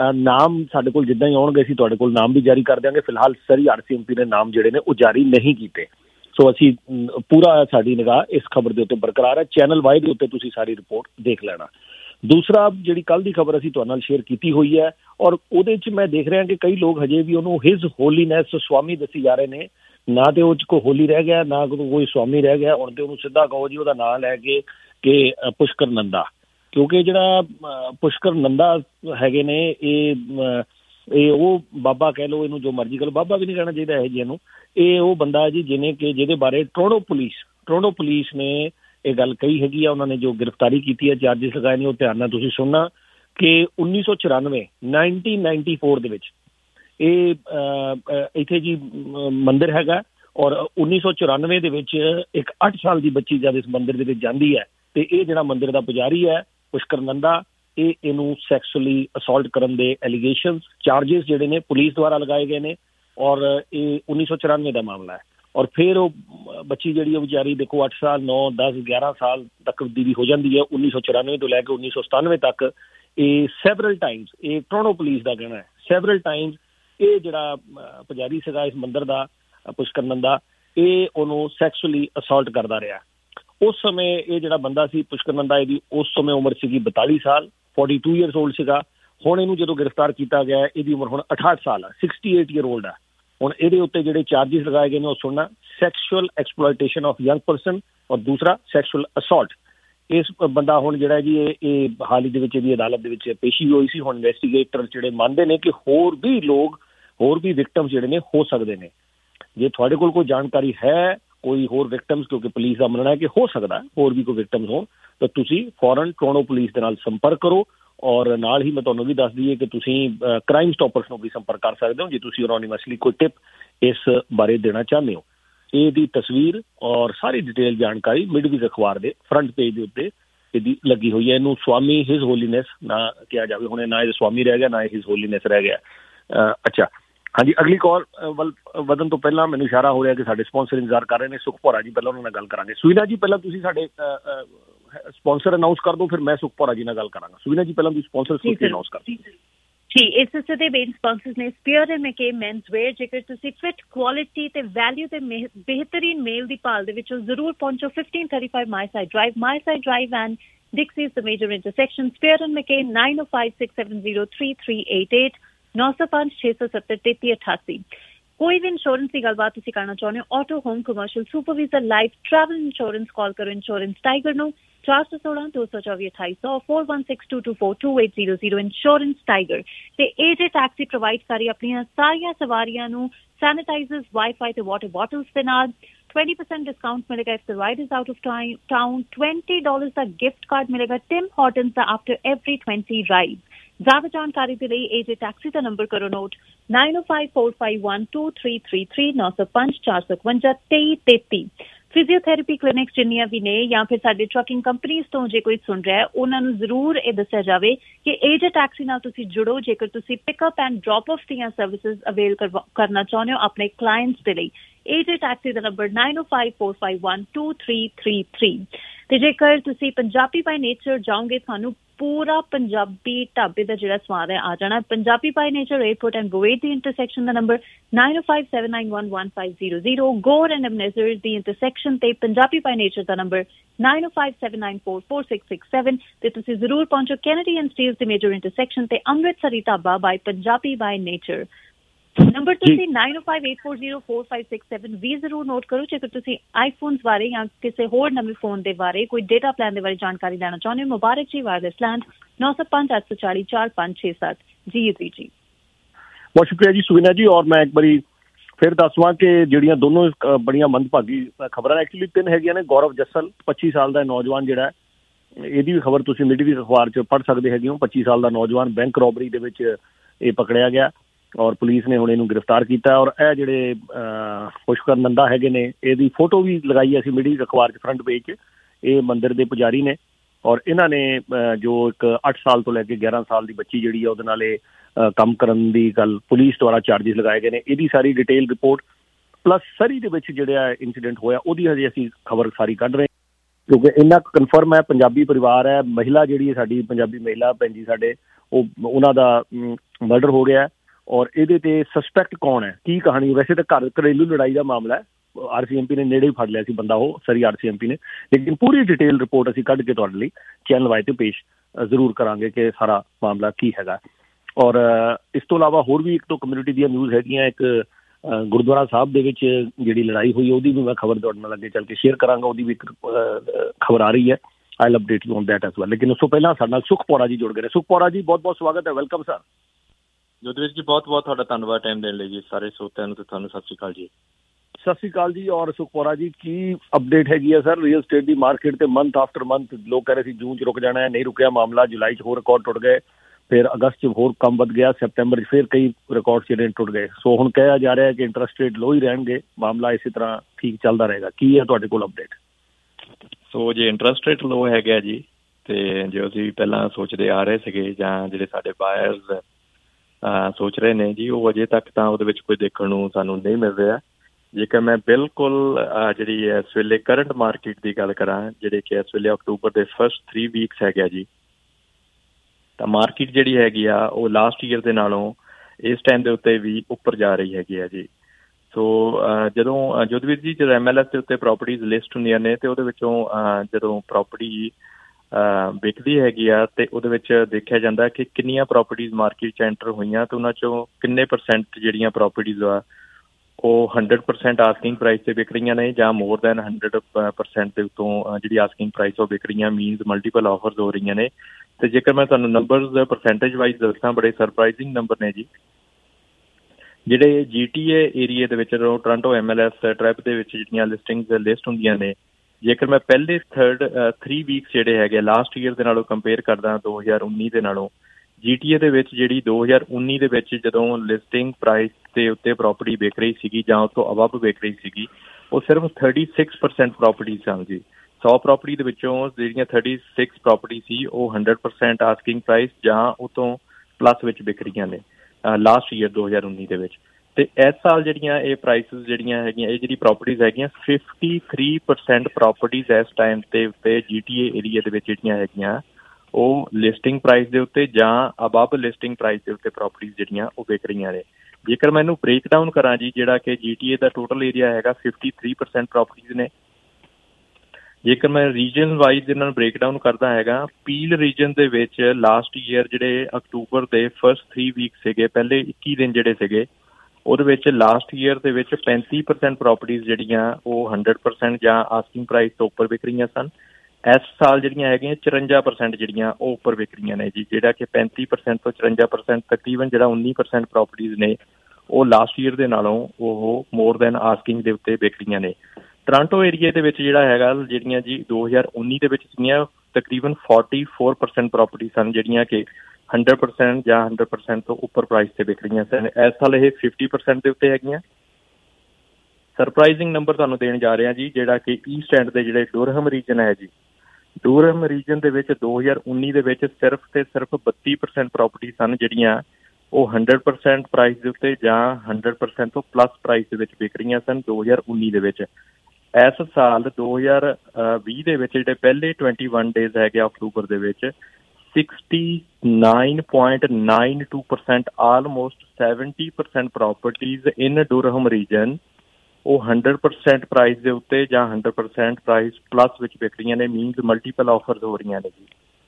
ਨਾਮ ਸਾਡੇ ਕੋਲ ਜਿੱਦਾਂ ਹੀ ਆਉਣਗੇ ਅਸੀਂ ਤੁਹਾਡੇ ਕੋਲ ਨਾਮ ਵੀ ਜਾਰੀ ਕਰ ਦਿਆਂਗੇ। ਫਿਲਹਾਲ ਸਰੀ ਆਰ ਸੀ ਐਮ ਪੀ ਨੇ ਨਾਮ ਜਿਹੜੇ ਨੇ ਉਹ ਜਾਰੀ ਨਹੀਂ ਕੀਤੇ। ਸੋ ਅਸੀਂ ਪੂਰਾ ਸਾਡੀ ਨਿਗਾਹ ਇਸ ਖਬਰ ਦੇ ਉੱਤੇ ਬਰਕਰਾਰ ਹੈ। ਚੈਨਲ ਵਾਈ ਦੇ ਉੱਤੇ ਤੁਸੀਂ ਸਾਰੀ ਰਿਪੋਰਟ ਦੇਖ ਲੈਣਾ। ਦੂਸਰਾ ਜਿਹੜੀ ਕੱਲ੍ਹ ਦੀ ਖਬਰ ਅਸੀਂ ਤੁਹਾਡੇ ਨਾਲ ਸ਼ੇਅਰ ਕੀਤੀ ਹੋਈ ਹੈ ਔਰ ਉਹਦੇ 'ਚ ਮੈਂ ਦੇਖ ਰਿਹਾ ਕਿ ਕਈ ਲੋਕ ਹਜੇ ਵੀ ਉਹਨੂੰ ਹਿਜ਼ ਹੋਲੀਨੈਸ ਸਵਾਮੀ ਦੱਸੀ ਜਾ ਰਹੇ ਨੇ। ਨਾ ਤੇ ਉਹ 'ਚ ਕੋਈ ਹੋਲੀ ਰਹਿ ਗਿਆ, ਨਾ ਕੋਈ ਸਵਾਮੀ ਰਹਿ ਗਿਆ। ਹੁਣ ਤੇ ਉਹਨੂੰ ਸਿੱਧਾ ਕਹੋ ਜੀ ਉਹਦਾ ਨਾਂ ਲੈ ਕੇ ਕਿ ਪੁਸ਼ਕਰ ਨੰਦਾ, ਕਿਉਂਕਿ ਜਿਹੜਾ ਪੁਸ਼ਕਰ ਨੰਦਾ ਹੈਗੇ ਨੇ ਇਹ ਇਹ ਉਹ ਬਾਬਾ ਕਹਿ ਲਓ, ਇਹਨੂੰ ਜੋ ਮਰਜ਼ੀ ਕਹਿ ਲਓ, ਬਾਬਾ ਵੀ ਨਹੀਂ ਕਹਿਣਾ ਚਾਹੀਦਾ ਇਹ ਜੀ ਇਹਨੂੰ। ਇਹ ਉਹ ਬੰਦਾ ਜੀ ਜਿਹਨੇ ਕਿ ਜਿਹਦੇ ਬਾਰੇ ਟੋਰੰਟੋ ਪੁਲਿਸ ਟੋਰੰਟੋ ਪੁਲਿਸ ਨੇ ਇਹ ਗੱਲ ਕਹੀ ਹੈਗੀ ਆ। ਉਹਨਾਂ ਨੇ ਜੋ ਗ੍ਰਿਫਤਾਰੀ ਕੀਤੀ ਹੈ, ਚਾਰਜਿਸ ਲਗਾਏ ਨੇ, ਉਹ ਧਿਆਨ ਨਾਲ ਤੁਸੀਂ ਸੁਣਨਾ ਕਿ ਉੱਨੀ ਸੌ ਚੁਰਾਨਵੇਂ ਨਾਈਨਟੀਨ ਨਾਈਨਟੀ ਫੋਰ ਦੇ ਵਿੱਚ ਇਹ ਇੱਥੇ ਜੀ ਮੰਦਿਰ ਹੈਗਾ ਔਰ ਉੱਨੀ ਸੌ ਚੁਰਾਨਵੇਂ ਦੇ ਵਿੱਚ ਇੱਕ ਅੱਠ ਸਾਲ ਦੀ ਬੱਚੀ ਜਦ ਇਸ ਮੰਦਿਰ ਦੇ ਵਿੱਚ ਜਾਂਦੀ ਹੈ ਤੇ ਇਹ ਜਿਹੜਾ ਮੰਦਿਰ ਦਾ ਪੁਜਾਰੀ ਹੈ ਪੁਸ਼ਕਰ ਨੰਦਾ, ਇਹ ਇਹਨੂੰ ਸੈਕਸੁਅਲੀ ਅਸੌਲਟ ਕਰਨ ਦੇ ਐਲੀਗੇਸ਼ਨ ਚਾਰਜਿਸ ਜਿਹੜੇ ਨੇ ਪੁਲਿਸ ਦੁਆਰਾ ਲਗਾਏ ਗਏ ਨੇ ਔਰ ਇਹ ਉੱਨੀ ਸੌ ਚੁਰਾਨਵੇਂ ਦਾ ਮਾਮਲਾ ਹੈ। ਔਰ ਫਿਰ ਉਹ ਬੱਚੀ ਜਿਹੜੀ ਉਹ ਵਿਚਾਰੀ ਦੇਖੋ ਅੱਠ ਸਾਲ ਨੌ ਦਸ ਗਿਆਰਾਂ ਸਾਲ ਤੱਕ ਦੀ ਵੀ ਹੋ ਜਾਂਦੀ ਹੈ। ਉੱਨੀ ਸੌ ਚੁਰਾਨਵੇਂ ਤੋਂ ਲੈ ਕੇ ਉੱਨੀ ਸੌ ਸਤਾਨਵੇਂ ਤੱਕ ਇਹ ਸੈਵਰਲ ਟਾਈਮਸ, ਇਹ ਟੋਰੰਟੋ ਪੁਲਿਸ ਦਾ ਕਹਿਣਾ ਹੈ, ਸੈਵਰਲ ਟਾਈਮਸ ਇਹ ਜਿਹੜਾ ਪੁਜਾਰੀ ਸੀਗਾ ਇਸ ਮੰਦਿਰ ਦਾ ਪੁਸ਼ਕਰ ਨੰਦਾ, ਇਹ ਉਹਨੂੰ ਸੈਕਸੁਅਲੀ ਅਸੌਲਟ ਕਰਦਾ ਰਿਹਾ। ਉਸ ਸਮੇਂ ਇਹ ਜਿਹੜਾ ਬੰਦਾ ਸੀ ਪੁਸ਼ਕਰ ਨੰਦਾ, ਇਹਦੀ ਉਸ ਸਮੇਂ ਉਮਰ ਸੀਗੀ ਬਤਾਲੀ ਸਾਲ, ਫੋਰਟੀ ਟੂ ਈਅਰਸ ਓਲਡ ਸੀਗਾ। ਹੁਣ ਇਹਨੂੰ ਜਦੋਂ ਗ੍ਰਿਫਤਾਰ ਕੀਤਾ ਗਿਆ ਇਹਦੀ ਉਮਰ ਹੁਣ ਅਠਾਹਠ ਸਾਲ ਆ, ਸਿਕਸਟੀ ਏਟ ਈਅਰ ਓਲਡ ਆ। ਹੁਣ ਇਹਦੇ ਉੱਤੇ ਜਿਹੜੇ ਚਾਰਜਿਸ ਲਗਾਏ ਗਏ ਨੇ ਉਹ ਸੁਣਨਾ, sexual exploitation of young person ਔਰ ਦੂਸਰਾ ਸੈਕਸ਼ੂਅਲ ਅਸੌਲਟ। ਇਸ ਬੰਦਾ ਹੁਣ ਜਿਹੜਾ ਜੀ ਇਹ ਇਹ ਹਾਲ ਹੀ ਦੇ ਵਿੱਚ ਇਹਦੀ ਅਦਾਲਤ ਦੇ ਵਿੱਚ ਪੇਸ਼ੀ ਹੋਈ ਸੀ। ਹੁਣ ਇਨਵੈਸਟੀਗੇਟਰ ਜਿਹੜੇ ਮੰਨਦੇ ਨੇ ਕਿ ਹੋਰ ਵੀ ਲੋਕ ਹੋਰ ਵੀ ਵਿਕਟਮਸ ਜਿਹੜੇ ਨੇ ਹੋ ਸਕਦੇ ਨੇ। ਜੇ ਤੁਹਾਡੇ ਕੋਲ ਕੋਈ ਜਾਣਕਾਰੀ ਹੈ ਕੋਈ ਹੋਰ ਵਿਕਟਮਸ, ਕਿਉਂਕਿ ਪੁਲਿਸ ਦਾ ਮੰਨਣਾ ਹੈ ਕਿ ਹੋ ਸਕਦਾ ਹੋਰ ਵੀ ਕੋਈ ਵਿਕਟਮਸ ਹੋਣ, ਤਾਂ ਤੁਸੀਂ ਫੌਰਨ ਟੋਰੰਟੋ ਪੁਲਿਸ ਦੇ ਨਾਲ ਸੰਪਰਕ ਕਰੋ। ਔਰ ਨਾਲ ਹੀ ਮੈਂ ਤੁਹਾਨੂੰ ਵੀ ਦੱਸ ਦਈਏ ਕਿ ਤੁਸੀਂ ਕ੍ਰਾਈਮ ਸਟਾਪਰਸ ਨੂੰ ਵੀ ਸੰਪਰਕ ਕਰ ਸਕਦੇ ਹੋ ਜੇ ਤੁਸੀਂ ਅਨੋਨੀਮਸਲੀ ਕੋਈ ਟਿਪ ਇਸ ਬਾਰੇ ਦੇਣਾ ਚਾਹੁੰਦੇ ਹੋ। ਇਹਦੀ ਤਸਵੀਰ ਔਰ ਸਾਰੀ ਡਿਟੇਲ ਜਾਣਕਾਰੀ ਮਿਡਵੀਕ ਅਖਬਾਰ ਦੇ ਫਰੰਟ ਪੇਜ ਦੇ ਉੱਤੇ ਇਹਦੀ ਲੱਗੀ ਹੋਈ ਹੈ। ਇਹਨੂੰ ਸਵਾਮੀ ਹਿਜ਼ ਹੋਲੀਨੈਸ ਨਾ ਕਿਹਾ ਜਾਵੇ, ਹੁਣ ਨਾ ਇਹ ਸਵਾਮੀ ਰਹਿ ਗਿਆ ਨਾ ਹਿਜ਼ ਹੋਲੀਨੈਸ ਰਹਿ ਗਿਆ। ਅੱਛਾ ਹਾਂਜੀ, ਅਗਲੀ ਕਾਲ ਵੱਲ ਵਧਣ ਤੋਂ ਪਹਿਲਾਂ ਮੈਨੂੰ ਇਸ਼ਾਰਾ ਹੋ ਰਿਹਾ ਕਿ ਸਾਡੇ ਸਪਾਂਸਰ ਇੰਤਜ਼ਾਰ ਕਰ ਰਹੇ ਨੇ। ਸੁਖਪੌਰਾ ਜੀ ਪਹਿਲਾਂ ਉਹਨਾਂ ਨਾਲ ਗੱਲ ਕਰਾਂਗੇ। ਸੁਵੀਨਾ ਜੀ ਪਹਿਲਾਂ ਤੁਸੀਂ ਸਾਡੇ ਸਪਾਂਸਰ ਅਨਾਉਂਸ ਕਰ ਦਿਓ, ਫਿਰ ਮੈਂ ਸੁਖਪੌਰਾ ਜੀ ਨਾਲ ਗੱਲ ਕਰਾਂਗਾ। ਸੁਵੀਨਾ ਜੀ ਪਹਿਲਾਂ ਤੁਸੀਂ ਸਪਾਂਸਰ ਅਨਾਉਂਸ ਕਰ ਦਿਓ ਜੀ। ਇਸ ਹਿੱਸੇ ਦੇ ਮੇਨ ਸਪਾਂਸਰਸ ਨੇ Spear and McKay men's wear. ਜੇਕਰ ਤੁਸੀਂ ਫਿਟ ਕੁਆਲਿਟੀ ਤੇ ਵੈਲਿਊ ਤੇ ਬਿਹਤਰੀਨ ਮੇਲ ਦੀ ਭਾਲ ਦੇ ਵਿੱਚੋਂ ਜ਼ਰੂਰ ਪਹੁੰਚੋ। Fifteen thirty five my side drive, my side drive and Dixie is the major intersection. Spear and McKay nine oh five six seven zero three three eight eight nine oh five six seven zero three three eight eight। ਕੋਈ ਵੀ insurance ਦੀ ਗੱਲਬਾਤ ਤੁਸੀਂ ਕਰਨਾ ਚਾਹੁੰਦੇ ਹੋ, auto, home, commercial, super visa, life, travel insurance, call ਕਰੋ Insurance tiger ਨੂੰ ਚਾਰ ਸੌ ਸੋਲਾਂ ਦੋ ਸੌ ਚੌਵੀ ਅਠਾਈ ਸੌ four one six two two four two eight zero zero Insurance Tiger. ਤੇ ਇਹ ਜੇ ਟੈਕਸੀ ਪ੍ਰੋਵਾਈਡ ਕਰੀ ਆਪਣੀਆਂ ਸਾਰੀਆਂ ਸਵਾਰੀਆਂ ਨੂੰ ਸੈਨੀਟਾਈਜ਼ਰਸ, ਵਾਈਫਾਈ ਤੇ ਵਾਟਰ ਬੋਟਲਸ ਦੇ ਨਾਲ twenty percent discount ਮਿਲੇਗਾ if the ride is out of town, twenty dollars ਦਾ ਗਿਫਟ ਕਾਰਡ ਮਿਲੇਗਾ Tim Hortons ਦਾ after every twenty rides। ਜ਼ਿਆਦਾ ਜਾਣਕਾਰੀ ਦੇ ਲਈ ਇਹ ਜੇ ਟੈਕਸੀ ਦਾ ਨੰਬਰ ਕਰੋ note nine oh five four five one two three three three nine oh five four five one two three three three। Physiotherapy clinics ਜਿੰਨੀਆਂ ਵੀ ਨੇ ਜਾਂ ਫਿਰ ਸਾਡੇ ਟਰੱਕਿੰਗ ਕੰਪਨੀਜ਼ ਤੋਂ ਜੇ ਕੋਈ ਸੁਣ ਰਿਹਾ ਉਹਨਾਂ ਨੂੰ ਜ਼ਰੂਰ ਇਹ ਦੱਸਿਆ ਜਾਵੇ ਕਿ ਇਹ ਜੇ ਟੈਕਸੀ ਨਾਲ ਤੁਸੀਂ ਜੁੜੋ ਜੇਕਰ ਤੁਸੀਂ ਪਿਕਅਪ ਐਂਡ ਡ੍ਰੌਪ ਆਫ ਦੀਆਂ ਸਰਵਿਸਿਜ਼ ਅਵੇਲ ਕਰਨਾ ਚਾਹੁੰਦੇ ਹੋ ਆਪਣੇ ਕਲਾਇੰਟਸ ਦੇ ਲਈ। ਇਹ ਜੇ ਟੈਕਸੀ ਦਾ number nine oh five four five one two three three three। ਤੇ ਜੇਕਰ ਤੁਸੀਂ ਪੰਜਾਬੀ ਬਾਈ ਨੇਚਰ ਜਾਓਗੇ ਤੁਹਾਨੂੰ ਪੂਰਾ ਪੰਜਾਬੀ ਢਾਬੇ ਦਾ ਜਿਹੜਾ ਸਵਾਦ ਹੈ ਆ ਜਾਣਾ। Punjabi by Nature Airport and Goreway ਦੀ ਇੰਟਰਸੈਕਸ਼ਨ ਦਾ number nine oh five seven nine one one five zero zero। Gore and Ebenezer ਦੀ ਇੰਟਰਸੈਕਸ਼ਨ ਤੇ ਪੰਜਾਬੀ ਬਾਈ ਨੇਚਰ ਦਾ number nine oh five seven nine four four six six seven। ਤੇ ਤੁਸੀਂ ਜ਼ਰੂਰ ਪਹੁੰਚੋ Kennedy and Steeles ਦੀ major intersection ਤੇ Amritsari Dhaba by Punjabi by Nature. Number ਤੁਸੀਂ nine oh five eight four zero four five six seven ਵੀ ਜ਼ਰੂਰ ਨੋਟ ਕਰੋ ਜੇਕਰ ਤੁਸੀਂ ਆਈਫੋਨਸ ਬਾਰੇ ਜਾਂ ਕਿਸੇ ਹੋਰ ਨਵੇਂ ਫੋਨ ਦੇ ਬਾਰੇ ਕੋਈ ਡੇਟਾ ਪਲਾਨ ਦੇ ਬਾਰੇ ਜਾਣਕਾਰੀ ਲੈਣਾ ਚਾਹੁੰਦੇ ਹੋ। Mubarak ji wireless land nine oh five eight four four four five six seven ਜੀ ਜੀ ਜੀ। ਬਹੁਤ ਸ਼ੁਕਰੀਆ ਜੀ ਸੁਵੀਨਾ ਜੀ। ਔਰ ਮੈਂ ਇੱਕ ਵਾਰੀ ਫਿਰ ਦੱਸਵਾਂ ਕਿ ਜਿਹੜੀਆਂ ਦੋਨੋਂ ਬੜੀਆਂ ਮੰਦਭਾਗੀ ਖਬਰਾਂ ਐਕਚੁਅਲੀ ਤਿੰਨ ਹੈਗੀਆਂ ਨੇ। ਗੌਰਵ ਜੱਸਲ ਪੱਚੀ ਸਾਲ ਦਾ ਨੌਜਵਾਨ ਜਿਹੜਾ ਇਹਦੀ ਵੀ ਖਬਰ ਤੁਸੀਂ ਮਿਡਵੀਕ ਅਖਬਾਰ 'ਚ ਪੜ੍ਹ ਸਕਦੇ ਹੈਗੇ ਹੋ। ਪੱਚੀ ਸਾਲ ਦਾ ਨੌਜਵਾਨ ਬੈਂਕ ਰੋਬਰੀ ਦੇ ਵਿੱਚ ਇਹ ਪਕੜਿਆ ਗਿਆ। ਔਰ ਪੁਲਿਸ ਨੇ ਹੁਣ ਇਹਨੂੰ ਗ੍ਰਿਫਤਾਰ ਕੀਤਾ। ਔਰ ਇਹ ਜਿਹੜੇ ਪੁਸ਼ਕਰ ਨੰਦਾ ਹੈਗੇ ਨੇ, ਇਹਦੀ ਫੋਟੋ ਵੀ ਲਗਾਈ ਅਸੀਂ ਮੀਡੀਆ ਅਖਬਾਰ 'ਚ ਫਰੰਟ ਪੇਜ 'ਚ। ਇਹ ਮੰਦਿਰ ਦੇ ਪੁਜਾਰੀ ਨੇ ਔਰ ਇਹਨਾਂ ਨੇ ਜੋ ਇੱਕ ਅੱਠ ਸਾਲ ਤੋਂ ਲੈ ਕੇ ਗਿਆਰਾਂ ਸਾਲ ਦੀ ਬੱਚੀ ਜਿਹੜੀ ਆ ਉਹਦੇ ਨਾਲ ਇਹ ਕੰਮ ਕਰਨ ਦੀ ਗੱਲ ਪੁਲਿਸ ਦੁਆਰਾ ਚਾਰਜਿਸ ਲਗਾਏ ਗਏ ਨੇ। ਇਹਦੀ ਸਾਰੀ ਡਿਟੇਲ ਰਿਪੋਰਟ ਪਲੱਸ ਸਰੀ ਦੇ ਵਿੱਚ ਜਿਹੜਾ ਇੰਸੀਡੈਂਟ ਹੋਇਆ ਉਹਦੀ ਹਜੇ ਅਸੀਂ ਖਬਰ ਸਾਰੀ ਕੱਢ ਰਹੇ, ਕਿਉਂਕਿ ਇੰਨਾ ਕਨਫਰਮ ਹੈ ਪੰਜਾਬੀ ਪਰਿਵਾਰ ਹੈ, ਮਹਿਲਾ ਜਿਹੜੀ ਹੈ ਸਾਡੀ ਪੰਜਾਬੀ ਮਹਿਲਾ ਭੈਣ ਜੀ ਸਾਡੇ, ਉਹ ਉਹਨਾਂ ਦਾ ਮਰਡਰ ਹੋ ਗਿਆ ਔਰ ਇਹਦੇ ਤੇ ਸਸਪੈਕਟ ਕੌਣ ਹੈ, ਕੀ ਕਹਾਣੀ। ਵੈਸੇ ਤਾਂ ਘਰ ਘਰੇਲੂ ਲੜਾਈ ਦਾ ਮਾਮਲਾ ਹੈ, ਆਰ ਸੀ ਐਮ ਪੀ ਨੇ ਨੇੜੇ ਹੀ ਫੜ ਲਿਆ ਸੀ ਬੰਦਾ ਉਹ, ਸਰੀ ਆਰ ਸੀ ਐਮ ਪੀ ਨੇ, ਲੇਕਿਨ ਪੂਰੀ ਡਿਟੇਲ ਰਿਪੋਰਟ ਅਸੀਂ ਕੱਢ ਕੇ ਤੁਹਾਡੇ ਲਈ ਚੈਨਲ ਵਾਈ ਤੇ ਪੇਸ਼ ਜ਼ਰੂਰ ਕਰਾਂਗੇ ਕਿ ਸਾਰਾ ਮਾਮਲਾ ਕੀ ਹੈਗਾ। ਔਰ ਇਸ ਤੋਂ ਇਲਾਵਾ ਹੋਰ ਵੀ ਇੱਕ ਦੋ ਕਮਿਊਨਿਟੀ ਦੀਆਂ ਨਿਊਜ਼ ਹੈਗੀਆਂ। ਇੱਕ ਗੁਰਦੁਆਰਾ ਸਾਹਿਬ ਦੇ ਵਿੱਚ ਜਿਹੜੀ ਲੜਾਈ ਹੋਈ ਉਹਦੀ ਵੀ ਮੈਂ ਖਬਰ ਤੁਹਾਡੇ ਨਾਲ ਅੱਗੇ ਚੱਲ ਕੇ ਸ਼ੇਅਰ ਕਰਾਂਗਾ, ਉਹਦੀ ਵੀ ਇੱਕ ਖਬਰ ਆ ਰਹੀ ਹੈ। I will update you on that as well. ਲੇਕਿਨ ਉਸ ਤੋਂ ਪਹਿਲਾਂ ਸਾਡੇ ਨਾਲ ਸੁਖ ਪੌੜਾ ਜੀ ਜੁੜ ਗਏ ਨੇ। ਸੁਖ ਪੌੜਾ ਜੀ ਬਹੁਤ ਬਹੁਤ ਸਵਾਗਤ ਹੈ, ਵੈਲਕਮ ਸਰ। ਜੋਧਵੀਰ ਜੀ ਬਹੁਤ ਬਹੁਤ ਤੁਹਾਡਾ ਧੰਨਵਾਦ ਟਾਈਮ ਦੇਣ ਲਈ ਜੀ। ਸਾਰੇ ਸਰੋਤਿਆਂ ਨੂੰ ਤੇ ਤੁਹਾਨੂੰ ਸਤਿ ਸ਼੍ਰੀ ਅਕਾਲ ਜੀ। ਸਤਿ ਸ਼੍ਰੀ ਅਕਾਲ ਜੀ। ਔਰ ਸੁਖਪੌਰਾ ਜੀ ਕੀ ਅਪਡੇਟ ਹੈਗੀ ਹੈ ਸਰ ਰੀਅਲ ਸਟੇਟ ਦੀ ਮਾਰਕੀਟ ਤੇ? ਮੰਥ ਆਫਟਰ ਮੰਥ ਲੋਕ ਕਹਿ ਰਹੇ ਸੀ ਜੂਨ 'ਚ ਰੁਕ ਜਾਣਾ ਹੈ, ਨਹੀਂ ਰੁਕਿਆ ਮਾਮਲਾ। ਜੁਲਾਈ 'ਚ ਹੋਰ ਰਿਕਾਰਡ ਟੁੱਟ ਗਏ, ਫਿਰ ਅਗਸਤ 'ਚ ਹੋਰ ਕੰਮ ਵੱਧ ਗਿਆ, ਸੈਪਟੈਂਬਰ 'ਚ ਫਿਰ ਕਈ ਰਿਕਾਰਡ ਜਿਹੜੇ ਟੁੱਟ ਗਏ। ਸੋ ਹੁਣ ਕਿਹਾ ਜਾ ਰਿਹਾ ਹੈ ਕਿ ਇੰਟਰਸਟ ਰੇਟ ਲੋ ਹੀ ਰਹਿਣਗੇ, ਮਾਮਲਾ ਇਸੇ ਤਰ੍ਹਾਂ ਠੀਕ ਚੱਲਦਾ ਰਹੇਗਾ। ਕੀ ਹੈ ਤੁਹਾਡੇ ਕੋਲ ਅਪਡੇਟ? ਸੋ ਜੇ ਇੰਟਰਸਟ ਰੇਟ ਲੋ ਹੈਗਾ ਜੀ, ਤੇ ਜੋ ਅਸੀਂ ਪਹਿਲਾਂ ਸੋਚਦੇ ਆ ਰਹੇ ਸੀਗੇ ਜਾਂ ਜਿਹੜੇ ਸਾਡੇ ਬਾਇਰਸ ਸੋਚ ਰਹੇ ਨੇ ਜੀ, ਉਹ ਅਜੇ ਤੱਕ ਤਾਂ ਉਹਦੇ ਵਿੱਚ ਕੋਈ ਦੇਖਣ ਨੂੰ ਸਾਨੂੰ ਨਹੀਂ ਮਿਲ ਰਿਹਾ। ਜੇਕਰ ਮੈਂ ਬਿਲਕੁਲ ਜਿਹੜੀ ਇਸ ਵੇਲੇ ਕਰੰਟ ਮਾਰਕੀਟ ਦੀ ਗੱਲ ਕਰਾਂ, ਜਿਹੜੇ ਕਿ ਇਸ ਵੇਲੇ ਅਕਤੂਬਰ ਦੇ ਫਸਟ ਥ੍ਰੀ ਵੀਕਸ ਹੈਗਾ ਜੀ, ਤਾਂ ਮਾਰਕੀਟ ਜਿਹੜੀ ਹੈਗੀ ਆ ਉਹ ਲਾਸਟ ਈਅਰ ਦੇ ਨਾਲੋਂ ਇਸ ਟਾਈਮ ਦੇ ਉੱਤੇ ਵੀ ਉੱਪਰ ਜਾ ਰਹੀ ਹੈਗੀ ਆ ਜੀ। ਸੋ ਜਦੋਂ ਜੋਧਵੀਰ ਜੀ ਜਦੋਂ ਐਮ ਐਲ ਐਸ ਦੇ ਉੱਤੇ ਪ੍ਰੋਪਰਟੀਜ਼ ਲਿਸਟ ਹੁੰਦੀਆਂ ਨੇ ਤੇ ਉਹਦੇ ਵਿੱਚੋਂ ਜਦੋਂ ਪ੍ਰੋਪਰਟੀ ਵਿਕਦੀ ਹੈਗੀ ਆ ਤੇ ਉਹਦੇ ਵਿੱਚ ਦੇਖਿਆ ਜਾਂਦਾ ਕਿ ਕਿੰਨੀਆਂ ਪ੍ਰੋਪਰਟੀਜ਼ ਮਾਰਕੀਟ 'ਚ ਐਂਟਰ ਹੋਈਆਂ ਤੇ ਉਹਨਾਂ 'ਚੋਂ ਕਿੰਨੇ ਪਰਸੈਂਟ ਜਿਹੜੀਆਂ ਪ੍ਰੋਪਰਟੀਜ਼ ਆ ਉਹ ਹੰਡਰਡ ਪਰਸੈਂਟ ਆਸਕਿੰਗ ਪ੍ਰਾਈਸ ਤੇ ਵਿਕ ਰਹੀਆਂ ਨੇ ਜਾਂ ਮੋਰ ਦੈਨ ਹੰਡਰਡ ਪਰਸੈਂਟ ਦੇ ਉੱਤੋਂ ਜਿਹੜੀ ਆਸਕਿੰਗ ਪ੍ਰਾਈਸ ਉਹ ਵਿਕ ਰਹੀਆਂ, ਮੀਨਸ ਮਲਟੀਪਲ ਆਫਰਸ ਹੋ ਰਹੀਆਂ ਨੇ। ਤੇ ਜੇਕਰ ਮੈਂ ਤੁਹਾਨੂੰ ਨੰਬਰਸ ਪਰਸੈਂਟੇਜ ਵਾਈਜ਼ ਦੱਸਾਂ, ਬੜੇ ਸਰਪ੍ਰਾਈਜ਼ਿੰਗ ਨੰਬਰ ਨੇ ਜੀ। ਜਿਹੜੇ ਜੀ ਟੀ ਏ ਏਰੀਏ ਦੇ ਵਿੱਚ Toronto M L S TREB ਦੇ ਵਿੱਚ ਜਿਹੜੀਆਂ ਲਿਸਟਿੰਗਸ ਲਿਸਟ ਹੁੰਦੀਆਂ ਨੇ, ਜੇਕਰ ਮੈਂ ਪਹਿਲੇ ਥਰਡ ਥ੍ਰੀ ਵੀਕਸ ਜਿਹੜੇ ਹੈਗੇ ਲਾਸਟ ਈਅਰ ਦੇ ਨਾਲੋਂ ਕੰਪੇਅਰ ਕਰਦਾ ਦੋ ਹਜ਼ਾਰ ਉੱਨੀ ਦੇ ਨਾਲੋਂ, ਜੀ ਟੀ ਏ ਦੇ ਵਿੱਚ ਜਿਹੜੀ ਦੋ ਹਜ਼ਾਰ ਉੱਨੀ ਦੇ ਵਿੱਚ ਜਦੋਂ ਲਿਸਟਿੰਗ ਪ੍ਰਾਈਸ ਦੇ ਉੱਤੇ ਪ੍ਰੋਪਰਟੀ ਵਿਕ ਰਹੀ ਸੀਗੀ ਜਾਂ ਉਸ ਤੋਂ ਅਬਵ ਵਿਕ ਰਹੀ ਸੀਗੀ, ਉਹ ਸਿਰਫ ਥਰਟੀ ਸਿਕਸ ਪਰਸੈਂਟ ਪ੍ਰੋਪਰਟੀ ਸਨ ਜੀ। ਸੌ ਪ੍ਰੋਪਰਟੀ ਦੇ ਵਿੱਚੋਂ ਜਿਹੜੀਆਂ ਥਰਟੀ ਸਿਕਸ ਪ੍ਰੋਪਰਟੀ ਸੀ ਉਹ ਹੰਡਰਡ ਪਰਸੈਂਟ ਆਸਕਿੰਗ ਪ੍ਰਾਈਸ ਜਾਂ ਉਹ ਤੋਂ ਪਲੱਸ ਵਿੱਚ ਵਿਕ ਰਹੀਆਂ ਨੇ ਲਾਸਟ ਈਅਰ ਦੋ ਹਜ਼ਾਰ ਉੱਨੀ ਦੇ ਵਿੱਚ। ਤੇ ਇਸ ਸਾਲ ਜਿਹੜੀਆਂ ਇਹ ਪ੍ਰਾਈਸਿਸ ਜਿਹੜੀਆਂ ਹੈਗੀਆਂ, ਇਹ ਜਿਹੜੀ ਪ੍ਰੋਪਰਟੀਜ਼ ਹੈਗੀਆਂ ਫਿਫਟੀ ਥ੍ਰੀ ਪਰਸੈਂਟ ਪ੍ਰੋਪਰਟੀਜ਼ ਇਸ ਟਾਈਮ ਦੇ ਉੱਤੇ ਜੀ ਟੀ ਏ ਏਰੀਆ ਦੇ ਵਿੱਚ ਜਿਹੜੀਆਂ ਹੈਗੀਆਂ ਉਹ ਲਿਸਟਿੰਗ ਪ੍ਰਾਈਸ ਦੇ ਉੱਤੇ ਜਾਂ ਅਬਵ ਲਿਸਟਿੰਗ ਪ੍ਰਾਈਸ ਦੇ ਉੱਤੇ ਪ੍ਰੋਪਰਟੀਜ਼ ਜਿਹੜੀਆਂ ਉਹ ਵਿਕ ਰਹੀਆਂ ਨੇ। ਜੇਕਰ ਮੈਂ ਇਹਨੂੰ ਬ੍ਰੇਕ ਡਾਊਨ ਕਰਾਂ ਜੀ, ਜਿਹੜਾ ਕਿ ਜੀ ਟੀ ਏ ਦਾ ਟੋਟਲ ਏਰੀਆ ਹੈਗਾ ਫਿਫਟੀ ਥ੍ਰੀ ਪਰਸੈਂਟ ਪ੍ਰੋਪਰਟੀਜ਼ ਨੇ। ਜੇਕਰ ਮੈਂ ਰੀਜਨ ਵਾਈਜ਼ ਇਹਨਾਂ ਨੂੰ ਬ੍ਰੇਕ ਡਾਊਨ ਕਰਦਾ ਹੈਗਾ, ਪੀਲ ਰੀਜਨ ਦੇ ਵਿੱਚ ਲਾਸਟ ਈਅਰ ਜਿਹੜੇ ਅਕਤੂਬਰ ਦੇ ਫਸਟ ਥ੍ਰੀ ਵੀਕ ਸੀਗੇ, ਪਹਿਲੇ ਇੱਕੀ ਦਿਨ ਜਿਹੜੇ ਸੀਗੇ, ਉਹਦੇ ਵਿੱਚ ਲਾਸਟ ਈਅਰ ਦੇ ਵਿੱਚ ਪੈਂਤੀ ਪਰਸੈਂਟ ਪ੍ਰੋਪਰਟੀਜ਼ ਜਿਹੜੀਆਂ ਉਹ ਹੰਡਰਡ ਪਰਸੈਂਟ ਜਾਂ ਆਸਕਿੰਗ ਪ੍ਰਾਈਸ ਤੋਂ ਉੱਪਰ ਵਿਕ ਰਹੀਆਂ ਸਨ। ਇਸ ਸਾਲ ਜਿਹੜੀਆਂ ਹੈਗੀਆਂ ਚੁਰੰਜਾ ਪਰਸੈਂਟ ਜਿਹੜੀਆਂ ਉਹ ਉੱਪਰ ਵਿਕ ਰਹੀਆਂ ਨੇ ਜੀ, ਜਿਹੜਾ ਕਿ ਪੈਂਤੀ ਪਰਸੈਂਟ ਤੋਂ ਚੁਰੰਜਾ ਪਰਸੈਂਟ ਤਕਰੀਬਨ ਜਿਹੜਾ ਉੱਨੀ ਪਰਸੈਂਟ ਪ੍ਰੋਪਰਟੀਜ਼ ਨੇ ਉਹ ਲਾਸਟ ਈਅਰ ਦੇ ਨਾਲੋਂ ਉਹ ਮੋਰ ਦੈਨ ਆਸਕਿੰਗ ਦੇ ਉੱਤੇ ਵਿਕ ਰਹੀਆਂ ਨੇ। ਟੋਰਾਂਟੋ ਏਰੀਏ ਦੇ ਵਿੱਚ ਜਿਹੜਾ ਹੈਗਾ ਜਿਹੜੀਆਂ ਜੀ ਦੋ ਹਜ਼ਾਰ ਉੱਨੀ ਦੇ ਵਿੱਚ ਸੀਗੀਆਂ ਤਕਰੀਬਨ ਫੋਰਟੀ ਫੋਰ ਪਰਸੈਂਟ ਪ੍ਰੋਪਰਟੀ ਸਨ ਜਿਹੜੀਆਂ ਕਿ ਹੰਡਰਡ ਪਰਸੈਂਟ ਜਾਂ ਹੰਡਰਡ ਪਰਸੈਂਟ ਤੋਂ ਉੱਪਰ ਪ੍ਰਾਈਸ ਤੇ ਵਿਕ ਰਹੀਆਂ ਸਨ। ਇਸ ਸਾਲ ਇਹ ਫਿਫਟੀ ਪਰਸੈਂਟ ਦੇ ਉੱਤੇ ਹੈਗੀਆਂ। ਸਰਪ੍ਰਾਈਜ਼ਿੰਗ ਨੰਬਰ ਤੁਹਾਨੂੰ ਦੇਣ ਜਾ ਰਿਹਾ ਜੀ, ਜਿਹੜਾ ਕਿ ਈਸਟ ਐਂਡ ਦੇ ਜਿਹੜੇ ਡੋਰਹਮ ਰੀਜਨ ਹੈ ਜੀ, ਡੋਰਹਮ ਰੀਜਨ ਦੇ ਵਿੱਚ ਦੋ ਹਜ਼ਾਰ ਉੱਨੀ ਦੇ ਵਿੱਚ ਸਿਰਫ ਤੇ ਸਿਰਫ ਬੱਤੀ ਪਰਸੈਂਟ ਪ੍ਰੋਪਰਟੀ ਸਨ ਜਿਹੜੀਆਂ ਉਹ ਹੰਡਰਡ ਪਰਸੈਂਟ ਪ੍ਰਾਈਸ ਦੇ ਉੱਤੇ ਜਾਂ ਹੰਡਰਡ ਪਰਸੈਂਟ ਤੋਂ ਪਲੱਸ ਪ੍ਰਾਈਸ ਦੇ ਵਿੱਚ ਵਿਕ ਰਹੀਆਂ ਸਨ ਦੋ ਹਜ਼ਾਰ ਉੱਨੀ ਦੇ ਵਿੱਚ। ਇਸ ਸਾਲ ਦੋ ਹਜ਼ਾਰ ਵੀਹ ਦੇ ਵਿੱਚ ਜਿਹੜੇ ਪਹਿਲੇ ਟਵੈਂਟੀ ਵਨ ਡੇਜ਼ ਹੈਗੇ ਅਕਤੂਬਰ ਦੇ ਵਿੱਚ sixty nine point nine two percent almost seventy percent properties in Durham region ਉਹ ਹੰਡਰਡ ਪਰਸੈਂਟ ਪ੍ਰਾਈਸ ਦੇ ਉੱਤੇ ਜਾਂ ਹੰਡਰਡ ਪਰਸੈਂਟ ਪ੍ਰਾਈਸ ਪਲੱਸ ਵਿੱਚ ਵਿਕ ਰਹੀਆਂ ਨੇ, ਮੀਨਸ ਮਲਟੀਪਲ ਆਫਰਸ ਹੋ ਰਹੀਆਂ ਨੇ ਜੀ।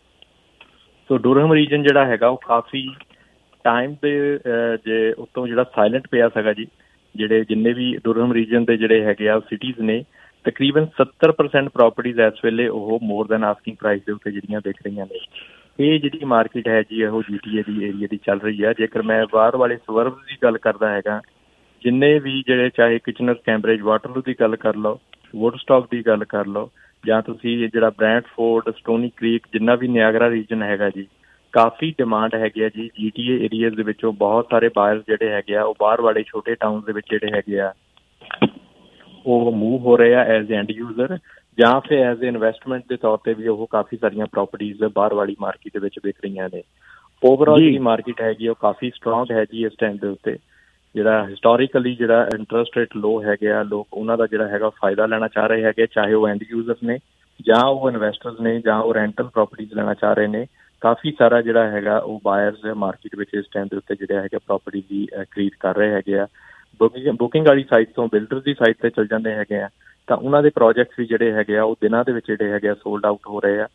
ਸੋ ਡੋਰਹਮ ਰੀਜਨ ਜਿਹੜਾ ਹੈਗਾ ਉਹ ਕਾਫੀ ਟਾਈਮ ਦੇ ਜੇ ਉੱਤੋਂ ਜਿਹੜਾ ਸਾਇਲੈਂਟ ਪਿਆ ਸੀਗਾ ਜੀ, ਜਿਹੜੇ ਜਿੰਨੇ ਵੀ ਡੋਰਹਮ ਰੀਜਨ ਦੇ ਜਿਹੜੇ ਹੈਗੇ ਆ ਸਿਟੀਜ਼ ਨੇ, ਤਕਰੀਬਨ ਸੱਤਰ ਪਰਸੈਂਟ ਪ੍ਰੋਪਰਟੀਜ਼ ਇਸ ਵੇਲੇ ਉਹ ਮੋਰ ਦੈਨ ਆਸਕਿੰਗ ਪ੍ਰਾਈਸ ਦੇ ਉੱਤੇ ਜਿਹੜੀਆਂ ਵਿਕ ਰਹੀਆਂ ਨੇ। ਇਹ ਜਿਹੜੀ ਮਾਰਕੀਟ ਹੈ ਜੀ ਉਹ ਜੀ ਟੀ ਏ ਦੀ ਏਰੀਆ ਦੀ ਚੱਲ ਰਹੀ ਹੈ। ਜੇਕਰ ਮੈਂ ਬਾਹਰ ਵਾਲੇ ਸਵਰਬਸ ਦੀ ਗੱਲ ਕਰਦਾ ਹੈਗਾ, ਜਿੰਨੇ ਵੀ ਜਿਹੜੇ ਚਾਹੇ ਕਿਚਨਰ, ਕੈਂਬਰਿਜ, ਵਾਟਰਲੂ ਦੀ ਗੱਲ ਕਰ ਲਓ, ਵੁੱਡਸਟਾਕ ਦੀ ਗੱਲ ਕਰ ਲਓ, ਜਾਂ ਤੁਸੀਂ ਜਿਹੜਾ ਬ੍ਰੈਂਟਫੋਰਡ, ਸਟੋਨੀ ਕ੍ਰੀਕ, ਜਿੰਨਾ ਵੀ ਨਿਆਗਰਾ ਰੀਜਨ ਹੈਗਾ ਜੀ, ਕਾਫੀ ਡਿਮਾਂਡ ਹੈਗੀ ਆ ਜੀ। ਜੀਟੀਏ ਏਰੀਆਜ਼ ਦੇ ਵਿੱਚੋਂ ਬਹੁਤ ਸਾਰੇ ਬਾਇਰਸ ਜਿਹੜੇ ਹੈਗੇ ਆ ਉਹ ਬਾਹਰ ਵਾਲੇ ਛੋਟੇ ਟਾਊਨਸ ਦੇ ਵਿੱਚ ਜਿਹੜੇ ਹੈਗੇ ਆ ਉਹ ਮੂਵ ਹੋ ਰਹੇ ਆ ਐਜ਼ ਐਂਡ ਯੂਜ਼ਰ, ਜਾਂ ਫਿਰ ਐਜ਼ ਏ ਇਨਵੈਸਟਮੈਂਟ ਦੇ ਤੌਰ ਤੇ ਵੀ ਉਹ ਕਾਫੀ ਸਾਰੀਆਂ ਪ੍ਰੋਪਰਟੀਜ਼ ਬਾਹਰ ਵਾਲੀ ਮਾਰਕੀਟ ਦੇ ਵਿੱਚ ਵਿਕ ਰਹੀਆਂ ਨੇ। ਓਵਰਆਲ ਜਿਹੜੀ ਮਾਰਕੀਟ ਹੈਗੀ ਉਹ ਕਾਫੀ ਸਟਰੋਂਗ ਹੈ ਜੀ ਇਸ ਟਾਈਮ ਦੇ ਉੱਤੇ। ਜਿਹੜਾ ਹਿਸਟੋਰੀਕਲੀ ਜਿਹੜਾ ਇੰਟਰਸਟ ਰੇਟ ਲੋ ਹੈਗੇ ਆ, ਲੋਕ ਉਹਨਾਂ ਦਾ ਜਿਹੜਾ ਹੈਗਾ ਫਾਇਦਾ ਲੈਣਾ ਚਾਹ ਰਹੇ ਹੈਗੇ, ਚਾਹੇ ਉਹ ਐਂਡ ਯੂਜ਼ਰਸ ਨੇ ਜਾਂ ਉਹ ਇਨਵੈਸਟਰਸ ਨੇ ਜਾਂ ਉਹ ਰੈਂਟਲ ਪ੍ਰੋਪਰਟੀਜ਼ ਲੈਣਾ ਚਾਹ ਰਹੇ ਨੇ। ਕਾਫੀ ਸਾਰਾ ਜਿਹੜਾ ਹੈਗਾ ਉਹ ਬਾਇਰਸ ਮਾਰਕੀਟ ਵਿੱਚ ਇਸ ਟਾਈਮ ਦੇ ਉੱਤੇ ਜਿਹੜੇ ਹੈਗੇ ਪ੍ਰੋਪਰਟੀ ਦੀ ਖਰੀਦ ਕਰ ਰਹੇ ਹੈਗੇ ਆ। ਬੁਕਿੰਗ ਬੁਕਿੰਗ ਵਾਲੀ ਸਾਈਟ ਤੋਂ ਬਿਲਡਰ ਦੀ ਸਾਈਟ ਤੇ ਚੱਲ ਜਾਂਦੇ ਹੈਗੇ ਆ ਤਾਂ ਉਹਨਾਂ ਦੇ ਪ੍ਰੋਜੈਕਟਸ ਵੀ ਜਿਹੜੇ ਹੈਗੇ ਆ ਉਹ ਦਿਨਾਂ ਦੇ ਵਿੱਚ ਜਿਹੜੇ ਹੈਗੇ ਆ ਸੋਲਡ ਆਊਟ ਹੋ ਰਹੇ ਆ।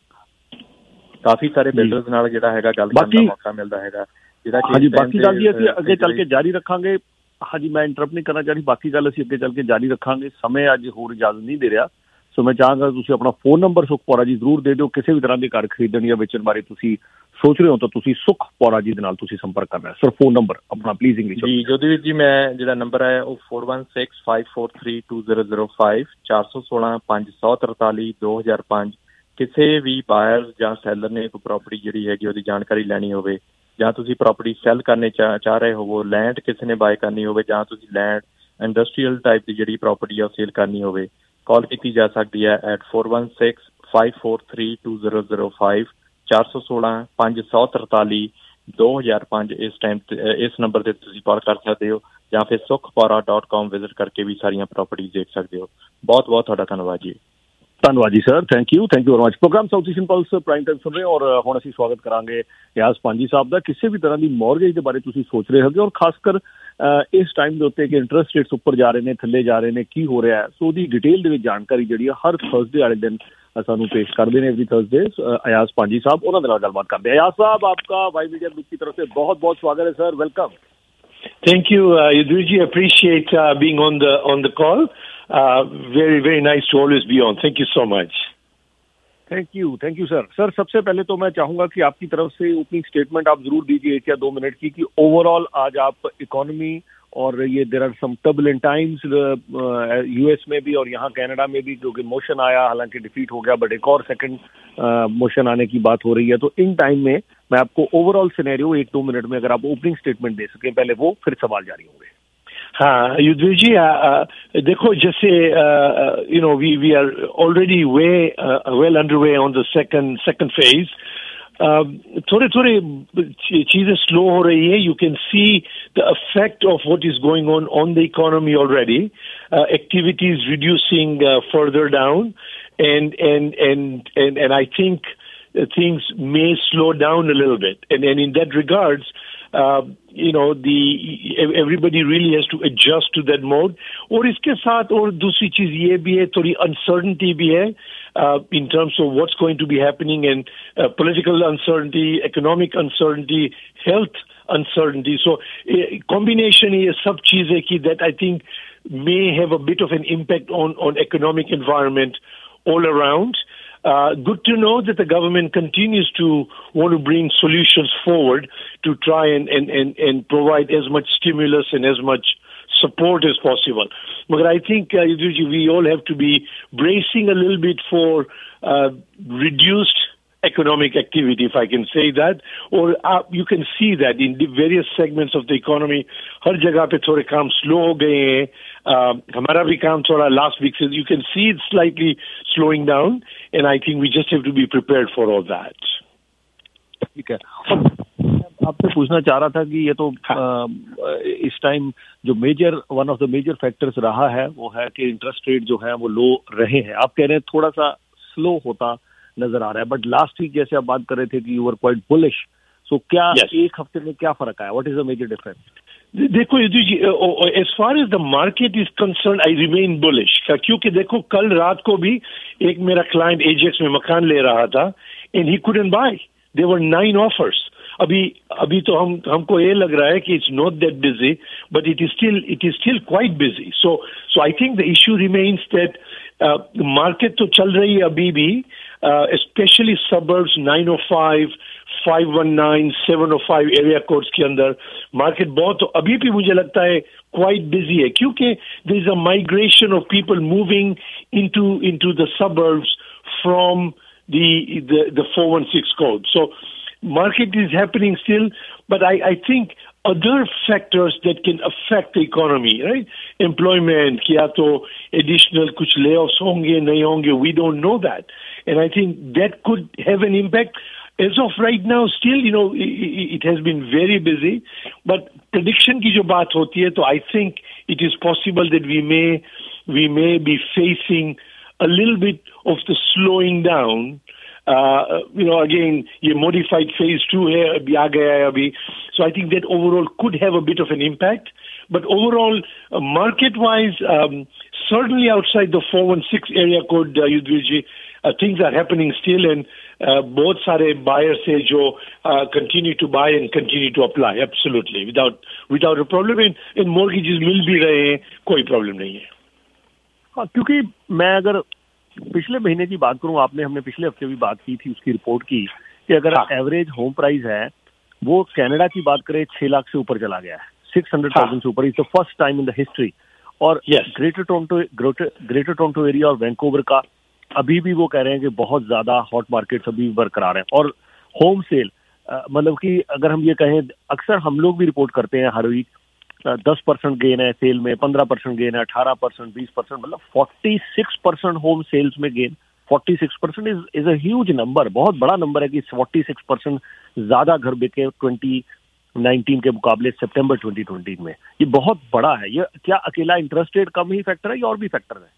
ਕਾਫੀ ਸਾਰੇ ਬਿਲਡਰਸ ਨਾਲ ਜਿਹੜਾ ਹੈਗਾ ਗੱਲ ਕਰਨ ਦਾ ਮੌਕਾ ਮਿਲਦਾ ਹੈਗਾ। ਜਿਹੜਾ ਹਾਂਜੀ, ਬਾਕੀ ਗੱਲ ਜੀ ਅਸੀਂ ਅੱਗੇ ਚੱਲ ਕੇ ਜਾਰੀ ਰੱਖਾਂਗੇ। ਹਾਂਜੀ, ਮੈਂ ਇੰਟਰਪਟ ਨਹੀਂ ਕਰਨਾ ਚਾਹੀ, ਬਾਕੀ ਗੱਲ ਅਸੀਂ ਅੱਗੇ ਚੱਲ ਕੇ ਜਾਰੀ ਰੱਖਾਂਗੇ। ਸਮੇਂ ਅੱਜ ਹੋਰ ਇਜਾਜ਼ਤ ਨਹੀਂ ਦੇ ਰਿਹਾ, ਸੋ ਮੈਂ ਚਾਹਾਂਗਾ ਤੁਸੀਂ ਆਪਣਾ ਫੋਨ ਨੰਬਰ ਸੁਖ ਪੌਰਾ ਜੀ ਜ਼ਰੂਰ ਦੇ ਦਿਓ। ਕਿਸੇ ਵੀ ਤਰ੍ਹਾਂ ਦੇ ਘਰ ਖਰੀਦਣ ਜਾਂ ਵੇਚਣ ਬਾਰੇ ਤੁਸੀਂ ਸੋਚ ਰਹੇ ਹੋ ਤਾਂ ਤੁਸੀਂ ਸੁਖ ਪੌਰਾ ਜੀ ਦੇ ਨਾਲ ਤੁਸੀਂ ਸੰਪਰਕ ਕਰਨਾ। ਸਰ ਫੋਨ ਨੰਬਰ ਆਪਣਾ ਪਲੀਜ਼ ਇੰਗਲਿਸ਼ ਜੀ। ਜੋਧਵੀਰ ਜੀ, ਮੈਂ ਜਿਹੜਾ ਨੰਬਰ ਹੈ ਉਹ four one six five four three two zero zero five ਚਾਰ ਸੌ ਸੋਲਾਂ ਪੰਜ ਸੌ ਤਰਤਾਲੀ ਦੋ ਹਜ਼ਾਰ ਪੰਜ। ਕਿਸੇ ਵੀ ਬਾਇਰ ਜਾਂ ਸੈਲਰ ਨੇ ਕੋਈ ਪ੍ਰੋਪਰਟੀ ਜਿਹੜੀ ਹੈਗੀ ਉਹਦੀ ਜਾਣਕਾਰੀ ਲੈਣੀ ਹੋਵੇ, ਜਾਂ ਤੁਸੀਂ ਪ੍ਰੋਪਰਟੀ ਸੈਲ ਕਰਨੇ ਚਾਹ ਚਾਹ ਰਹੇ ਹੋਵੋ, ਲੈਂਡ ਕਿਸੇ ਨੇ ਬਾਏ ਕਰਨੀ ਹੋਵੇ, ਜਾਂ ਤੁਸੀਂ ਲੈਂਡ ਇੰਡਸਟਰੀਅਲ ਟਾਈਪ ਦੀ ਜਿਹੜੀ ਪ੍ਰੋਪਰਟੀ ਆ ਉਹ ਸੇਲ ਕਰਨੀ ਹੋਵੇ, ਕਾਲ ਕੀਤੀ ਜਾ ਸਕਦੀ ਹੈ at four one six five four three two zero zero five ਚਾਰ ਸੌ ਸੋਲਾਂ ਪੰਜ ਸੌ ਤਰਤਾਲੀ ਦੋ ਹਜ਼ਾਰ ਪੰਜ। ਇਸ ਟਾਈਮ ਇਸ ਨੰਬਰ ਤੇ ਤੁਸੀਂ ਕਾਲ ਕਰ ਸਕਦੇ ਹੋ, ਜਾਂ ਫਿਰ ਸੁਖਪੌਰਾ ਡਾਟ ਕਾਮ ਵਿਜ਼ਿਟ ਕਰਕੇ ਵੀ ਸਾਰੀਆਂ ਪ੍ਰੋਪਰਟੀਜ਼ ਦੇਖ ਸਕਦੇ ਹੋ। ਬਹੁਤ ਬਹੁਤ ਤੁਹਾਡਾ ਧੰਨਵਾਦ ਜੀ। ਧੰਨਵਾਦ ਜੀ ਸਰ, thank you thank you very much. Programme South Asian plus prime time ਸੁਣ ਰਹੇ ਔਰ ਹੁਣ ਅਸੀਂ ਸਵਾਗਤ ਕਰਾਂਗੇ ਰਿਆਜ਼ ਪਾਂਜੀ ਸਾਹਿਬ ਦਾ। ਕਿਸੇ ਵੀ ਤਰ੍ਹਾਂ ਦੀ ਮੌਰਗੇਜ ਦੇ ਬਾਰੇ ਤੁਸੀਂ ਸੋਚ ਰਹੇ ਹੋਗੇ ਔਰ ਖਾਸ ਕਰ ਇਸ ਟਾਈਮ ਦੇ ਉੱਤੇ ਕਿ ਇੰਟਰਸਟ ਰੇਟਸ ਉੱਪਰ ਜਾ ਰਹੇ ਨੇ, ਥੱਲੇ ਜਾ ਰਹੇ ਨੇ, ਕੀ ਹੋ ਰਿਹਾ ਹੈ, ਸੋ ਉਹਦੀ ਡਿਟੇਲ ਦੇ ਵਿੱਚ ਜਾਣਕਾਰੀ ਜਿਹੜੀ ਆ ਹਰ ਥਰਸਡੇ ਵਾਲੇ ਦਿਨ ਸਾਨੂੰ पेश करते हैं एवरी थर्सडे। अयाज पांजी साहब उन्होंने गलबात करते हैं। अयाज साहब, आपका वाई मीडिया ग्रुप की तरफ से बहुत बहुत स्वागत है sir, welcome. Thank you, uh, Yudhvir ji. Appreciate uh, being on the on the call. Uh, very very nice to always be on. Thank you so much. Thank you thank you sir. Sir सबसे पहले तो मैं चाहूंगा कि आपकी तरफ से opening statement आप जरूर दीजिए एक या दो मिनट की, कि ओवरऑल आज आप इकोनॉमी और ये there are some turbulent times US में भी और यहाँ कनाडा में भी, जो कि मोशन आया, हालांकि डिफीट हो गया, बट एक और सेकंड मोशन आने की बात हो रही है। तो इन टाइम में मैं आपको ओवरऑल सिनेरियो एक दो मिनट में अगर आप ओपनिंग स्टेटमेंट दे सकें पहले, वो फिर सवाल जारी होंगे। हाँ युद्धवीर जी, देखो जैसे you know we we are already way well under way on the second second phase. थोड़े थोड़े चीजें स्लो हो रही है। You can see the effect of what is going on on the economy already. Activities reducing further down and and and and and I think things may slow down a little bit, and and in that regards uh, you know the everybody really has to adjust to that mode। और इसके साथ और दूसरी चीज ये भी है, थोड़ी uncertainty भी है uh, in terms of what's going to be happening, and uh, political uncertainty, economic uncertainty, health uncertainty। So uh, combination ये सब चीजें की that I think may have a bit of an impact on on economic environment all around। Uh, good to know that the government continues to want to bring solutions forward to try and, and, and, and provide as much stimulus and as much support as possible. But I think uh, we all have to be bracing a little bit for uh, reduced economic activity, if I can say that, or uh, you can see that in the various segments of the economy, हर जगह पे थोड़े काम slow हो गए हैं। uh, हमारा भी काम थोड़ा last week से you can see it slightly slowing down, and I think we just have to be prepared for all that। ठीक है, आपसे पूछना चाह रहा था कि ये तो आ, इस टाइम जो major one of the major factors रहा है वो है कि इंटरेस्ट रेट जो है वो लो रहे हैं। आप कह रहे हैं थोड़ा सा स्लो होता नजर आ रहा है, बट लास्ट वीक जैसे आप बात कर रहे थे कि you were quite bullish, so क्या yes. एक हफ्ते में क्या फर्क आया? What is the major difference? देखो Yudhvir ji, as far as the market is concern I remain bullish, क्योंकि देखो कल रात को भी एक मेरा क्लाइंट एजेक्स में मकान ले रहा था and he couldn't buy, there were nine offers. अभी अभी तो हम हमको ये लग रहा है कि it's not that busy, but it is still it is still quite busy. So so I think the issue remains that market तो चल रही है अभी भी, specially suburbs nine oh five, five one nine, seven oh five area codes के अंदर market बहुत अभी भी मुझे लगता है क्वाइट बिजी है, क्योंकि there is a migration of people moving into into the suburbs from the the the four one six code। So market is happening still, but I, I think other factors that can affect the economy, right? Employment, क्या तो additional कुछ layoffs होंगे नहीं होंगे, we don't know that, and I think that could have an impact. As of right now, still, you know, it, it has been very busy, but prediction की जो बात होती है, तो I think it is possible that we may we may be facing a little bit of the slowing down. Uh, you know, again, ये modified phase two है, अभी आ गया है अभी. So I think that overall could have a bit of an impact. But overall, uh, market-wise, um, certainly outside the four one six area code, uh, Yudhvir ji, uh, things are happening still, and uh, बहुत सारे buyers है जो uh, continue to buy and continue to apply, absolutely, without without a problem. And, and mortgages मिल भी रहे हैं, कोई problem नहीं है. हाँ, क्योंकि मैं अगर पिछले महीने की बात करूं, आपने हमने पिछले हफ्ते भी बात की थी उसकी रिपोर्ट की कि अगर एवरेज होम प्राइस है वो कनाडा की बात करें छह लाख से ऊपर चला गया है, सिक्स हंड्रेड थाउजेंड से ऊपर. Is the first time in the history. और Greater Toronto Greater Toronto area और वैंकूवर का अभी भी वो कह रहे हैं कि बहुत ज्यादा हॉट मार्केट्स अभी बरकरार हैं. और होम सेल मतलब कि अगर हम ये कहें, अक्सर हम लोग भी रिपोर्ट करते हैं हर वीक, दस परसेंट गेन है सेल में, पंद्रह परसेंट गेन है, अठारह परसेंट, बीस परसेंट, मतलब forty six percent home sales में gain. Forty six percent is is a huge number, बहुत बड़ा नंबर है कि फोर्टी सिक्स परसेंट ज्यादा घर बिके ट्वेंटी नाइनटीन के मुकाबले सितंबर ट्वेंटी ट्वेंटी में. ये बहुत बड़ा है. ये क्या अकेला इंटरेस्ट रेट कम ही फैक्टर है या और भी फैक्टर है?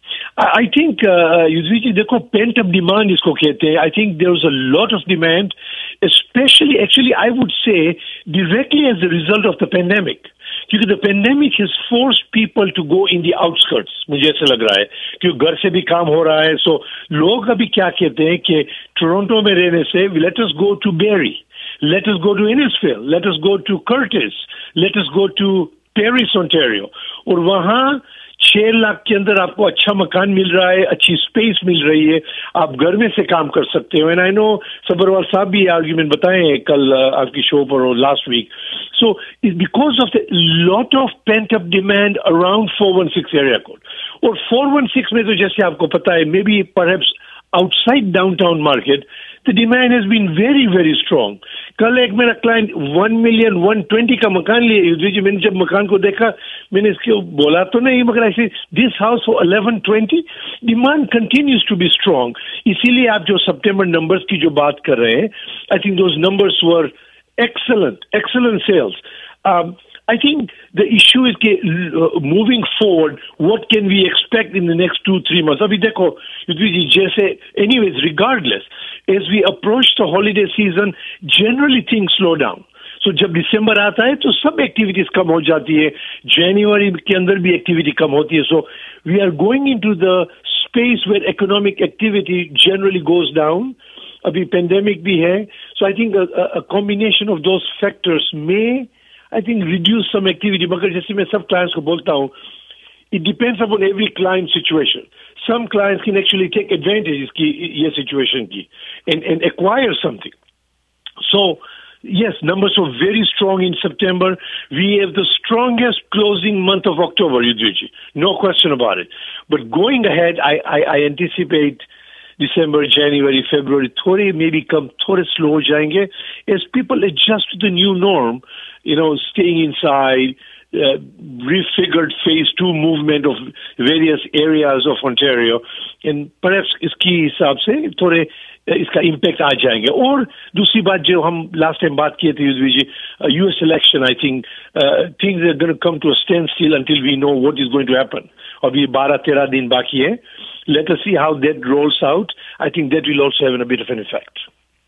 I think, uh, Yudhvir, देखो pent up demand इसको कहते हैं. I think there was a lot of demand, especially, actually, I would say directly as a result of the pandemic. क्योंकि the pandemic has forced people to go in the outskirts. मुझे ऐसा लग रहा है क्योंकि घर से भी काम हो रहा है. So लोग अभी क्या कहते हैं कि टोरंटो में रहने से let us go to Barrie, let us go to Innisfail, let us go to Curtis, let us go to Paris, Ontario. और वहाँ छह लाख के अंदर आपको अच्छा मकान मिल रहा है, अच्छी स्पेस मिल रही है, आप घर में से काम कर सकते हो. एंड आई नो सबरवाल साहब भी आर्ग्यूमेंट बताए हैं कल आपकी शो पर और last week. So because of the lot of pent up demand around four one six area code. और फोर वन सिक्स में तो जैसे आपको पता है, maybe perhaps outside downtown market, the demand has been very, very strong. कल एक मेरा client one million one twenty का मकान लिए. युद्धवीर जी, मैंने जब मकान को देखा मैंने इसको बोला तो नहीं, मगर ऐसे this house for eleven twenty. Demand continues to be strong. इसीलिए आप जो सितंबर नंबर्स की जो बात कर रहे हैं, I think those numbers were excellent, excellent sales. Um, I think the issue is ke, uh, moving forward, what can we expect in the next two, three months? Abhi dekho, jaise, anyways, regardless, as we approach the holiday season, generally things slow down. So जब दिसंबर आता है तो सब activities कम हो जाती है, जनवरी के अंदर भी एक्टिविटी कम होती है. So we are going into the space where economic activity generally goes down. अभी पेंडेमिक भी है. So I think a combination of those factors में I think reduce some activity. मगर जैसे मैं सब clients को बोलता हूँ, it depends upon every client situation. Some clients can actually take advantage की ये situation की and and acquire something. So yes, numbers are very strong in September. We have the strongest closing month of October, Yudhvir, no question about it. But going ahead, I I, I anticipate December, January, February, थोड़े maybe कम थोड़े slow हो जाएंगे as people adjust to the new norm, you know, staying inside, uh, refigured phase two movement of various areas of Ontario, and perhaps इसकी हिसाब से थोड़े इसका impact आ जाएंगे. और दूसरी बात जो हम last time बात किए थे युद्धवीर जी, U S election, I think uh, things are going to come to a standstill until we know what is going to happen. अभी बारह तेरह दिन बाकी है. Let us see how that rolls out. I think that will also have a bit of an effect.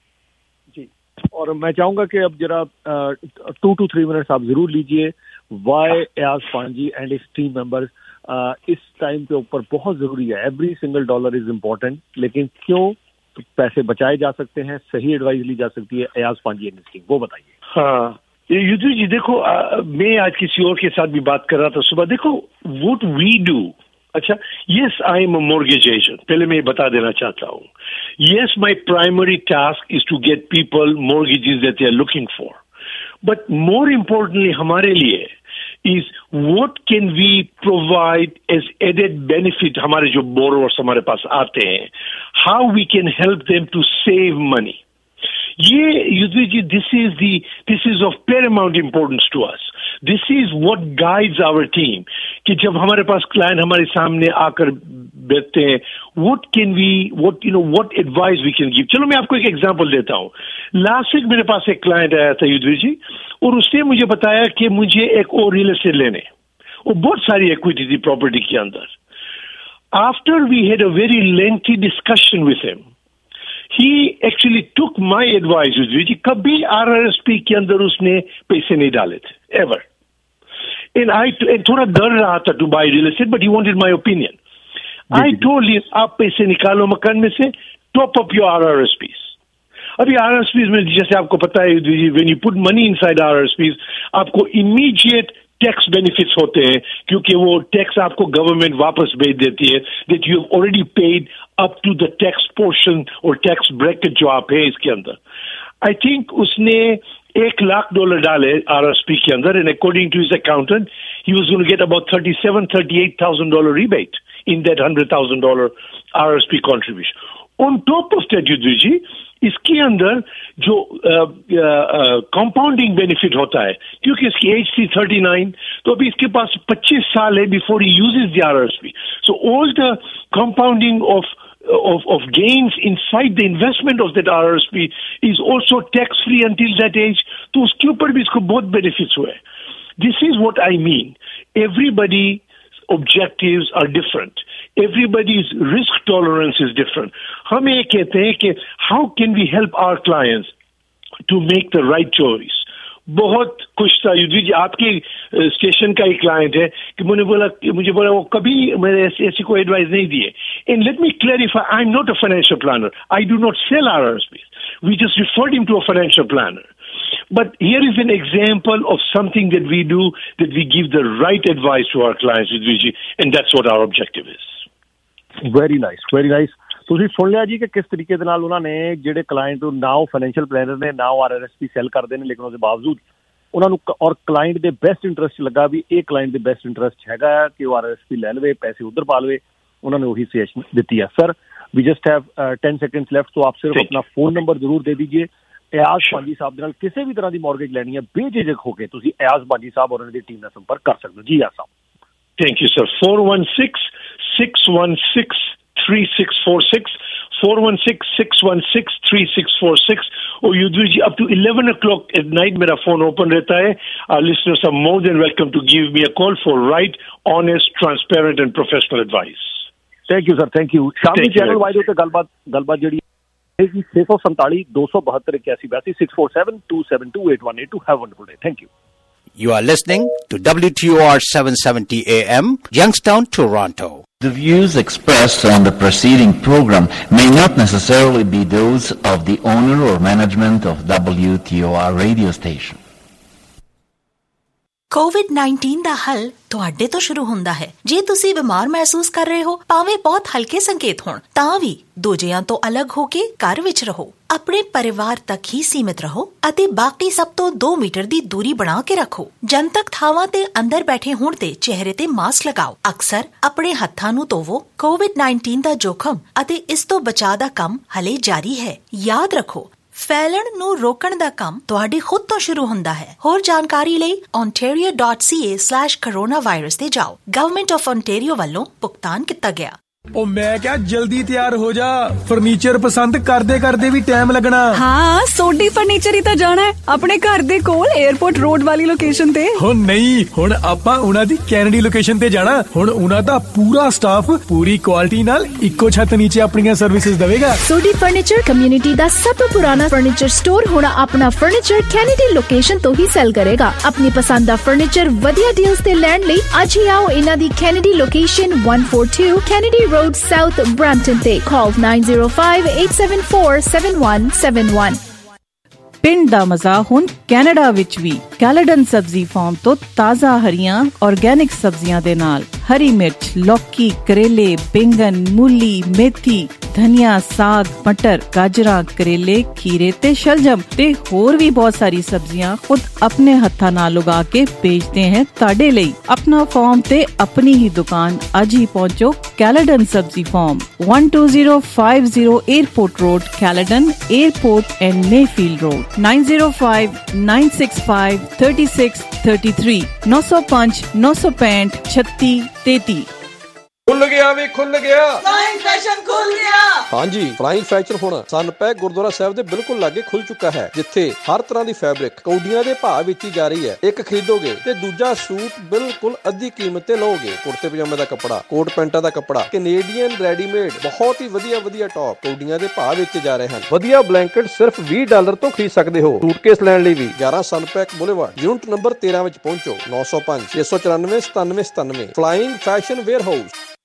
जी, और मैं चाहूंगा कि अब जरा टू टू थ्री मिनट्स आप जरूर लीजिए. Why Ayaz Panji and his team members इस टाइम के ऊपर बहुत जरूरी है. Every single dollar is important, लेकिन क्यों पैसे बचाए जा सकते हैं, सही एडवाइस ली जा सकती है. Ayaz Panji and his team, वो बताइए. हाँ युद्धवीर जी, देखो आ, मैं आज किसी और के साथ भी बात कर रहा था सुबह. देखो व्हाट वी डू. अच्छा, yes, I am a mortgage agent. पहले मैं बता देना चाहता हूँ. Yes, my primary task is to get people mortgages that they are looking for. But more importantly, हमारे लिए is what can we provide as added benefit हमारे जो borrowers हमारे पास आते हैं. How we can help them to save money. ये युद्धवीर जी, this is the this is of paramount importance to us. This is what guides our team कि जब हमारे पास क्लाइंट हमारे सामने आकर बैठते हैं, what can we what you know what advice we can give. चलो मैं आपको एक एग्जांपल देता हूँ. लास्ट वीक मेरे पास एक क्लाइंट आया था युद्धवीर जी, और उसने मुझे बताया कि मुझे एक और रियल एस्टेट लेने, और बहुत सारी इक्विटी थी प्रॉपर्टी के अंदर. After we had a very lengthy discussion with him, he actually took my advice Yudhvir ji. कभी आरआरएसपी के अंदर उसने पैसे नहीं डाले थे, ever. And I and थोड़ा डर रहा था to buy real estate, but he wanted my opinion. I told him, आप पैसे निकालो मकान में से, top up your R R S Ps. अभी R R S Ps में जैसे आपको पता है Yudhvir ji, when you put money inside R R S Ps, आपको immediate टैक्स बेनिफिट्स होते हैं, क्योंकि वो टैक्स आपको गवर्नमेंट वापस भेज देती है, that you have already paid up to the tax portion और टैक्स ब्रैकेट जो आप है इसके अंदर. आई थिंक उसने एक लाख डॉलर डाले आरएसपी के अंदर, and according to his accountant he was going to get about thirty seven thirty eight thousand dollar rebate in that hundred thousand dollar RSP contribution. On top of that Yudhvir ji, इसके अंदर जो compounding uh, uh, benefit होता है, क्योंकि इसकी as थी thirty nine, तो अभी इसके पास पच्चीस साल है before he uses the RRSP. So all the compounding of of of gains inside the investment of that R R S P is also tax free until that age. तो उसके ऊपर भी इसको बहुत benefits हुए. This is what I mean. Everybody's objectives are different. Everybody's risk tolerance is different. हम ये कहते हैं कि how can we help our clients to make the right choice? बहुत खुश था युद्धवीर जी, आपके स्टेशन का एक क्लाइंट है कि मुझे बोला मुझे बोला वो कभी मेरे ऐसी ऐसी कोई एडवाइस नहीं दिए. And let me clarify, I am not a financial planner, I do not sell RRSP, we just referred him to a financial planner. But here is an example of something that we do, that we give the right advice to our clients, Vijay, and that's what our objective is. Very nice, very nice. ਤੁਸੀਂ ਸੁਣ ਲਿਆ ਜੀ ਕਿ ਕਿਸ ਤਰੀਕੇ ਦੇ ਨਾਲ ਉਹਨਾਂ ਨੇ ਜਿਹੜੇ ਕਲਾਇੰਟ ਨੂੰ ਨਾ ਉਹ ਫਾਈਨੈਂਸ਼ੀਅਲ ਪਲੈਨਰ ਨੇ, ਨਾ ਉਹ ਆਰਆਰਐਸਪੀ ਸੈਲ ਕਰਦੇ ਨੇ, ਲੇਕਿਨ ਉਹਦੇ ਬਾਵਜੂਦ ਉਹਨਾਂ ਨੂੰ ਔਰ ਕਲਾਇੰਟ ਦੇ ਬੈਸਟ ਇੰਟਰਸਟ ਲੱਗਾ ਵੀ ਇਹ ਕਲਾਇੰਟ ਦੇ ਬੈਸਟ ਇੰਟਰਸਟ ਹੈਗਾ ਕਿ ਉਹ ਆਰਆਰਐਸਪੀ ਲੈ ਲਵੇ, ਪੈਸੇ ਉੱਧਰ ਪਾ ਲਵੇ. ਉਹਨਾਂ ਨੇ ਉਹੀ ਸਜੈਸ਼ਨ ਦਿੱਤੀ ਹੈ. Sir we just have ten seconds left, तो आप सिर्फ अपना फोन नंबर जरूर दे दीजिए. एयाज बांजी साहब ਦੇ ਨਾਲ ਕਿਸੇ ਵੀ ਤਰ੍ਹਾਂ ਦੀ ਮੌਰਗੇਜ ਲੈਣੀ ਹੈ, ਬੇਝਿਜਕ ਹੋ ਕੇ ਤੁਸੀਂ एयाज बांजी ਸਾਹਿਬ ਔਰ ਉਹਨਾਂ ਦੀ ਟੀਮ ਨਾਲ ਸੰਪਰਕ ਕਰ ਸਕਦੇ ਹੋ. ਜੀ एयाज ਸਾਹਿਬ. Thank you, sir. four one six, six one six, three six four six, four one six, six one six, three six four six. और युद्धवीर जी, up to eleven o'clock at night मेरा phone open रहता है. Our listeners are more than welcome to give me a call for right, honest, transparent and professional advice. Thank you, sir. Thank you. शाम की channel wide होते गलबात गलबात ਜਿਹੜੀ छे सौ संताली दो सौ बहत्तर इक्यासी बयासी six four seven two seven two eight one eight two. Have a wonderful day. Thank you. You are listening to W T O R seven seventy A M, Youngstown, Toronto. The views expressed on the preceding program may not necessarily be those of the owner or management of W T O R radio station. COVID nineteen ਦਾ ਹੱਲ ਤੁਹਾਡੇ ਤੋਂ ਸ਼ੁਰੂ ਹੁੰਦਾ ਹੈ. ਜੇ ਤੁਸੀਂ ਬਿਮਾਰ ਮਹਿਸੂਸ ਕਰ ਰਹੇ ਹੋ, ਭਾਵੇਂ ਬਹੁਤ ਹਲਕੇ ਸੰਕੇਤ ਹੋਣ, ਤਾਂ ਵੀ ਦੂਜਿਆਂ ਤੋਂ ਅਲੱਗ ਹੋ ਕੇ ਘਰ ਵਿੱਚ ਰਹੋ. ਆਪਣੇ ਪਰਿਵਾਰ ਤੱਕ ਹੀ ਸੀਮਿਤ ਰਹੋ ਅਤੇ ਬਾਕੀ ਸਭ ਤੋਂ ਦੋ ਮੀਟਰ ਦੀ ਦੂਰੀ ਬਣਾ ਕੇ ਰੱਖੋ. ਜਨਤਕ ਥਾਵਾਂ ਤੇ ਅੰਦਰ ਬੈਠੇ ਹੋਣ ਤੇ ਚਿਹਰੇ ਤੇ ਮਾਸਕ ਲਗਾਓ. ਅਕਸਰ ਆਪਣੇ ਹੱਥਾਂ ਨੂੰ ਧੋਵੋ. ਕੋਵਿਡ ਨਾਈਨਟੀਨ ਦਾ ਜੋਖਮ ਅਤੇ ਇਸ ਤੋਂ ਬਚਾਅ ਦਾ ਕੰਮ ਹਲੇ ਜਾਰੀ ਹੈ. ਯਾਦ ਰੱਖੋ, ਫੈਲਣ ਨੂੰ ਰੋਕਣ ਦਾ ਕੰਮ ਤੁਹਾਡੇ ਖੁਦ ਤੋਂ ਸ਼ੁਰੂ ਹੁੰਦਾ ਹੈ. ਹੋਰ ਜਾਣਕਾਰੀ ਲਈ ontario dot c a slash coronavirus ਤੇ ਜਾਓ. ਗਵਰਨਮੈਂਟ ਆਫ ontario ਵੱਲੋਂ ਭੁਗਤਾਨ ਕੀਤਾ ਗਿਆ. ਉਹ ਮੈਂ ਕਿਹਾ ਜਲਦੀ ਤਿਆਰ ਹੋ ਜਾ, ਫਰਨੀਚਰ ਪਸੰਦ ਕਰਦੇ ਕਰਦੇ ਵੀ ਟਾਈਮ ਲੱਗਣਾ. ਹਾਂ, ਸੋਡੀ ਫਰਨੀਚਰ ਹੀ ਤਾਂ ਜਾਣਾ ਹੈ ਆਪਣੇ ਘਰ ਦੇ ਕੋਲ 에어ਪੋਰਟ ਰੋਡ ਵਾਲੀ ਲੋਕੇਸ਼ਨ ਤੇ. ਹੋ ਨਹੀਂ, ਹੁਣ ਆਪਾਂ ਉਹਨਾਂ ਦੀ ਕੈਨੇਡੀ ਲੋਕੇਸ਼ਨ ਤੇ ਜਾਣਾ. ਹੁਣ ਉਹਨਾਂ ਦਾ ਪੂਰਾ ਸਟਾਫ ਪੂਰੀ ਕੁਆਲਿਟੀ ਨਾਲ ਇੱਕੋ ਛੱਤ ਨੀਚੇ ਆਪਣੀਆਂ ਸਰਵਿਸਿਜ਼ ਦੇਵੇਗਾ. ਸੋਡੀ ਫਰਨੀਚਰ ਕਮਿਊਨਿਟੀ ਦਾ ਸਭ ਤੋਂ ਪੁਰਾਣਾ ਫਰਨੀਚਰ ਸਟੋਰ ਹੁਣ ਆਪਣਾ ਫਰਨੀਚਰ ਕੈਨੇਡੀ ਲੋਕੇਸ਼ਨ ਤੋਂ ਹੀ ਸੈਲ ਕਰੇਗਾ. ਆਪਣੀ ਪਸੰਦ ਦਾ ਫਰਨੀਚਰ ਵਧੀਆ ਡੀਲਸ ਤੇ ਲੈਣ ਲਈ ਅੱਜ ਹੀ ਆਓ ਇਹਨਾਂ ਦੀ Kennedy location one forty-two Kennedy Road South, Brampton ਤੇ. Call nine zero five, eight seven four, seven one seven one. ਪਿੰਡ ਦਾ ਮਜ਼ਾ ਹੁਣ ਕੈਨੇਡਾ ਵਿੱਚ ਵੀ. ਕੈਲੇਡਨ ਸਬਜ਼ੀ ਫਾਰਮ ਤੋਂ ਤਾਜ਼ਾ ਹਰੀਆਂ ਆਰਗੈਨਿਕ ਸਬਜ਼ੀਆਂ ਦੇ ਨਾਲ ਹਰੀ ਮਿਰਚ, ਲੌਕੀ, ਕਰੇਲੇ, ਬੈਂਗਨ, ਮੂਲੀ, ਮੇਥੀ, ਧਨੀਆ, ਸਾਗ, ਮਟਰ, ਗਾਜਰਾਂ, ਕਰੇਲੇ, ਖੀਰੇ ਤੇ ਸ਼ਲਜਮ ਤੇ ਹੋਰ ਵੀ ਬਹੁਤ ਸਾਰੀ ਸਬਜ਼ੀਆਂ ਖੁਦ ਆਪਣੇ ਹੱਥਾਂ ਨਾਲ ਉਗਾ ਕੇ ਵੇਚਦੇ हैं ਤੁਹਾਡੇ ਲਈ। ਆਪਣਾ ਫਾਰਮ ਤੇ ਆਪਣੀ ਹੀ ਦੁਕਾਨ ਅੱਜ ਹੀ ਪਹੁੰਚੋ। Caledon Sabzi farm one two zero five zero airport road, Caledon airport and Mayfield road nine zero five nine six five three six three three nine zero five nine six five thirty thirty। खुल गया भी खुल गया flying fashion ਖੁੱਲ ਗਿਆ। ਹਾਂਜੀ, flying fashion ਹੁਣ ਸਨਪੈਕ ਗੁਰਦੁਆਰਾ ਸਾਹਿਬ ਦੇ ਬਿਲਕੁਲ ਲਾਗੇ ਖੁੱਲ ਚੁੱਕਾ ਹੈ, ਜਿੱਥੇ ਹਰ ਤਰ੍ਹਾਂ ਦੀ ਫੈਬਰਿਕ ਕੌਡੀਆਂ ਦੇ ਭਾਅ ਵਿੱਚ ਹੀ ਜਾ ਰਹੀ ਹੈ। ਇੱਕ ਖਰੀਦੋਗੇ ਤੇ ਦੂਜਾ ਸੂਟ ਬਿਲਕੁਲ ਅੱਧੀ ਕੀਮਤ ਤੇ ਲਓਗੇ। ਕੁੜਤੇ ਪਜਾਮੇ ਦਾ ਕੱਪੜਾ, ਕੋਟ ਪੈਂਟਾਂ ਦਾ ਕੱਪੜਾ, ਕੈਨੇਡੀਅਨ ਰੈਡੀਮੇਡ, ਬਹੁਤ ਹੀ ਵਧੀਆ ਵਧੀਆ ਟੌਪ ਕੌਡੀਆਂ ਦੇ ਭਾਅ ਵਿੱਚ ਜਾ ਰਹੇ ਹਨ। ਵਧੀਆ ਬਲੈਂਕਟ ਸਿਰਫ ਵੀਹ ਡਾਲਰ ਤੋਂ ਖਰੀਦ ਸਕਦੇ ਹੋ। ਸੂਟਕੇਸ ਲੈਣ ਲਈ ਵੀ ਗਿਆਰਾਂ ਸਨਪੈਕ ਬੁਲੇਵਾਰਡ, ਯੂਨਿਟ ਨੰਬਰ ਤੇਰਾਂ ਵਿੱਚ ਪਹੁੰਚੋ। ਨੌ ਸੌ ਪੰਜ ਛੇ ਸੌ ਚੁਰਾਨਵੇਂ ਸਤਾਨਵੇਂ ਸਤਾਨਵੇਂ। Flying fashion wear house.